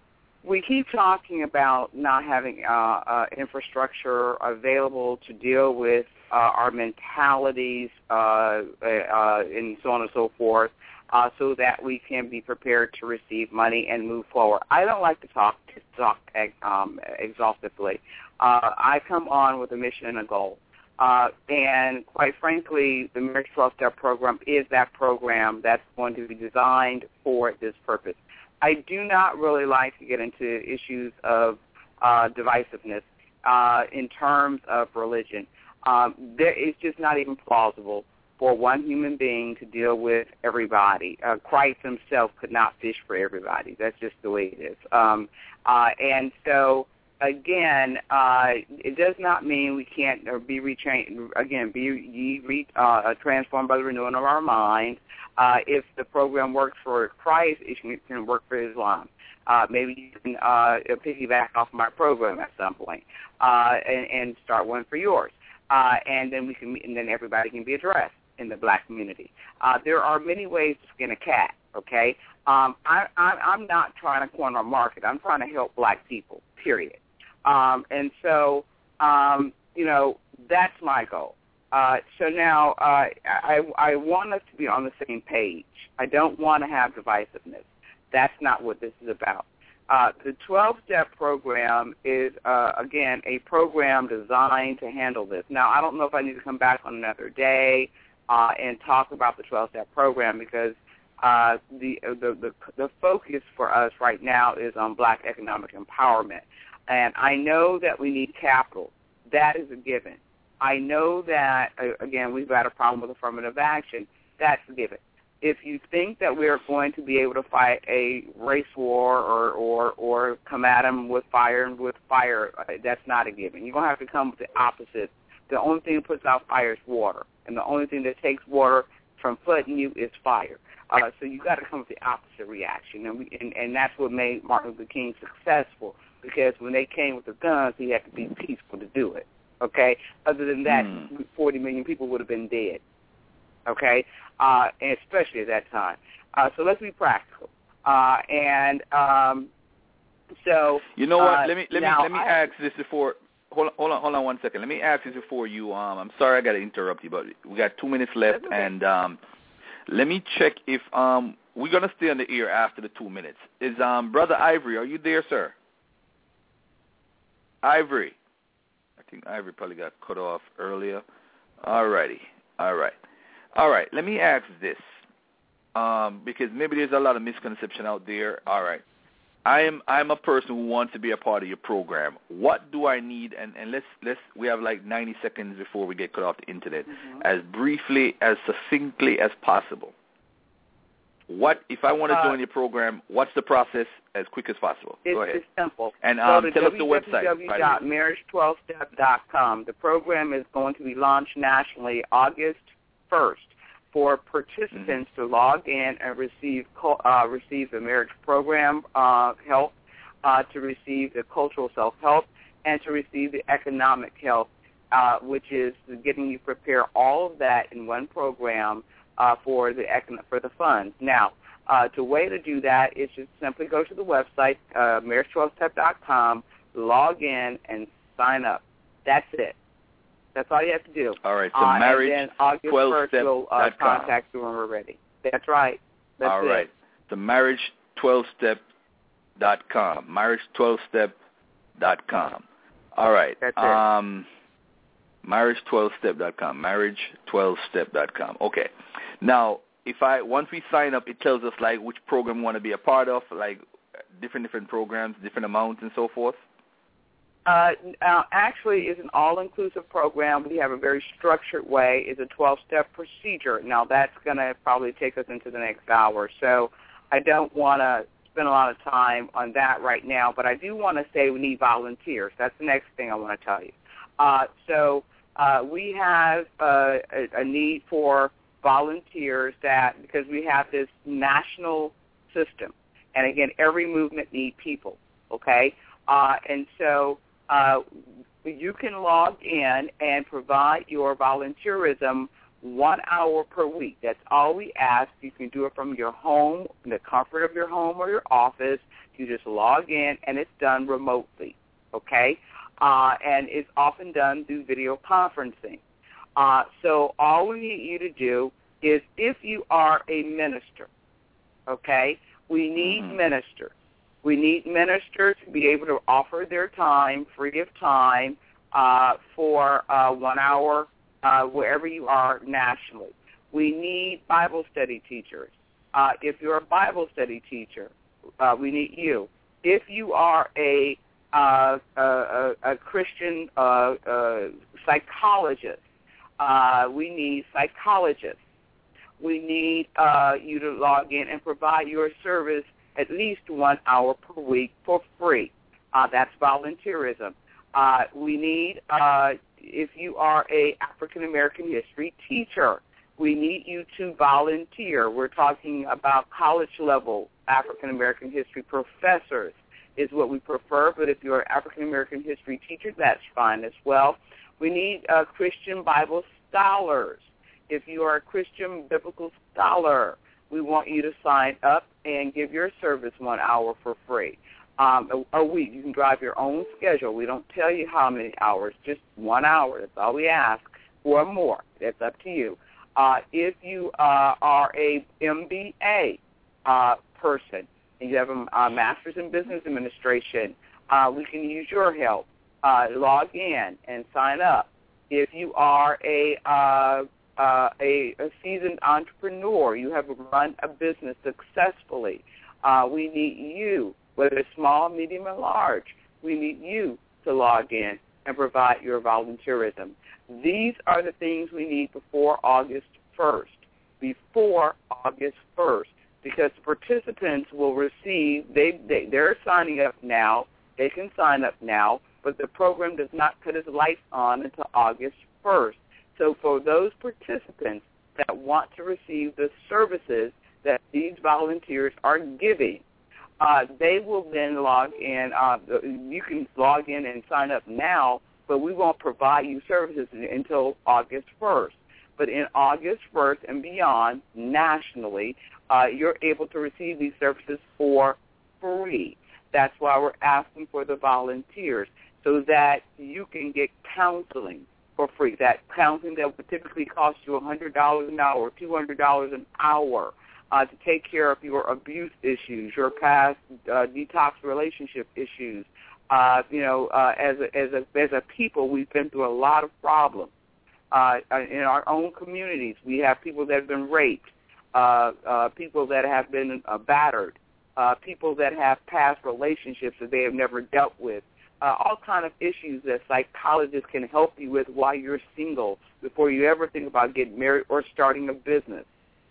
we keep talking about not having uh, uh, infrastructure available to deal with uh, our mentalities uh, uh, and so on and so forth uh, so that we can be prepared to receive money and move forward. I don't like to talk, to talk um, exhaustively. Uh, I come on with a mission and a goal. Uh, and quite frankly, the Marriage twelve-Step Program is that program that's going to be designed for this purpose. I do not really like to get into issues of uh, divisiveness uh, in terms of religion. Um, there, it's just not even plausible for one human being to deal with everybody. Uh, Christ himself could not fish for everybody. That's just the way it is. Um, uh, and so, again, uh, it does not mean we can't or be retrained. Again, be ye re, uh, transformed by the renewing of our mind. Uh, if the program works for Christ, it can, it can work for Islam. Uh, maybe you can uh, piggyback off my program at some point uh, and, and start one for yours, uh, and then we can, and then everybody can be addressed in the black community. Uh, there are many ways to skin a cat. Okay, um, I, I, I'm not trying to corner a market. I'm trying to help black people. Period. Um, and so, um, you know, that's my goal. Uh, so now uh, I, I want us to be on the same page. I don't want to have divisiveness. That's not what this is about. Uh, the twelve-step program is, uh, again, a program designed to handle this. Now, I don't know if I need to come back on another day uh, and talk about the twelve-step program because uh, the, the, the, the focus for us right now is on black economic empowerment. And I know that we need capital. That is a given. I know that, again, we've got a problem with affirmative action. That's a given. If you think that we're going to be able to fight a race war or, or, or come at them with fire and with fire, that's not a given. You're going to have to come with the opposite. The only thing that puts out fire is water, and the only thing that takes water from flooding you is fire. Uh, so you got to come with the opposite reaction, and, we, and, and that's what made Martin Luther King successful, because when they came with the guns, he had to be peaceful to do it. Okay? Other than that, mm. forty million people would have been dead. Okay? Uh, and especially at that time. Uh, so let's be practical. Uh, and um, so you know what? Uh, let me let me now let me I, ask this before. Hold on, hold on, hold on one second. Let me ask this before you. Um, I'm sorry I got to interrupt you, but we got two minutes left, okay. and um, let me check if um we're gonna stay on the air after the two minutes. Is um Brother Ivory? Are you there, sir? Ivory. I think Ivory probably got cut off earlier. All righty. All right. All right. Let me ask this, um, because maybe there's a lot of misconception out there. All right. I am I'm a person who wants to be a part of your program. What do I need? And, and let's let's we have like ninety seconds before we get cut off the internet. Mm-hmm. As briefly, as succinctly as possible. what if I want to Uh, join your program? What's the process as quick as possible? It's, Go ahead. it's simple. And Go um, to tell us the website. w w w dot marriage twelve step dot com. The program is going to be launched nationally August first for participants mm-hmm. to log in and receive uh, receive the marriage program uh, help, uh, to receive the cultural self-help, and to receive the economic help, uh, which is getting you prepare all of that in one program uh, for the econ- for the funds. Now, uh, the way to do that is just simply go to the website, uh, marriage twelve step dot com, log in, and sign up. That's it. That's all you have to do. All right, so uh, marriage and then August twelve step first, we'll uh, contact you when we're ready. That's right. That's all it. right, the marriage twelve step dot com, marriage twelve step dot com. All right. That's it. Um, marriage twelve step dot com, marriage twelve step dot com. Okay. Now, if I once we sign up, it tells us like which program we want to be a part of, like different different programs, different amounts, and so forth. Uh, uh, actually, it's an all-inclusive program. We have a very structured way. It's a twelve-step procedure. Now, that's going to probably take us into the next hour. So I don't want to spend a lot of time on that right now, but I do want to say we need volunteers. That's the next thing I want to tell you. Uh, so uh, we have uh, a, a need for volunteers that because we have this national system. And, again, every movement needs people, okay? Uh, and so uh, you can log in and provide your volunteerism one hour per week. That's all we ask. You can do it from your home, the comfort of your home or your office. You just log in, and it's done remotely, okay? Uh, and it's often done through video conferencing. Uh, so all we need you to do is if you are a minister, okay, we need mm-hmm. ministers. We need ministers to be able to offer their time, free of time, uh, for uh, one hour uh, wherever you are nationally. We need Bible study teachers. Uh, if you're a Bible study teacher, uh, we need you. If you are a uh, a, a Christian uh, uh, psychologist, uh, we need psychologists. We need uh, you to log in and provide your service at least one hour per week for free. Uh, that's volunteerism. Uh, we need, uh, if you are a African American history teacher, we need you to volunteer. We're talking about college level African American history professors is what we prefer, but if you're an African American history teacher, that's fine as well. We need uh, Christian Bible scholars. If you are a Christian biblical scholar, we want you to sign up and give your service one hour for free. Um, a, a week. You can drive your own schedule. We don't tell you how many hours, just one hour. That's all we ask, or more. That's up to you. Uh, if you uh, are a M B A uh, person and you have a, a Master's in Business Administration, uh, we can use your help. Uh, log in and sign up. If you are a uh, Uh, a, a seasoned entrepreneur, you have run a business successfully, uh, we need you, whether it's small, medium, or large, we need you to log in and provide your volunteerism. These are the things we need before August first, before August first, because the participants will receive, they, they, they're signing up now, they can sign up now, but the program does not put its lights on until August first. So for those participants that want to receive the services that these volunteers are giving, uh, they will then log in. Uh, you can log in and sign up now, but we won't provide you services until August first. But in August first and beyond, nationally, uh, you're able to receive these services for free. That's why we're asking for the volunteers, so that you can get counseling for free. That counseling that would typically cost you one hundred dollars an hour, two hundred dollars an hour uh, to take care of your abuse issues, your past uh, detox relationship issues. Uh, you know, uh, as a, as a as a people, we've been through a lot of problems uh, in our own communities. We have people that have been raped, uh, uh, people that have been uh, battered, uh, people that have past relationships that they have never dealt with. Uh, all kind of issues that psychologists can help you with while you're single before you ever think about getting married or starting a business.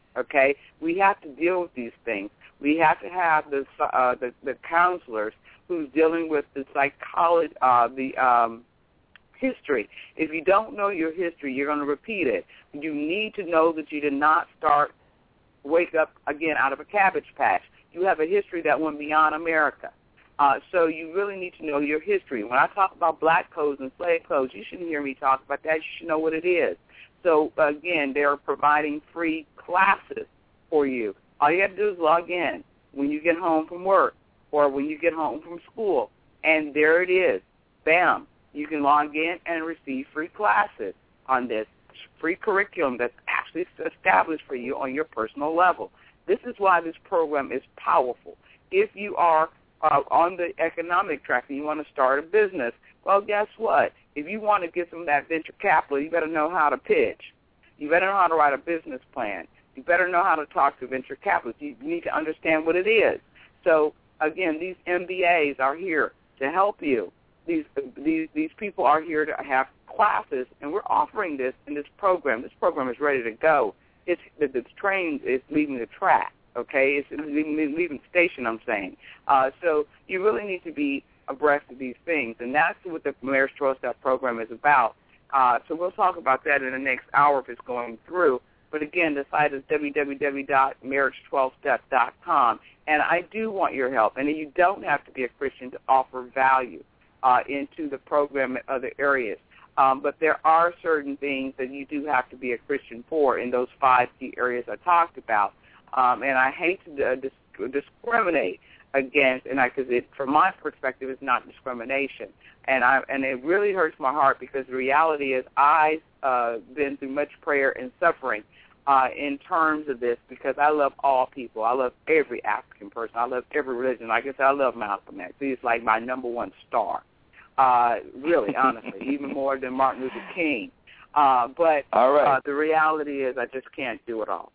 okay? We have to deal with these things. We have to have the uh, the, the counselors who's dealing with the psychology, uh, the um, history. If you don't know your history, you're going to repeat it. You need to know that you did not start, wake up again out of a cabbage patch. You have a history that went beyond America. Uh, so you really need to know your history. When I talk about black codes and slave codes, you shouldn't hear me talk about that. You should know what it is. So, again, they're providing free classes for you. All you have to do is log in when you get home from work or when you get home from school, and there it is. Bam. You can log in and receive free classes on this free curriculum that's actually established for you on your personal level. This is why this program is powerful. If you are uh, on the economic track and you want to start a business, well, guess what? If you want to get some of that venture capital, you better know how to pitch. You better know how to write a business plan. You better know how to talk to venture capitalists. You need to understand what it is. So, again, these M B As are here to help you. These these these people are here to have classes, and we're offering this in this program. This program is ready to go. It's the, the train is leaving the track. Okay, it's leaving, leaving the station. I'm saying. Uh, so you really need to be abreast of these things, and that's what the Marriage twelve-Step program is about. Uh, so we'll talk about that in the next hour if it's going through. But again, the site is w w w dot marriage twelve step dot com, and I do want your help. And you don't have to be a Christian to offer value uh, into the program in other areas. Um, but there are certain things that you do have to be a Christian for in those five key areas I talked about. Um, and I hate to uh, dis- discriminate against, and because it, from my perspective, it's not discrimination. And I and it really hurts my heart because the reality is I've uh, been through much prayer and suffering uh, in terms of this because I love all people. I love every African person. I love every religion. Like I said, I love Malcolm X. He's like my number one star, uh, really, honestly, even more than Martin Luther King. Uh, but all right. uh, the reality is I just can't do it all.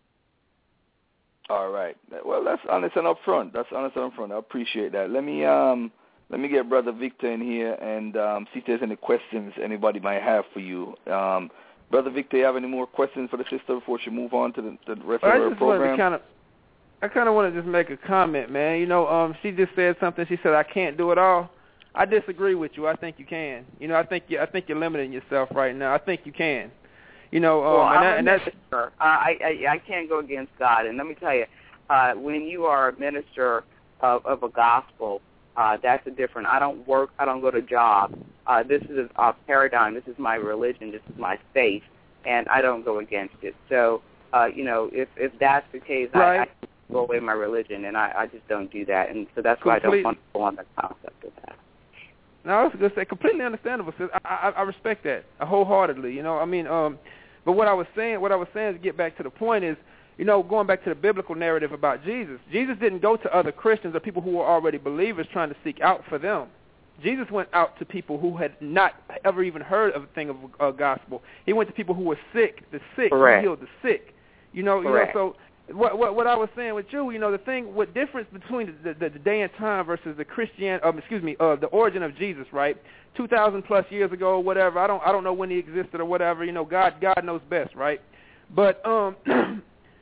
All right. Well, that's honest and upfront. That's honest and upfront. I appreciate that. Let me um let me get Brother Victor in here and um, see if there's any questions anybody might have for you. Um, Brother Victor, you have any more questions for the sister before she move on to the, to the rest well, of her I just program? Wanted to kind of, I kind of want to just make a comment, man. You know, um, she just said something. She said, "I can't do it all." I disagree with you. I think you can. You know, I think you, I think you're limiting yourself right now. I think you can. You know, um, well, and, I'm that, a and that's. minister. Uh, I, I I can't go against God, and let me tell you. Uh, when you are a minister of, of a gospel, uh, that's a different. I don't work. I don't go to job. Uh, this is a, a paradigm. This is my religion. This is my faith, and I don't go against it. So, uh, you know, if if that's the case, right. I, I go away my religion, and I, I just don't do that. And so that's why Complete. I don't want to go on the concept of that. No, that's good. Say completely understandable. Sis. I, I I respect that wholeheartedly. You know, I mean, um, but what I was saying, what I was saying to get back to the point is. You know, going back to the biblical narrative about Jesus, Jesus didn't go to other Christians or people who were already believers trying to seek out for them. Jesus went out to people who had not ever even heard of a thing of a uh, gospel. He went to people who were sick, the sick, Correct. He healed the sick. You know, Correct. you know. So what, what what I was saying with you, you know, the thing, what difference between the, the, the day and time versus the Christian, um, excuse me, uh, the origin of Jesus, right? Two thousand plus years ago, whatever. I don't I don't know when he existed or whatever. You know, God God knows best, right? But um.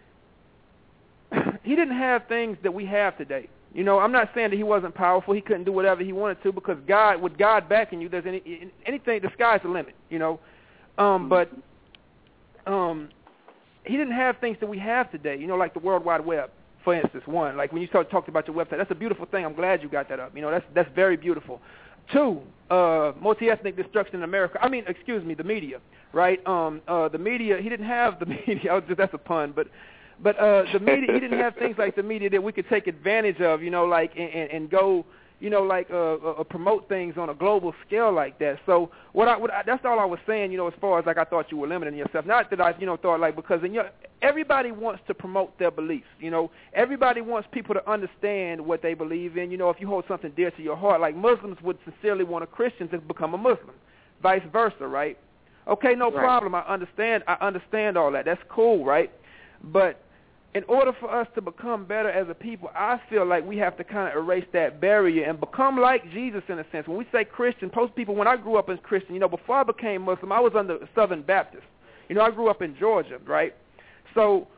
He didn't have things that we have today. You know, I'm not saying that he wasn't powerful. He couldn't do whatever he wanted to because God, with God backing you, there's any anything. The sky's the limit. You know, um, but um, he didn't have things that we have today. You know, like the World Wide Web, for instance. One, like when you start talked about your website, that's a beautiful thing. I'm glad you got that up. You know, that's that's very beautiful. Two, uh, multi-ethnic destruction in America. I mean, excuse me, the media, right? Um, uh, the media. He didn't have the media. I was just, that's a pun, but. But uh, the media, he didn't have things like the media that we could take advantage of, you know, like and, and, and go, you know, like uh, uh, promote things on a global scale like that. So what I, what I, that's all I was saying, you know, as far as like I thought you were limiting yourself. Not that I, you know, thought like because in your, everybody wants to promote their beliefs, you know. Everybody wants people to understand what they believe in. You know, if you hold something dear to your heart, like Muslims would sincerely want a Christian to become a Muslim, vice versa, right? Okay, no right. problem. I understand. I understand all that. That's cool, right? But in order for us to become better as a people, I feel like we have to kind of erase that barrier and become like Jesus in a sense. When we say Christian, most people, when I grew up as Christian, you know, before I became Muslim, I was under Southern Baptist. You know, I grew up in Georgia, right? So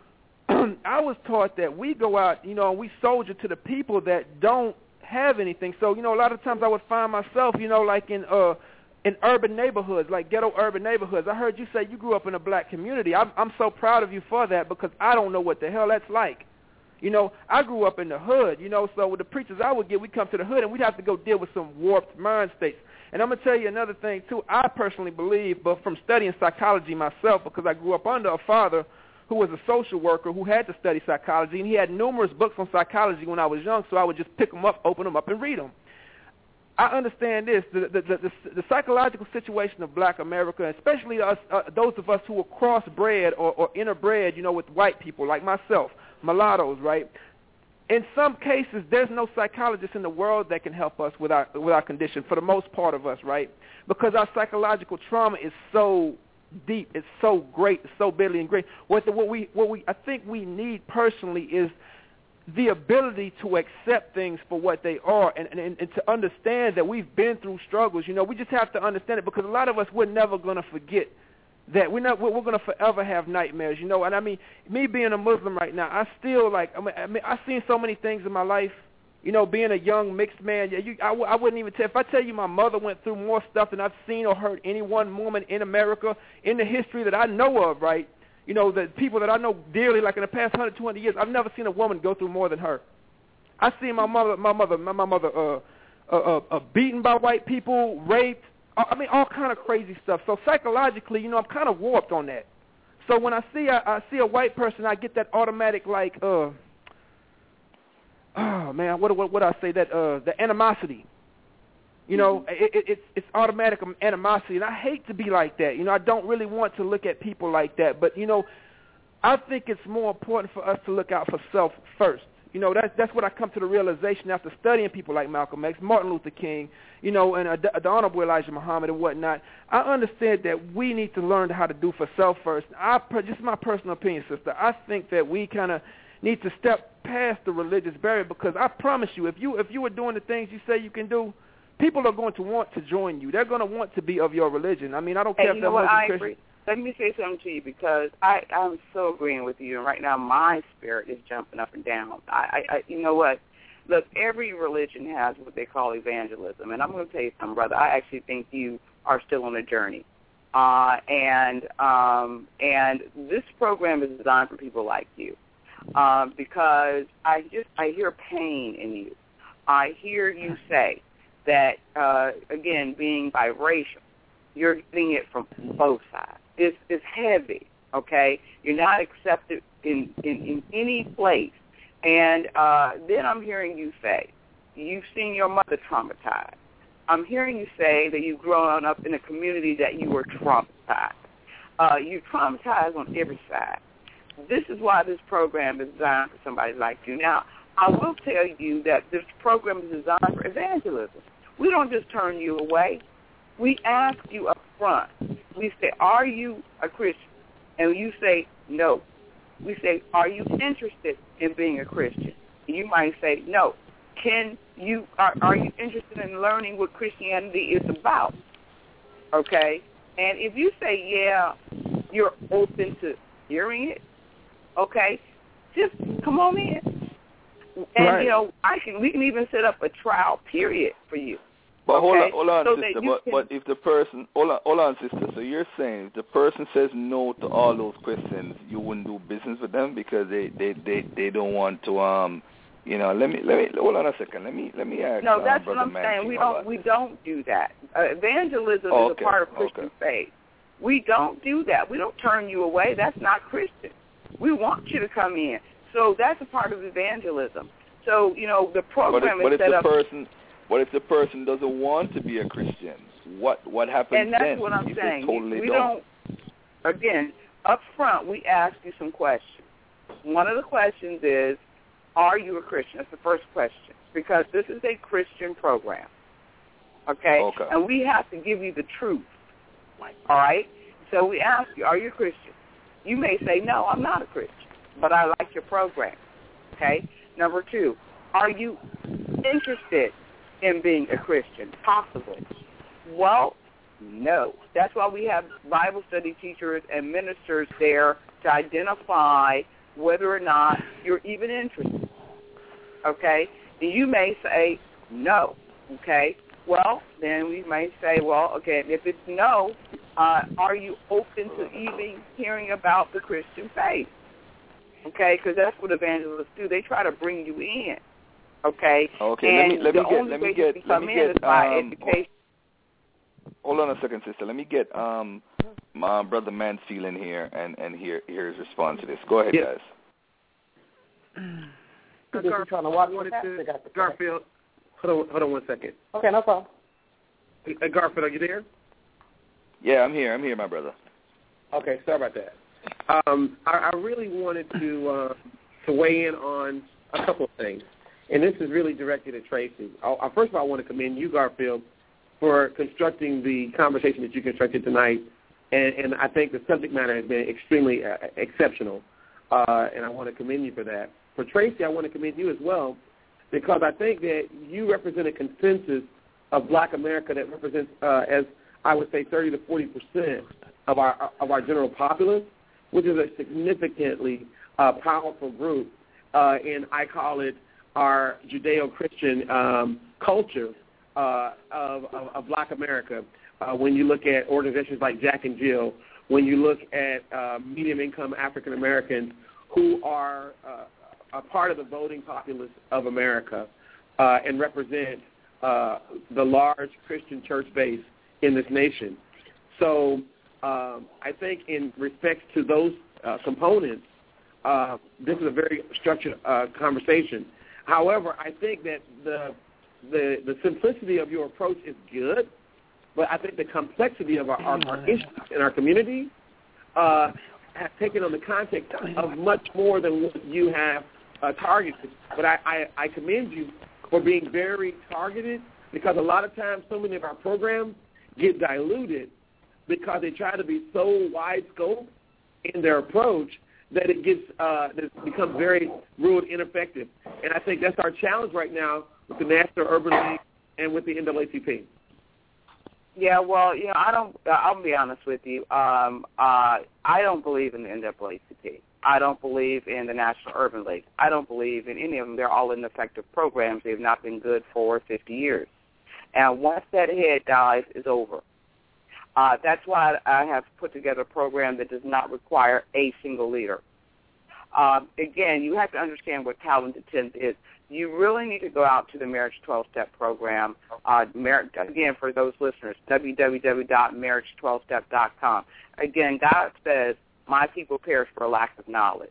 I was taught that we go out, you know, and we soldier to the people that don't have anything. So, you know, a lot of times I would find myself, you know, like in uh in urban neighborhoods, like ghetto urban neighborhoods. I heard you say you grew up in a black community. I'm, I'm so proud of you for that because I don't know what the hell that's like. You know, I grew up in the hood, you know, so with the preachers I would get, we come to the hood and we'd have to go deal with some warped mind states. And I'm going to tell you another thing, too. I personally believe, but from studying psychology myself, because I grew up under a father who was a social worker who had to study psychology, and he had numerous books on psychology when I was young, so I would just pick them up, open them up, and read them. I understand this, the, the, the, the, the psychological situation of black America, especially us, uh, those of us who are crossbred or, or interbred, you know, with white people like myself, mulattoes, right? In some cases, there's no psychologist in the world that can help us with our, with our condition, for the most part of us, right? Because our psychological trauma is so deep, it's so great, it's so bitterly and great. What, the, what, we, what we I think we need personally is the ability to accept things for what they are and, and, and to understand that we've been through struggles. You know, we just have to understand it because a lot of us, we're never going to forget that. We're not. We're, we're going to forever have nightmares, you know. And I mean, me being a Muslim right now, I still like. I mean, I mean, I've seen so many things in my life. You know, being a young mixed man, you, I, I wouldn't even tell. If I tell you my mother went through more stuff than I've seen or heard any one woman in America in the history that I know of, right? You know, the people that I know dearly, like in the past one hundred, two hundred years, I've never seen a woman go through more than her. I've seen my mother, my mother, my, my mother, uh, uh, uh, uh, beaten by white people, raped. I mean, all kind of crazy stuff. So psychologically, you know, I'm kind of warped on that. So when I see a, I see a white person, I get that automatic like, uh, oh man, what what what I say that uh, the animosity. You know, mm-hmm. it, it, it's it's automatic animosity, and I hate to be like that. You know, I don't really want to look at people like that. But you know, I think it's more important for us to look out for self first. You know, that's that's what I come to the realization after studying people like Malcolm X, Martin Luther King, you know, and uh, the Honorable Elijah Muhammad and whatnot. I understand that we need to learn how to do for self first. I just my personal opinion, sister. I think that we kind of need to step past the religious barrier because I promise you, if you if you were doing the things you say you can do, people are going to want to join you. They're going to want to be of your religion. I mean, I don't care hey, if they're Muslim, I Christian. Agree. Let me say something to you because I, I'm so agreeing with you. And right now, my spirit is jumping up and down. I, I, I, you know what? Look, every religion has what they call evangelism. And I'm going to tell you something, brother. I actually think you are still on a journey. Uh, and um, and this program is designed for people like you uh, because I just I hear pain in you. I hear you say that, uh, again, being biracial, you're getting it from both sides. It's, it's heavy, okay? You're not accepted in, in, in any place. And uh, then I'm hearing you say, you've seen your mother traumatized. I'm hearing you say that you've grown up in a community that you were traumatized. Uh, you're traumatized on every side. This is why this program is designed for somebody like you. Now, I will tell you that this program is designed for evangelism. We don't just turn you away. We ask you up front. We say, are you a Christian? And you say, no. We say, are you interested in being a Christian? And you might say, no. Can you are, are you interested in learning what Christianity is about? Okay? And if you say, yeah, you're open to hearing it, okay, just come on in. And, right. you know, I can we can even set up a trial period for you. But okay? hold on, hold on, so sister. But, can... but if the person, hold on, hold on, sister. So you're saying if the person says no to all those questions, you wouldn't do business with them because they, they, they, they don't want to, um, you know. Let me, let me, hold on a second. Let me, let me ask. No, um, that's Brother what I'm Manchin saying. We don't, we don't do that. Uh, evangelism oh, is okay. a part of Christian okay. faith. We don't do that. We don't turn you away. That's not Christian. We want you to come in. So that's a part of evangelism. So you know the program but if, but is if set the up. Person, What if the person doesn't want to be a Christian? What what happens and that's then? what I'm if saying. They totally we don't. don't. Again, up front, we ask you some questions. One of the questions is, are you a Christian? That's the first question because this is a Christian program. Okay? Okay. And we have to give you the truth. All right? So we ask you, are you a Christian? You may say, no, I'm not a Christian, but I like your program. Okay? Number two, are you interested in being a Christian? Possibly. Well, no. That's why we have Bible study teachers and ministers there to identify whether or not you're even interested, okay? And you may say no, okay? Well, then we may say, well, okay, if it's no, uh, are you open to even hearing about the Christian faith? Okay, because that's what evangelists do. They try to bring you in, okay? Okay, and let me let me the get only let way me get you let come me in get is by um, education. Hold on a second, sister. Let me get um my brother Mansfield in here and and hear hear his response to this. Go ahead, Yeah. guys. Gar- trying to watch wanted to, Garfield, hold on, hold on one second. Okay, no problem. Hey, Garfield, are you there? Yeah, I'm here. I'm here, my brother. Okay, sorry about that. Um, I, I really wanted to uh, to weigh in on a couple of things, and this is really directed at Tracy. I, I, first of all, I want to commend you, Garfield, for constructing the conversation that you constructed tonight, and, and I think the subject matter has been extremely uh, exceptional, uh, and I want to commend you for that. For Tracy, I want to commend you as well, because I think that you represent a consensus of Black America that represents, uh, as I would say, thirty to forty percent of our of our general populace, which is a significantly uh, powerful group, uh, and I call it our Judeo-Christian um, culture uh, of, of, of Black America. Uh, when you look at organizations like Jack and Jill, when you look at uh, medium-income African Americans who are uh, a part of the voting populace of America uh, and represent uh, the large Christian church base in this nation. So um, I think in respect to those uh, components, uh, this is a very structured uh, conversation. However, I think that the, the the simplicity of your approach is good, but I think the complexity of our, our, our issues in our community uh, have taken on the context of much more than what you have uh, targeted. But I, I, I commend you for being very targeted, because a lot of times so many of our programs get diluted because they try to be so wide scope in their approach that it gets uh, that it becomes very rude, ineffective. And I think that's our challenge right now with the National Urban League and with the N double A C P. Yeah, well, you know, I don't. Uh, I'll be honest with you. Um, uh, I don't believe in the N double A C P. I don't believe in the National Urban League. I don't believe in any of them. They're all ineffective programs. They've not been good for fifty years. And once that head dies, it's over. Uh, that's why I have put together a program that does not require a single leader. Um, again, you have to understand what Talented Tenth is. You really need to go out to the Marriage twelve-Step program. Uh, mar- again, for those listeners, w w w dot marriage twelve step dot com. Again, God says, my people perish for a lack of knowledge.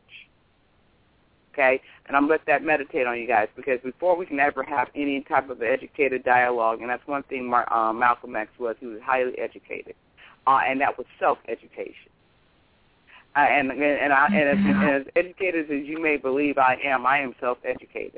Okay? And I'm going to let that meditate on you guys, because before we can ever have any type of educated dialogue, and that's one thing Mar- uh, Malcolm X was, he was highly educated, uh, and that was self-education. Uh, and and, and, I, and, as, and as educated as you may believe I am, I am self-educated.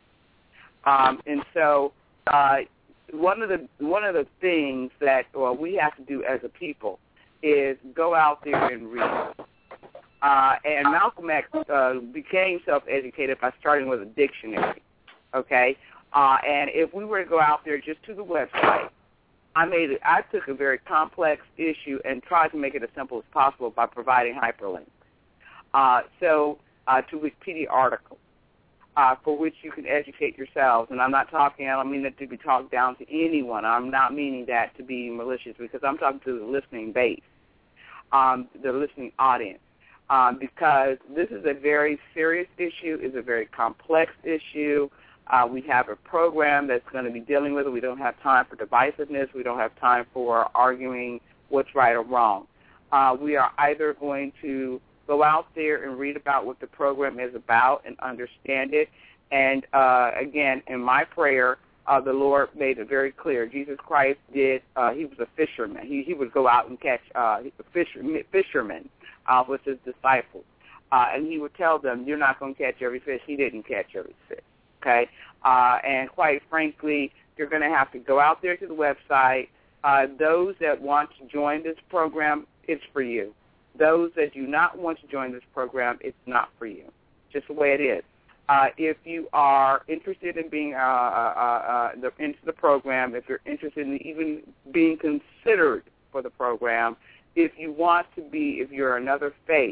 Um, and so uh, one of the one of the things that well, we have to do as a people is go out there and read. Uh, and Malcolm X uh, became self-educated by starting with a dictionary, okay? Uh, and if we were to go out there just to the website, I made it, I took a very complex issue and tried to make it as simple as possible by providing hyperlinks. Uh, so uh, to Wikipedia articles. Uh, for which you can educate yourselves. And I'm not talking, I don't mean that to be talked down to anyone. I'm not meaning that to be malicious, because I'm talking to the listening base, um, the listening audience, um, because this is a very serious issue. It's a very complex issue. Uh, we have a program that's going to be dealing with it. We don't have time for divisiveness. We don't have time for arguing what's right or wrong. Uh, we are either going to go out there and read about what the program is about and understand it. And, uh, again, in my prayer, uh, the Lord made it very clear. Jesus Christ did, uh, he was a fisherman. He, he would go out and catch uh, fisher, fishermen uh, with his disciples. Uh, and he would tell them, you're not going to catch every fish. He didn't catch every fish, okay? Uh, and quite frankly, you're going to have to go out there to the website. Uh, those that want to join this program, it's for you. Those that do not want to join this program, it's not for you. Just the way it is. Uh, if you are interested in being uh, uh, uh, the, into the program, if you're interested in even being considered for the program, if you want to be, if you're another faith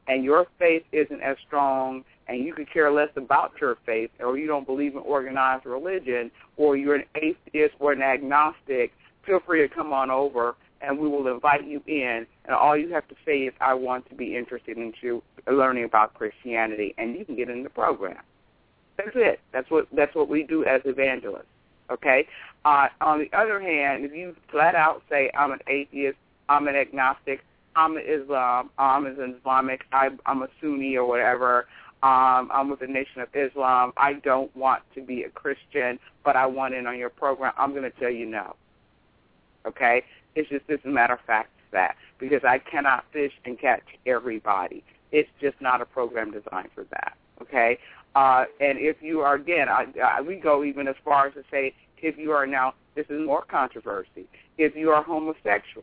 and your faith isn't as strong, and you could care less about your faith, or you don't believe in organized religion, or you're an atheist or an agnostic, feel free to come on over, and we will invite you in. And all you have to say is, I want to be interested in you learning about Christianity, and you can get in the program. That's it. That's what that's what we do as evangelists. Okay. Uh, on the other hand, if you flat out say, I'm an atheist, I'm an agnostic, I'm an Islam, I'm an Islamic, I, I'm a Sunni or whatever, um, I'm with the Nation of Islam, I don't want to be a Christian, but I want in on your program, I'm going to tell you no. Okay? It's just, it's a matter of fact that, because I cannot fish and catch everybody. It's just not a program designed for that. Okay? Uh, and if you are, again, I, I, we go even as far as to say, if you are now, this is more controversy, if you are homosexual,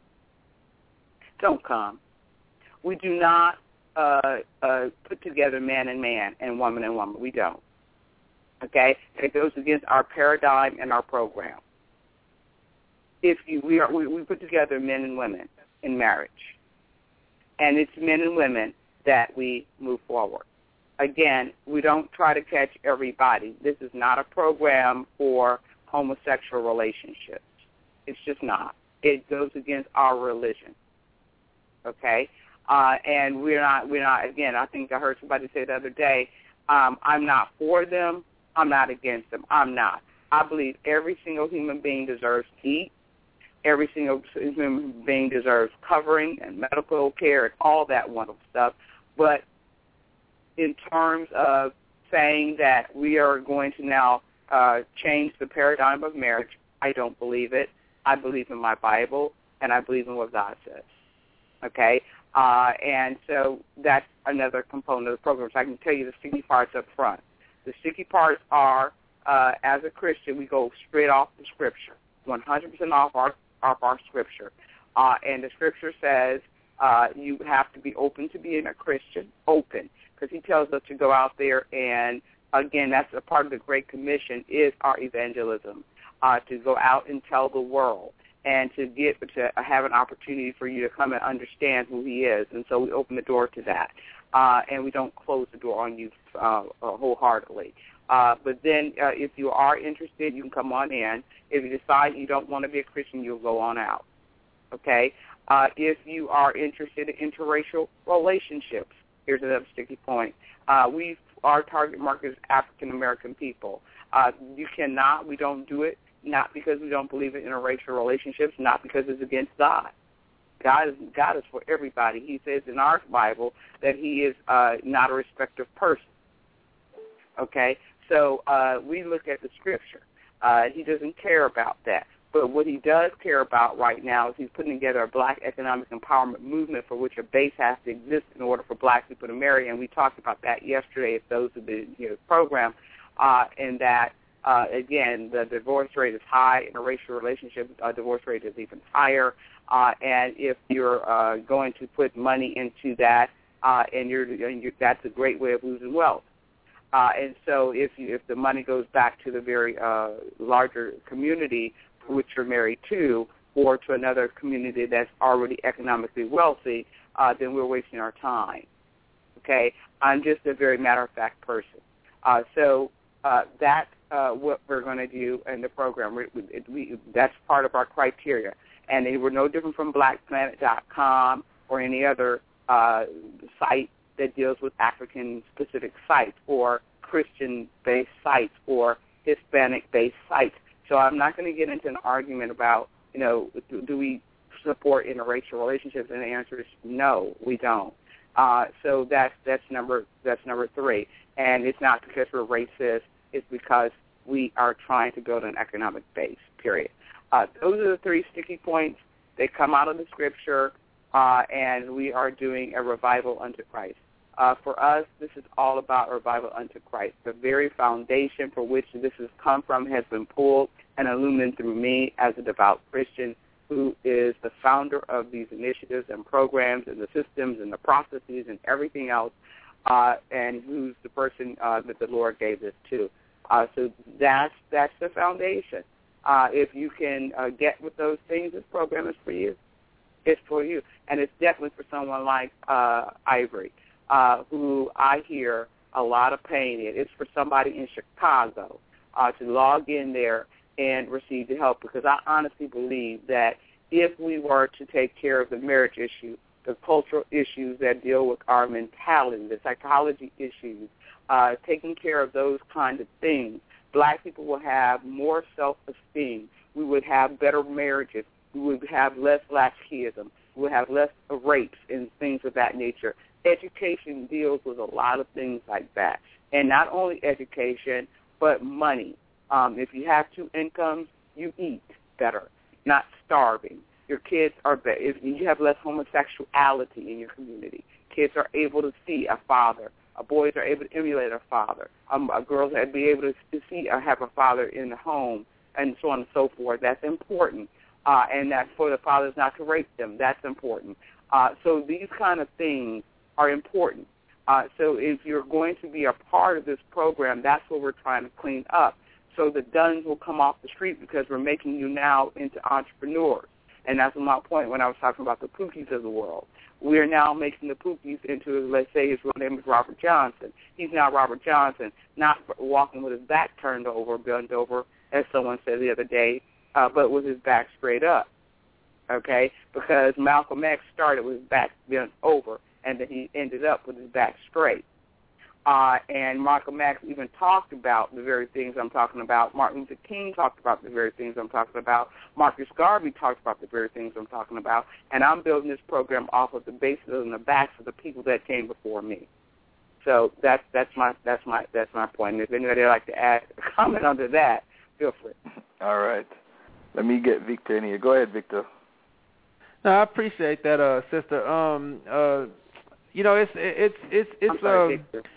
don't come. We do not uh, uh, put together man and man and woman and woman. We don't. Okay? It goes against our paradigm and our program. If you, we, are, we, we put together men and women in marriage, and it's men and women that we move forward. Again, we don't try to catch everybody. This is not a program for homosexual relationships. It's just not. It goes against our religion. Okay? Uh, and we're not, we're not, again, I think I heard somebody say the other day, um, I'm not for them, I'm not against them. I'm not. I believe every single human being deserves to eat. Every single human being deserves covering and medical care and all that wonderful stuff. But in terms of saying that we are going to now uh, change the paradigm of marriage, I don't believe it. I believe in my Bible, and I believe in what God says. Okay? Uh, and so that's another component of the program. So I can tell you the sticky parts up front. The sticky parts are, uh, as a Christian, we go straight off the Scripture, one hundred percent off our, off our Scripture. Uh, and the Scripture says uh, you have to be open to being a Christian, open, because he tells us to go out there and, again, that's a part of the Great Commission is our evangelism, uh, to go out and tell the world and to get to have an opportunity for you to come and understand who he is. And so we open the door to that, uh, and we don't close the door on you uh, wholeheartedly. Uh, but then uh, if you are interested, you can come on in. If you decide you don't want to be a Christian, you'll go on out. Okay? Uh, if you are interested in interracial relationships, here's another sticky point. Uh, we, our target market is African-American people. Uh, you cannot, we don't do it, not because we don't believe in interracial relationships, not because it's against God. God is, God is for everybody. He says in our Bible that he is uh, not a respecter of persons. Okay? So uh, we look at the Scripture. Uh, he doesn't care about that. But what he does care about right now is he's putting together a black economic empowerment movement for which a base has to exist in order for black people to marry. And we talked about that yesterday at those of the you know, program, uh, and that, uh, again, the divorce rate is high. In a racial relationship, uh, divorce rate is even higher. Uh, and if you're uh, going to put money into that, uh, and, you're, and you're, that's a great way of losing wealth. Uh, and so if you, if the money goes back to the very uh, larger community which you're married to, or to another community that's already economically wealthy, uh, then we're wasting our time. Okay? I'm just a very matter-of-fact person. Uh, so uh, that's uh, what we're going to do in the program. We, we, we, that's part of our criteria. And they were no different from black planet dot com or any other uh, site that deals with African-specific sites or Christian-based sites or Hispanic-based sites. So I'm not going to get into an argument about, you know, do, do we support interracial relationships? And the answer is no, we don't. Uh, so that's that's number that's number three. And it's not because we're racist. It's because we are trying to build an economic base, period. Uh, those are the three sticky points. They come out of the Scripture, uh, and we are doing a revival unto Christ. Uh, for us, this is all about revival unto Christ. The very foundation for which this has come from has been pulled and illuminated through me as a devout Christian who is the founder of these initiatives and programs and the systems and the processes and everything else, uh, and who's the person uh, that the Lord gave this to. Uh, so that's that's the foundation. Uh, if you can uh, get with those things, this program is for you. It's for you. And it's definitely for someone like uh, Ivory, uh, who I hear a lot of pain in. It's for somebody in Chicago uh, to log in there and receive the help, because I honestly believe that if we were to take care of the marriage issue, the cultural issues that deal with our mentality, the psychology issues, uh, taking care of those kind of things, black people will have more self-esteem. We would have better marriages. We would have less latchkeyism. We would have less rapes and things of that nature. Education deals with a lot of things like that. And not only education, but money. Um, if you have two incomes, you eat better, not starving. Your kids are better. If you have less homosexuality in your community, kids are able to see a father. Uh, boys are able to emulate a father. Um, uh, girls are be able to, to see or have a father in the home, and so on and so forth. That's important. Uh, and that for the fathers not to rape them, that's important. Uh, so these kind of things are important. Uh, so if you're going to be a part of this program, that's what we're trying to clean up. So the Duns will come off the street, because we're making you now into entrepreneurs. And that's my point when I was talking about the Pookies of the world. We are now making the Pookies into, let's say his real name is Robert Johnson. He's now Robert Johnson, not walking with his back turned over, bent over, as someone said the other day, uh, but with his back straight up, okay? Because Malcolm X started with his back bent over, and then he ended up with his back straight. Uh, and Malcolm X even talked about the very things I'm talking about. Martin Luther King talked about the very things I'm talking about. Marcus Garvey talked about the very things I'm talking about. And I'm building this program off of the basis and the backs of the people that came before me. So that's that's my that's my that's my point. And if anybody would like to add a comment under that, feel free. All right. Let me get Victor in here. Go ahead, Victor. No, I appreciate that, uh, sister. Um, uh, you know, it's it's it's it's I'm sorry, um. Victor.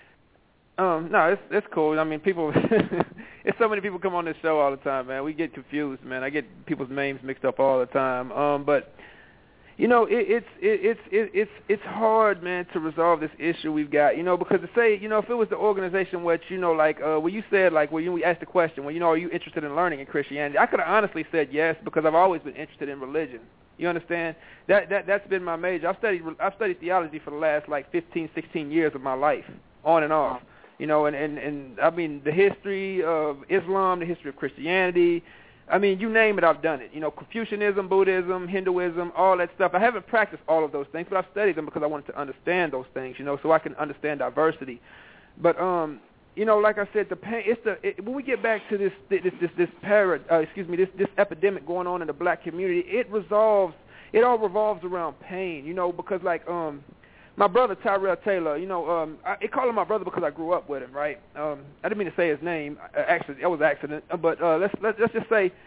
Um, no, it's it's cool. I mean, people, it's so many people come on this show all the time, man. We get confused, man. I get people's names mixed up all the time. Um, but you know, it, it's it, it's it, it's it's hard, man, to resolve this issue we've got. You know, because to say, you know, if it was the organization which, you know, like uh, when you said, like, when you we asked the question, well, you know, are you interested in learning in Christianity? I could have honestly said yes, because I've always been interested in religion. You understand? That that that's been my major. I've studied I've studied theology for the last like fifteen, sixteen years of my life, on and off. You know, and, and, and I mean, the history of Islam, the history of Christianity, I mean, you name it, I've done it. You know, Confucianism, Buddhism, Hinduism, all that stuff. I haven't practiced all of those things, but I've studied them because I wanted to understand those things, you know, so I can understand diversity. But, um, you know, like I said, the pain, it's the, it, when we get back to this, this, this, this parad, uh, excuse me, this, this epidemic going on in the black community, it resolves, it all revolves around pain, you know, because, like, um, my brother Tyrell Taylor, you know, um, I, I call him my brother because I grew up with him, right? Um, I didn't mean to say his name. Uh, actually, that was an accident. But uh, let's, let's let's just say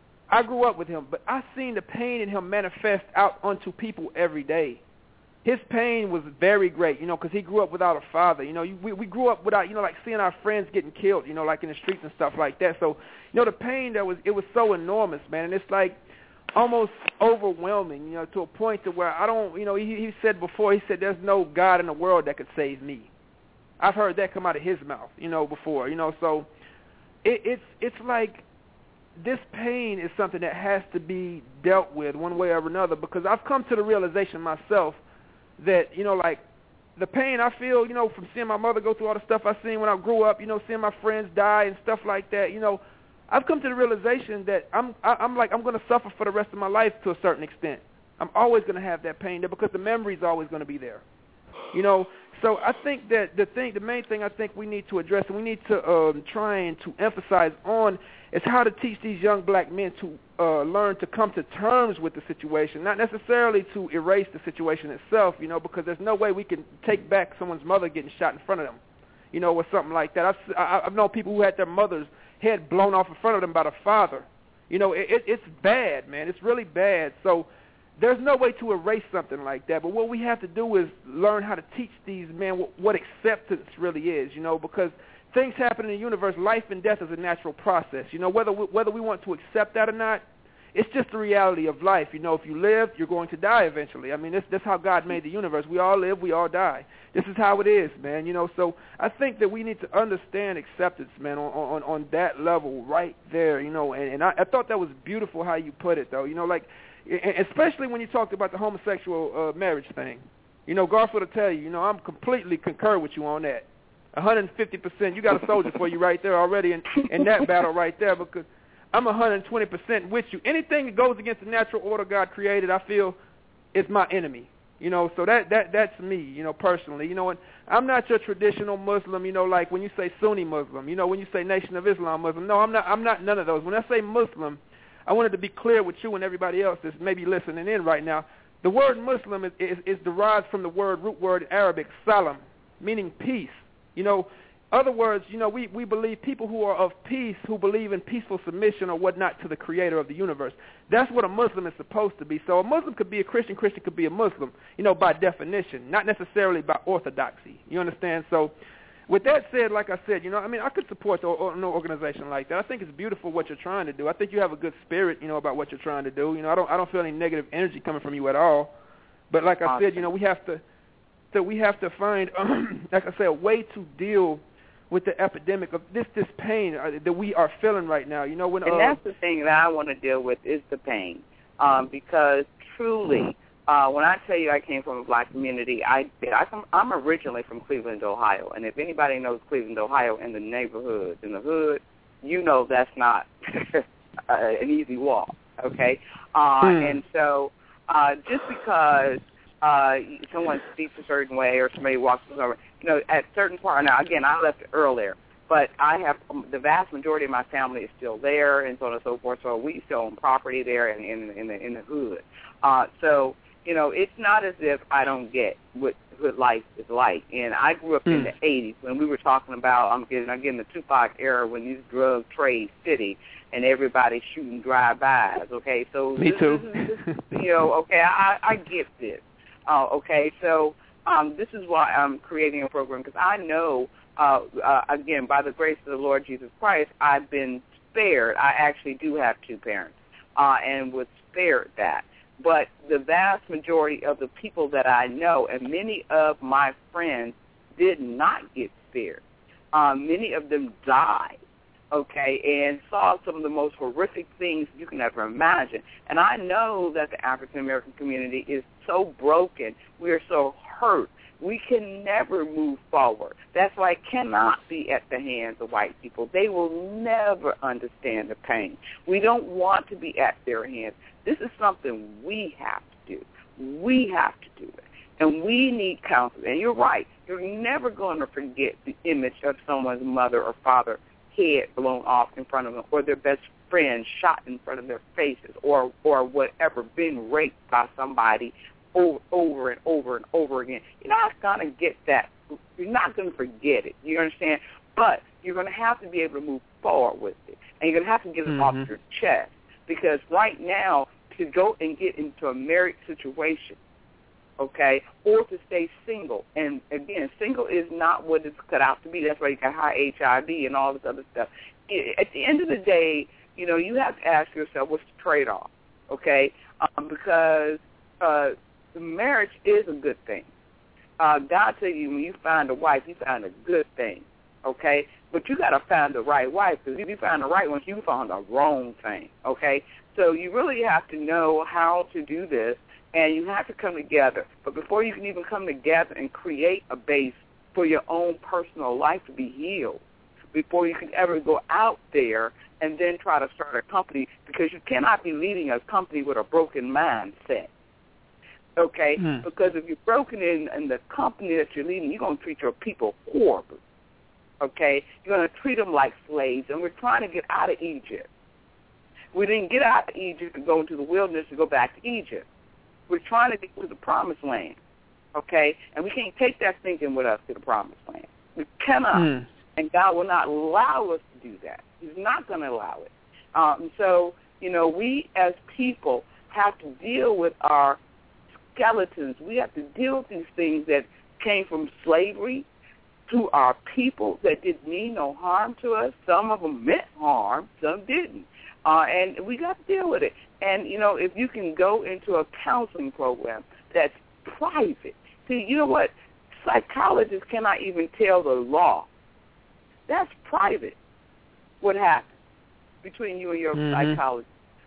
I grew up with him, but I seen the pain in him manifest out onto people every day. His pain was very great, you know, because he grew up without a father. You know, we we grew up without, you know, like seeing our friends getting killed, you know, like in the streets and stuff like that. So, you know, the pain that was, it was so enormous, man, and it's like almost overwhelming, you know, to a point to where I don't, you know, he, he said before, he said there's no God in the world that could save me. I've heard that come out of his mouth, you know, before, you know, so it, it's it's like this pain is something that has to be dealt with one way or another, because I've come to the realization myself that, you know, like the pain I feel, you know, from seeing my mother go through all the stuff I seen when I grew up, you know, seeing my friends die and stuff like that, you know, I've come to the realization that I'm I'm like I'm going to suffer for the rest of my life to a certain extent. I'm always going to have that pain there because the memory is always going to be there. You know, so I think that the thing, the main thing I think we need to address and we need to um, try and to emphasize on is how to teach these young black men to uh, learn to come to terms with the situation, not necessarily to erase the situation itself, you know, because there's no way we can take back someone's mother getting shot in front of them, you know, or something like that. I've, I've known people who had their mother's head blown off in front of them by the father. You know, it, it, it's bad, man. It's really bad. So there's no way to erase something like that. But what we have to do is learn how to teach these men what, what acceptance really is, you know, because things happen in the universe. Life and death is a natural process. You know, whether we, whether we want to accept that or not, it's just the reality of life. You know, if you live, you're going to die eventually. I mean, that's, that's how God made the universe. We all live, we all die. This is how it is, man. You know, so I think that we need to understand acceptance, man, on on, on that level right there, you know. And, and I, I thought that was beautiful how you put it, though. You know, like, especially when you talked about the homosexual uh, marriage thing. You know, Garfield will tell you, you know, I'm completely concur with you on that. one hundred fifty percent. You got a soldier for you right there already in, in that battle right there, because I'm one hundred twenty percent with you. Anything that goes against the natural order God created, I feel, is my enemy. You know, so that, that that's me, you know, personally. You know, and I'm not your traditional Muslim, you know, like when you say Sunni Muslim, you know, when you say Nation of Islam Muslim. No, I'm not I'm not none of those. When I say Muslim, I wanted to be clear with you and everybody else that's maybe listening in right now. The word Muslim is, is, is derived from the word root word Arabic, salam, meaning peace. You know, other words, you know, we, we believe people who are of peace, who believe in peaceful submission or whatnot to the creator of the universe. That's what a Muslim is supposed to be. So a Muslim could be a Christian, Christian could be a Muslim, you know, by definition, not necessarily by orthodoxy. You understand? So with that said, like I said, you know, I mean, I could support the, or, no organization like that. I think it's beautiful what you're trying to do. I think you have a good spirit, you know, about what you're trying to do. You know, I don't I don't feel any negative energy coming from you at all. But like I said, you know, we have to so we have to find, um, like I said, a way to deal with the epidemic of this this pain uh, that we are feeling right now. You know, when and uh, that's the thing that I want to deal with is the pain, um, because truly, uh, when I tell you I came from a black community, I did. I come, I'm originally from Cleveland, Ohio, and if anybody knows Cleveland, Ohio, and the neighborhoods in the hood, you know that's not an easy walk. Okay, uh, hmm. and so uh, just because uh, someone speaks a certain way or somebody walks over, you know, at certain part. Now, again, I left earlier, but I have um, the vast majority of my family is still there, and so on and so forth. So we still own property there and in, in the in the hood. Uh, so you know, it's not as if I don't get what what life is like. And I grew up mm. in the eighties when we were talking about I'm getting I'm getting the Tupac era when these drug trade city and everybody shooting drive-bys. Okay, so me this, too. This is, this, you know, okay, I, I get this. Uh, okay, so um, this is why I'm creating a program, because I know, uh, uh, again, by the grace of the Lord Jesus Christ, I've been spared. I actually do have two parents, uh, and was spared that. But the vast majority of the people that I know, and many of my friends, did not get spared. Um, many of them died, okay, and saw some of the most horrific things you can ever imagine. And I know that the African-American community is so broken. We are so hurt. We can never move forward. That's why it cannot be at the hands of white people. They will never understand the pain. We don't want to be at their hands. This is something we have to do. We have to do it. And we need counsel. And you're right. You're never going to forget the image of someone's mother or father head blown off in front of them, or their best friend shot in front of their faces, or or whatever, been raped by somebody over, over and over and over again. You're not going to get that. You're not going to forget it. You understand? But you're going to have to be able to move forward with it. And you're going to have to get it mm-hmm. off your chest. Because right now, to go and get into a married situation, okay, or to stay single, and again, single is not what it's cut out to be. That's why you got high H I V and all this other stuff. At the end of the day, you know, you have to ask yourself, what's the trade-off, okay? Um, because uh, marriage is a good thing. Uh, God tell you, when you find a wife, you find a good thing, okay? But you got to find the right wife, because if you find the right one, you found the wrong thing, okay? So you really have to know how to do this, and you have to come together. But before you can even come together and create a base for your own personal life to be healed, before you can ever go out there and then try to start a company, because you cannot be leading a company with a broken mindset, okay? Mm. Because if you're broken in, in the company that you're leading, you're going to treat your people horribly, okay? You're going to treat them like slaves, and we're trying to get out of Egypt. We didn't get out of Egypt to go into the wilderness to go back to Egypt. We're trying to get to the promised land, okay? And we can't take that thinking with us to the promised land. We cannot, mm. and God will not allow us to do that. He's not going to allow it. Um, so, you know, we as people have to deal with our skeletons. We have to deal with these things that came from slavery to our people that didn't mean no harm to us. Some of them meant harm, some didn't. Uh, and we got to deal with it. And, you know, if you can go into a counseling program that's private. See, you know what? Psychologists cannot even tell the law. That's private, what happened between you and your mm-hmm. psychologist.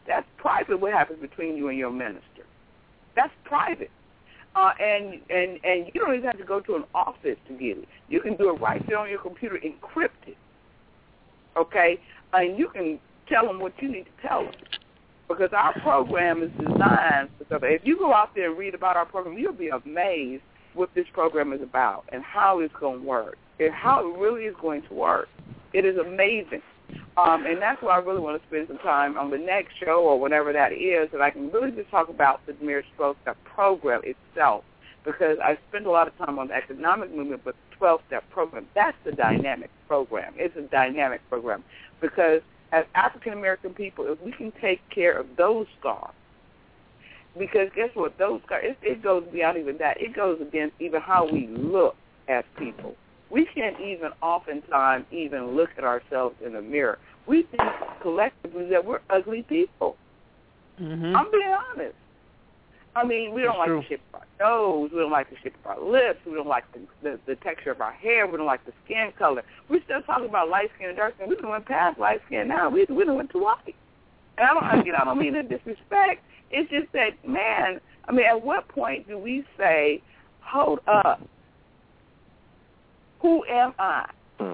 that's private. What happens between you and your minister? That's private. Uh, and and and you don't even have to go to an office to get it. You can do it right there on your computer, encrypted. Okay, and you can tell them what you need to tell them, because our program is designed for something. If you go out there and read about our program, you'll be amazed what this program is about and how it's going to work and how it really is going to work. It is amazing. Um, and that's why I really want to spend some time on the next show or whatever that is, and I can really just talk about the Marriage twelve-Step program itself, because I spend a lot of time on the economic movement, but the twelve-Step program, that's the dynamic program. It's a dynamic program because as African-American people, if we can take care of those scars, because guess what, those scars, it, it goes beyond even that. It goes against even how we look as people. We can't even oftentimes even look at ourselves in the mirror. We think collectively that we're ugly people. Mm-hmm. I'm being honest. I mean, we don't That's like true. the shape of our nose. We don't like the shape of our lips. We don't like the, the, the texture of our hair. We don't like the skin color. We're still talking about light skin and dark skin. We done went past light skin now. We, we done went to white. And I don't, you know, I don't mean to disrespect. It's just that, man, I mean, at what point do we say, hold up, who am I?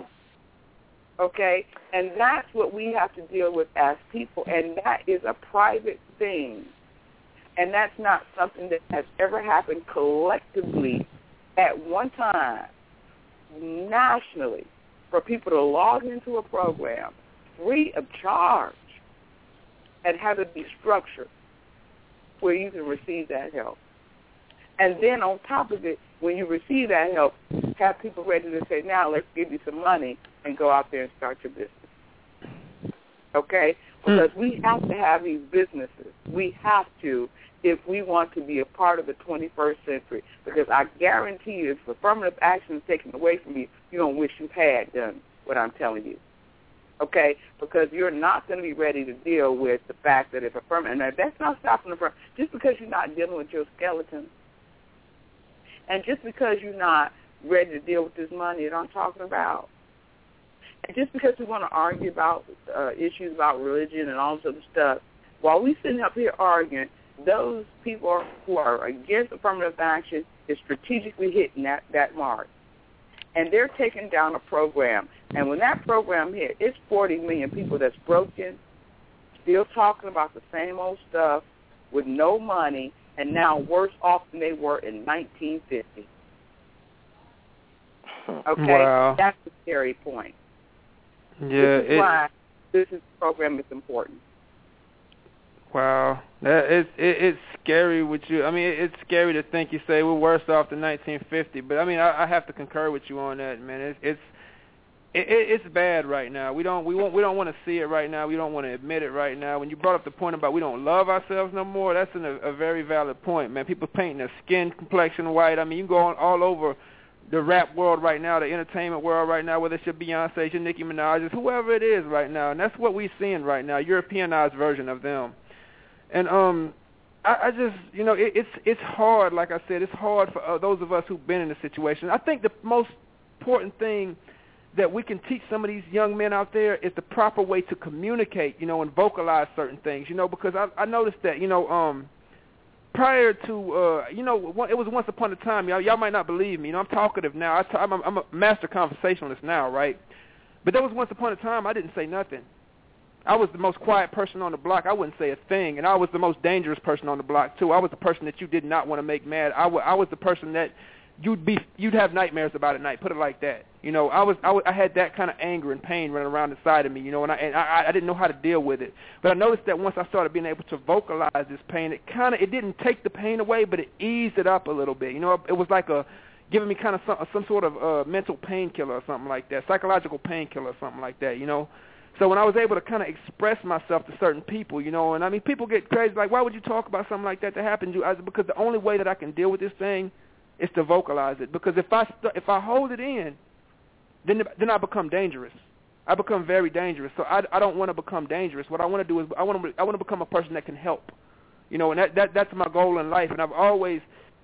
Okay? And that's what we have to deal with as people, and that is a private thing. And that's not something that has ever happened collectively at one time, nationally, for people to log into a program free of charge and have it be structured where you can receive that help. And then on top of it, when you receive that help, have people ready to say, now let's give you some money and go out there and start your business. Okay? Because we have to have these businesses. We have to if we want to be a part of the twenty-first century. Because I guarantee you, if affirmative action is taken away from you, you're going to wish you had done what I'm telling you. Okay? Because you're not going to be ready to deal with the fact that if affirmative, and that's not stopping the just because you're not dealing with your skeleton, and just because you're not ready to deal with this money that I'm talking about, and just because we want to argue about uh, issues about religion and all this other stuff, while we sitting up here arguing, those people who are against affirmative action is strategically hitting that, that mark. And they're taking down a program. And when that program hit, it's forty million people that's broken, still talking about the same old stuff with no money, and now worse off than they were in nineteen fifty. Okay? Wow. That's the scary point. Yeah, this is it, why this is program is important. Wow, that it's it, it's scary with you. I mean, it, it's scary to think you say we're worse off than nineteen fifty. But I mean, I, I have to concur with you on that, man. It's it's it, it's bad right now. We don't we want we don't want to see it right now. We don't want to admit it right now. When you brought up the point about we don't love ourselves no more, that's an, a, a very valid point, man. People painting their skin complexion white. I mean, you can go on all over the rap world right now, the entertainment world right now, whether it's your Beyonce's, your Nicki Minaj's, whoever it is right now, and that's what we're seeing right now, Europeanized version of them. And um, I, I just, you know, it, it's it's hard. Like I said, it's hard for uh, those of us who've been in the situation. I think the most important thing that we can teach some of these young men out there is the proper way to communicate, you know, and vocalize certain things, you know, because I, I noticed that, you know, um, prior to, uh, you know, it was once upon a time, y'all, y'all might not believe me, you know, I'm talkative now. I t- I'm, a, I'm a master conversationalist now, right? But there was once upon a time I didn't say nothing. I was the most quiet person on the block. I wouldn't say a thing, and I was the most dangerous person on the block too. I was the person that you did not want to make mad. I, w- I was the person that you'd be you'd have nightmares about at night. Put it like that. You know, I was I, w- I had that kind of anger and pain running around inside of me. You know, and I and I, I didn't know how to deal with it. But I noticed that once I started being able to vocalize this pain, it kind of it didn't take the pain away, but it eased it up a little bit. You know, it was like a giving me kind of some some sort of uh, mental painkiller or something like that, psychological painkiller or something like that. You know. So when I was able to kind of express myself to certain people, you know, and I mean, people get crazy, like, why would you talk about something like that that happened to you? I said, because the only way that I can deal with this thing is to vocalize it. Because if I st- if I hold it in, then then I become dangerous. I become very dangerous. So I, I don't want to become dangerous. What I want to do is I want to I want to become a person that can help, you know, and that, that that's my goal in life. And I've always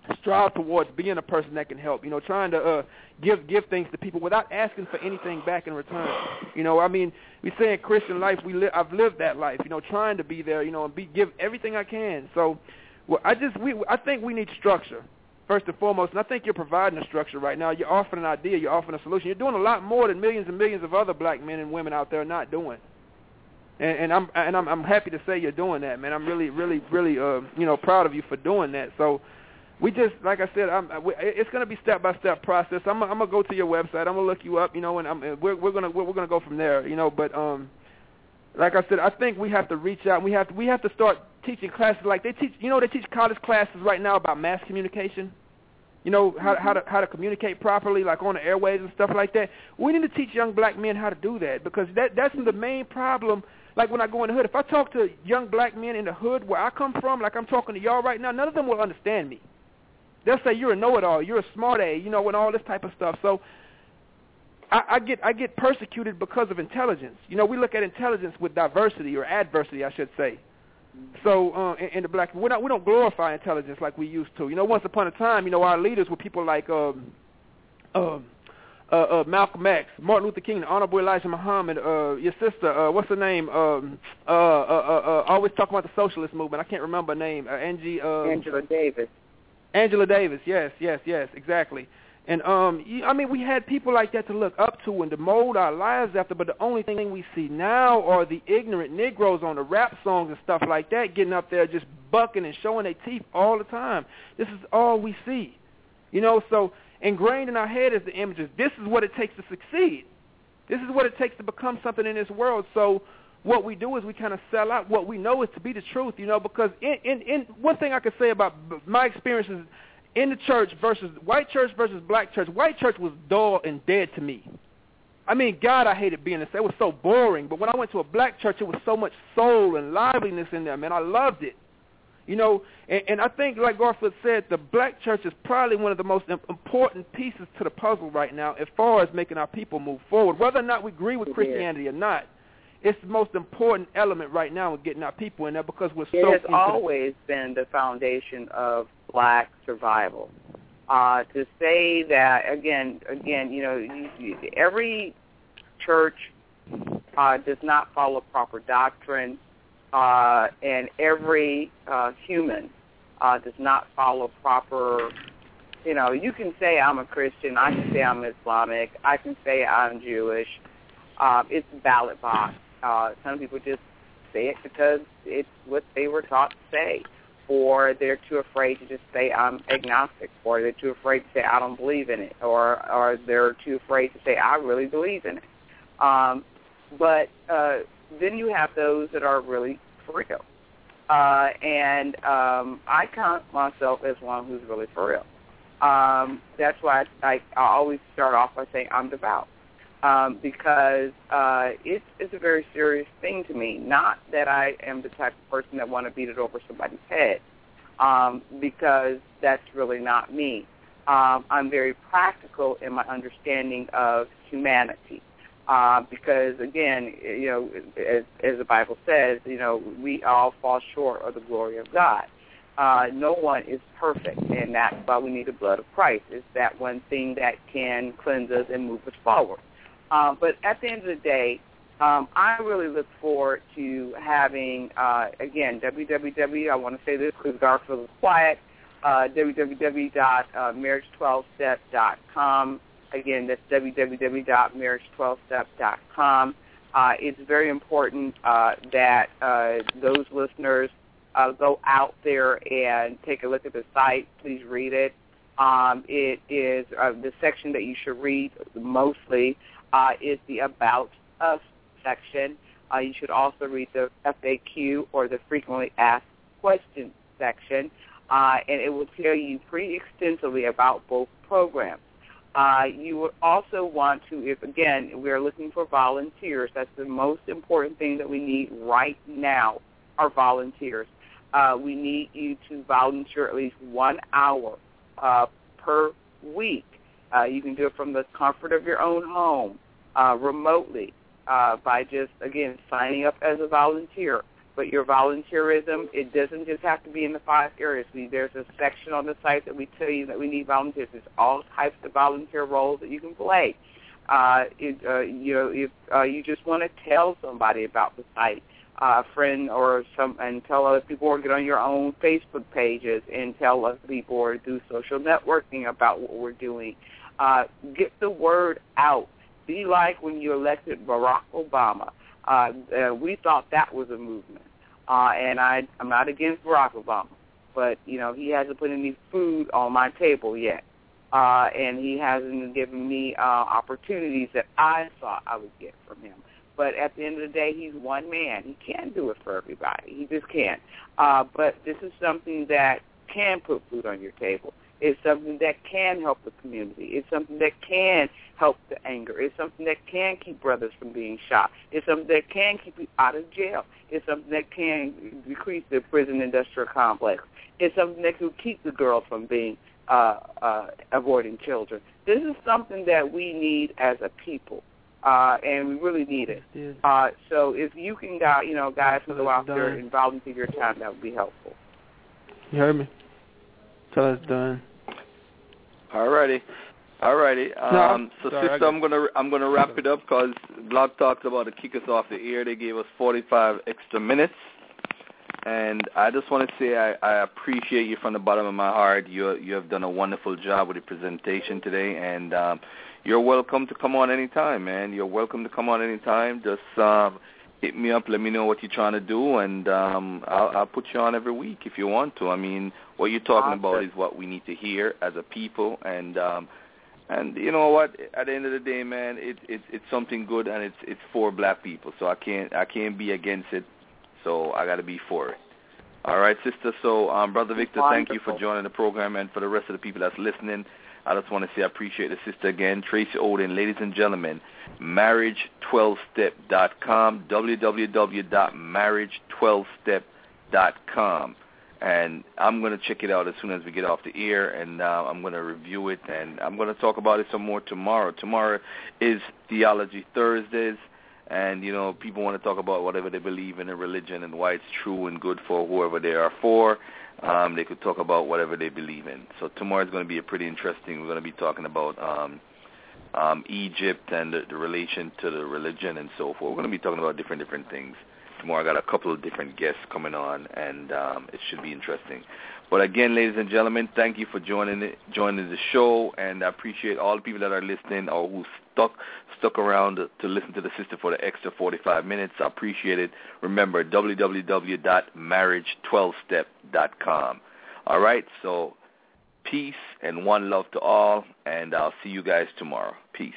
strive towards being a person that can help, you know, trying to uh, give give things to people without asking for anything back in return. You know, I mean, we say in Christian life, we li- I've lived that life, you know, trying to be there, you know, and be give everything I can. So well, I just we I think we need structure, first and foremost, and I think you're providing a structure right now. You're offering an idea. You're offering a solution. You're doing a lot more than millions and millions of other black men and women out there are not doing. And, and I'm and I'm, I'm happy to say you're doing that, man. I'm really, really, really, uh, you know, proud of you for doing that. So we just, like I said, I'm, it's going to be step by step process. I'm, I'm gonna go to your website. I'm gonna look you up, you know, and I'm, we're we're gonna we're, we're gonna go from there, you know. But um, like I said, I think we have to reach out. We have to we have to start teaching classes like they teach. You know, they teach college classes right now about mass communication. You know, how how to how to communicate properly, like on the airwaves and stuff like that. We need to teach young black men how to do that, because that that's the main problem. Like when I go in the hood, if I talk to young black men in the hood where I come from, like I'm talking to y'all right now, none of them will understand me. They'll say you're a know-it-all, you're a smart-a, you know, and all this type of stuff. So I, I get I get persecuted because of intelligence. You know, we look at intelligence with diversity or adversity, I should say. So uh, in, in the black, we're not, we don't glorify intelligence like we used to. You know, once upon a time, you know, our leaders were people like um, um, uh, uh, Malcolm X, Martin Luther King, the Honorable Elijah Muhammad, uh, your sister, uh, what's her name? Um, uh, uh, uh, uh, always talking about the socialist movement. I can't remember her name. Uh, Angie. Um, Angela Davis. Angela Davis. Yes, yes, yes, exactly. And um, I mean, we had people like that to look up to and to mold our lives after. But the only thing we see now are the ignorant Negroes on the rap songs and stuff like that, getting up there just bucking and showing their teeth all the time. This is all we see, you know. So ingrained in our head is the images. This is what it takes to succeed. This is what it takes to become something in this world. So what we do is we kind of sell out what we know is to be the truth, you know, because in, in, in one thing I could say about my experiences in the church versus white church versus black church, white church was dull and dead to me. I mean, God, I hated being in it. It was so boring. But when I went to a black church, it was so much soul and liveliness in there, man. I loved it. You know, and, and I think, like Garfield said, the black church is probably one of the most important pieces to the puzzle right now as far as making our people move forward. Whether or not we agree with Christianity or not, it's the most important element right now in getting our people in there, because we're so... It has always been the foundation of black survival. Uh, to say that, again, again, you know, you, you, every church uh, does not follow proper doctrine, uh, and every uh, human uh, does not follow proper, you know, you can say I'm a Christian, I can say I'm Islamic, I can say I'm Jewish. Uh, it's a ballot box. Uh, some people just say it because it's what they were taught to say, or they're too afraid to just say I'm agnostic, or they're too afraid to say I don't believe in it, or or they're too afraid to say I really believe in it. Um, but uh, then you have those that are really for real, uh, and um, I count myself as one who's really for real. Um, that's why I, I, I always start off by saying I'm devout. Um, because uh, it's, it's a very serious thing to me. Not that I am the type of person that want to beat it over somebody's head, um, because that's really not me. Um, I'm very practical in my understanding of humanity, uh, because, again, you know, as, as the Bible says, you know, we all fall short of the glory of God. Uh, no one is perfect, and that's why we need the blood of Christ. It's that one thing that can cleanse us and move us forward. Um, but at the end of the day, um, I really look forward to having, uh, again, www, I want to say this because Garfield is quiet, uh, w w w dot marriage twelve step dot com. Again, that's w w w dot marriage twelve step dot com. Uh, it's very important uh, that uh, those listeners uh, go out there and take a look at the site. Please read it. Um, it is uh, the section that you should read mostly. Uh, is the About Us section. Uh, you should also read the F A Q, or the Frequently Asked Questions section, uh, and it will tell you pretty extensively about both programs. Uh, you would also want to, if again, we're looking for volunteers. That's the most important thing that we need right now, are volunteers. Uh, we need you to volunteer at least one hour uh, per week. Uh, you can do it from the comfort of your own home, uh, remotely, uh, by just, again, signing up as a volunteer. But your volunteerism, it doesn't just have to be in the five areas. We, there's a section on the site that we tell you that we need volunteers. There's all types of volunteer roles that you can play. Uh, it, uh, you know, if uh, you just want to tell somebody about the site, uh, a friend or some, and tell other people, or get on your own Facebook pages and tell other people, or do social networking about what we're doing. Uh, get the word out. Be like when you elected Barack Obama. Uh, uh, we thought that was a movement. Uh, and I, I'm not against Barack Obama, but, you know, he hasn't put any food on my table yet. Uh, and he hasn't given me uh, opportunities that I thought I would get from him. But at the end of the day, he's one man. He can't do it for everybody. He just can't. Uh, but this is something that can put food on your table. It's something that can help the community. It's something that can help the anger. It's something that can keep brothers from being shot. It's something that can keep you out of jail. It's something that can decrease the prison industrial complex. It's something that can keep the girls from being uh, uh, avoiding children. This is something that we need as a people, uh, and we really need it. Uh, so if you can, uh, you know, guys who go out there and volunteer your time, that would be helpful. You heard me? Till it's done. All righty. All righty. Um, so, sorry, sister, I'm gonna I'm gonna wrap it up because Blog Talk's about to kick us off the air. They gave us forty-five extra minutes, and I just want to say I, I appreciate you from the bottom of my heart. You you have done a wonderful job with the presentation today, and um, you're welcome to come on anytime, man. You're welcome to come on anytime. Just um, hit me up. Let me know what you're trying to do, and um, I'll, I'll put you on every week if you want to. I mean, what you're talking Awesome. about is what we need to hear as a people, and um, and you know what? At the end of the day, man, it's it's it's something good, and it's it's for black people. So I can't I can't be against it. So I got to be for it. All right, sister. So, um, Brother Victor, thank you for joining the program, and for the rest of the people that's listening, I just want to say I appreciate the sister again, Tracy Oden. Ladies and gentlemen, marriage twelve step dot com, w w w dot marriage twelve step dot com. And I'm going to check it out as soon as we get off the air, and uh, I'm going to review it, and I'm going to talk about it some more tomorrow. Tomorrow is Theology Thursdays, and, you know, people want to talk about whatever they believe in a religion and why it's true and good for whoever they are for. Um, they could talk about whatever they believe in. So tomorrow is going to be a pretty interesting. We're going to be talking about um, um, Egypt and the, the relation to the religion and so forth. We're going to be talking about different, different things. Tomorrow I got a couple of different guests coming on, and um, it should be interesting. But again, ladies and gentlemen, thank you for joining it, joining the show, and I appreciate all the people that are listening or who stuck stuck around to, to listen to the sister for the extra forty-five minutes. I appreciate it. Remember, w w w dot marriage twelve step dot com. All right, so peace and one love to all, and I'll see you guys tomorrow. Peace.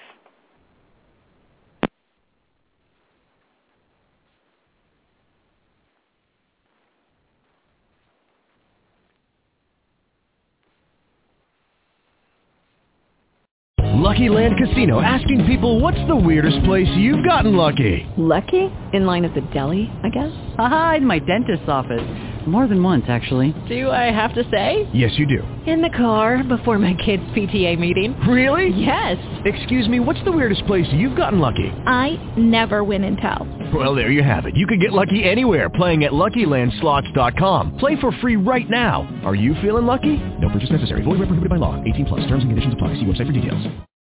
Lucky Land Casino, asking people, what's the weirdest place you've gotten lucky? Lucky? In line at the deli, I guess? Aha, in my dentist's office. More than once, actually. Do I have to say? Yes, you do. In the car before my kids' P T A meeting. Really? Yes. Excuse me, what's the weirdest place you've gotten lucky? I never win and tell. Well, there you have it. You can get lucky anywhere, playing at Lucky Land Slots dot com. Play for free right now. Are you feeling lucky? No purchase necessary. Void where prohibited by law. eighteen plus. Terms and conditions apply. See website for details.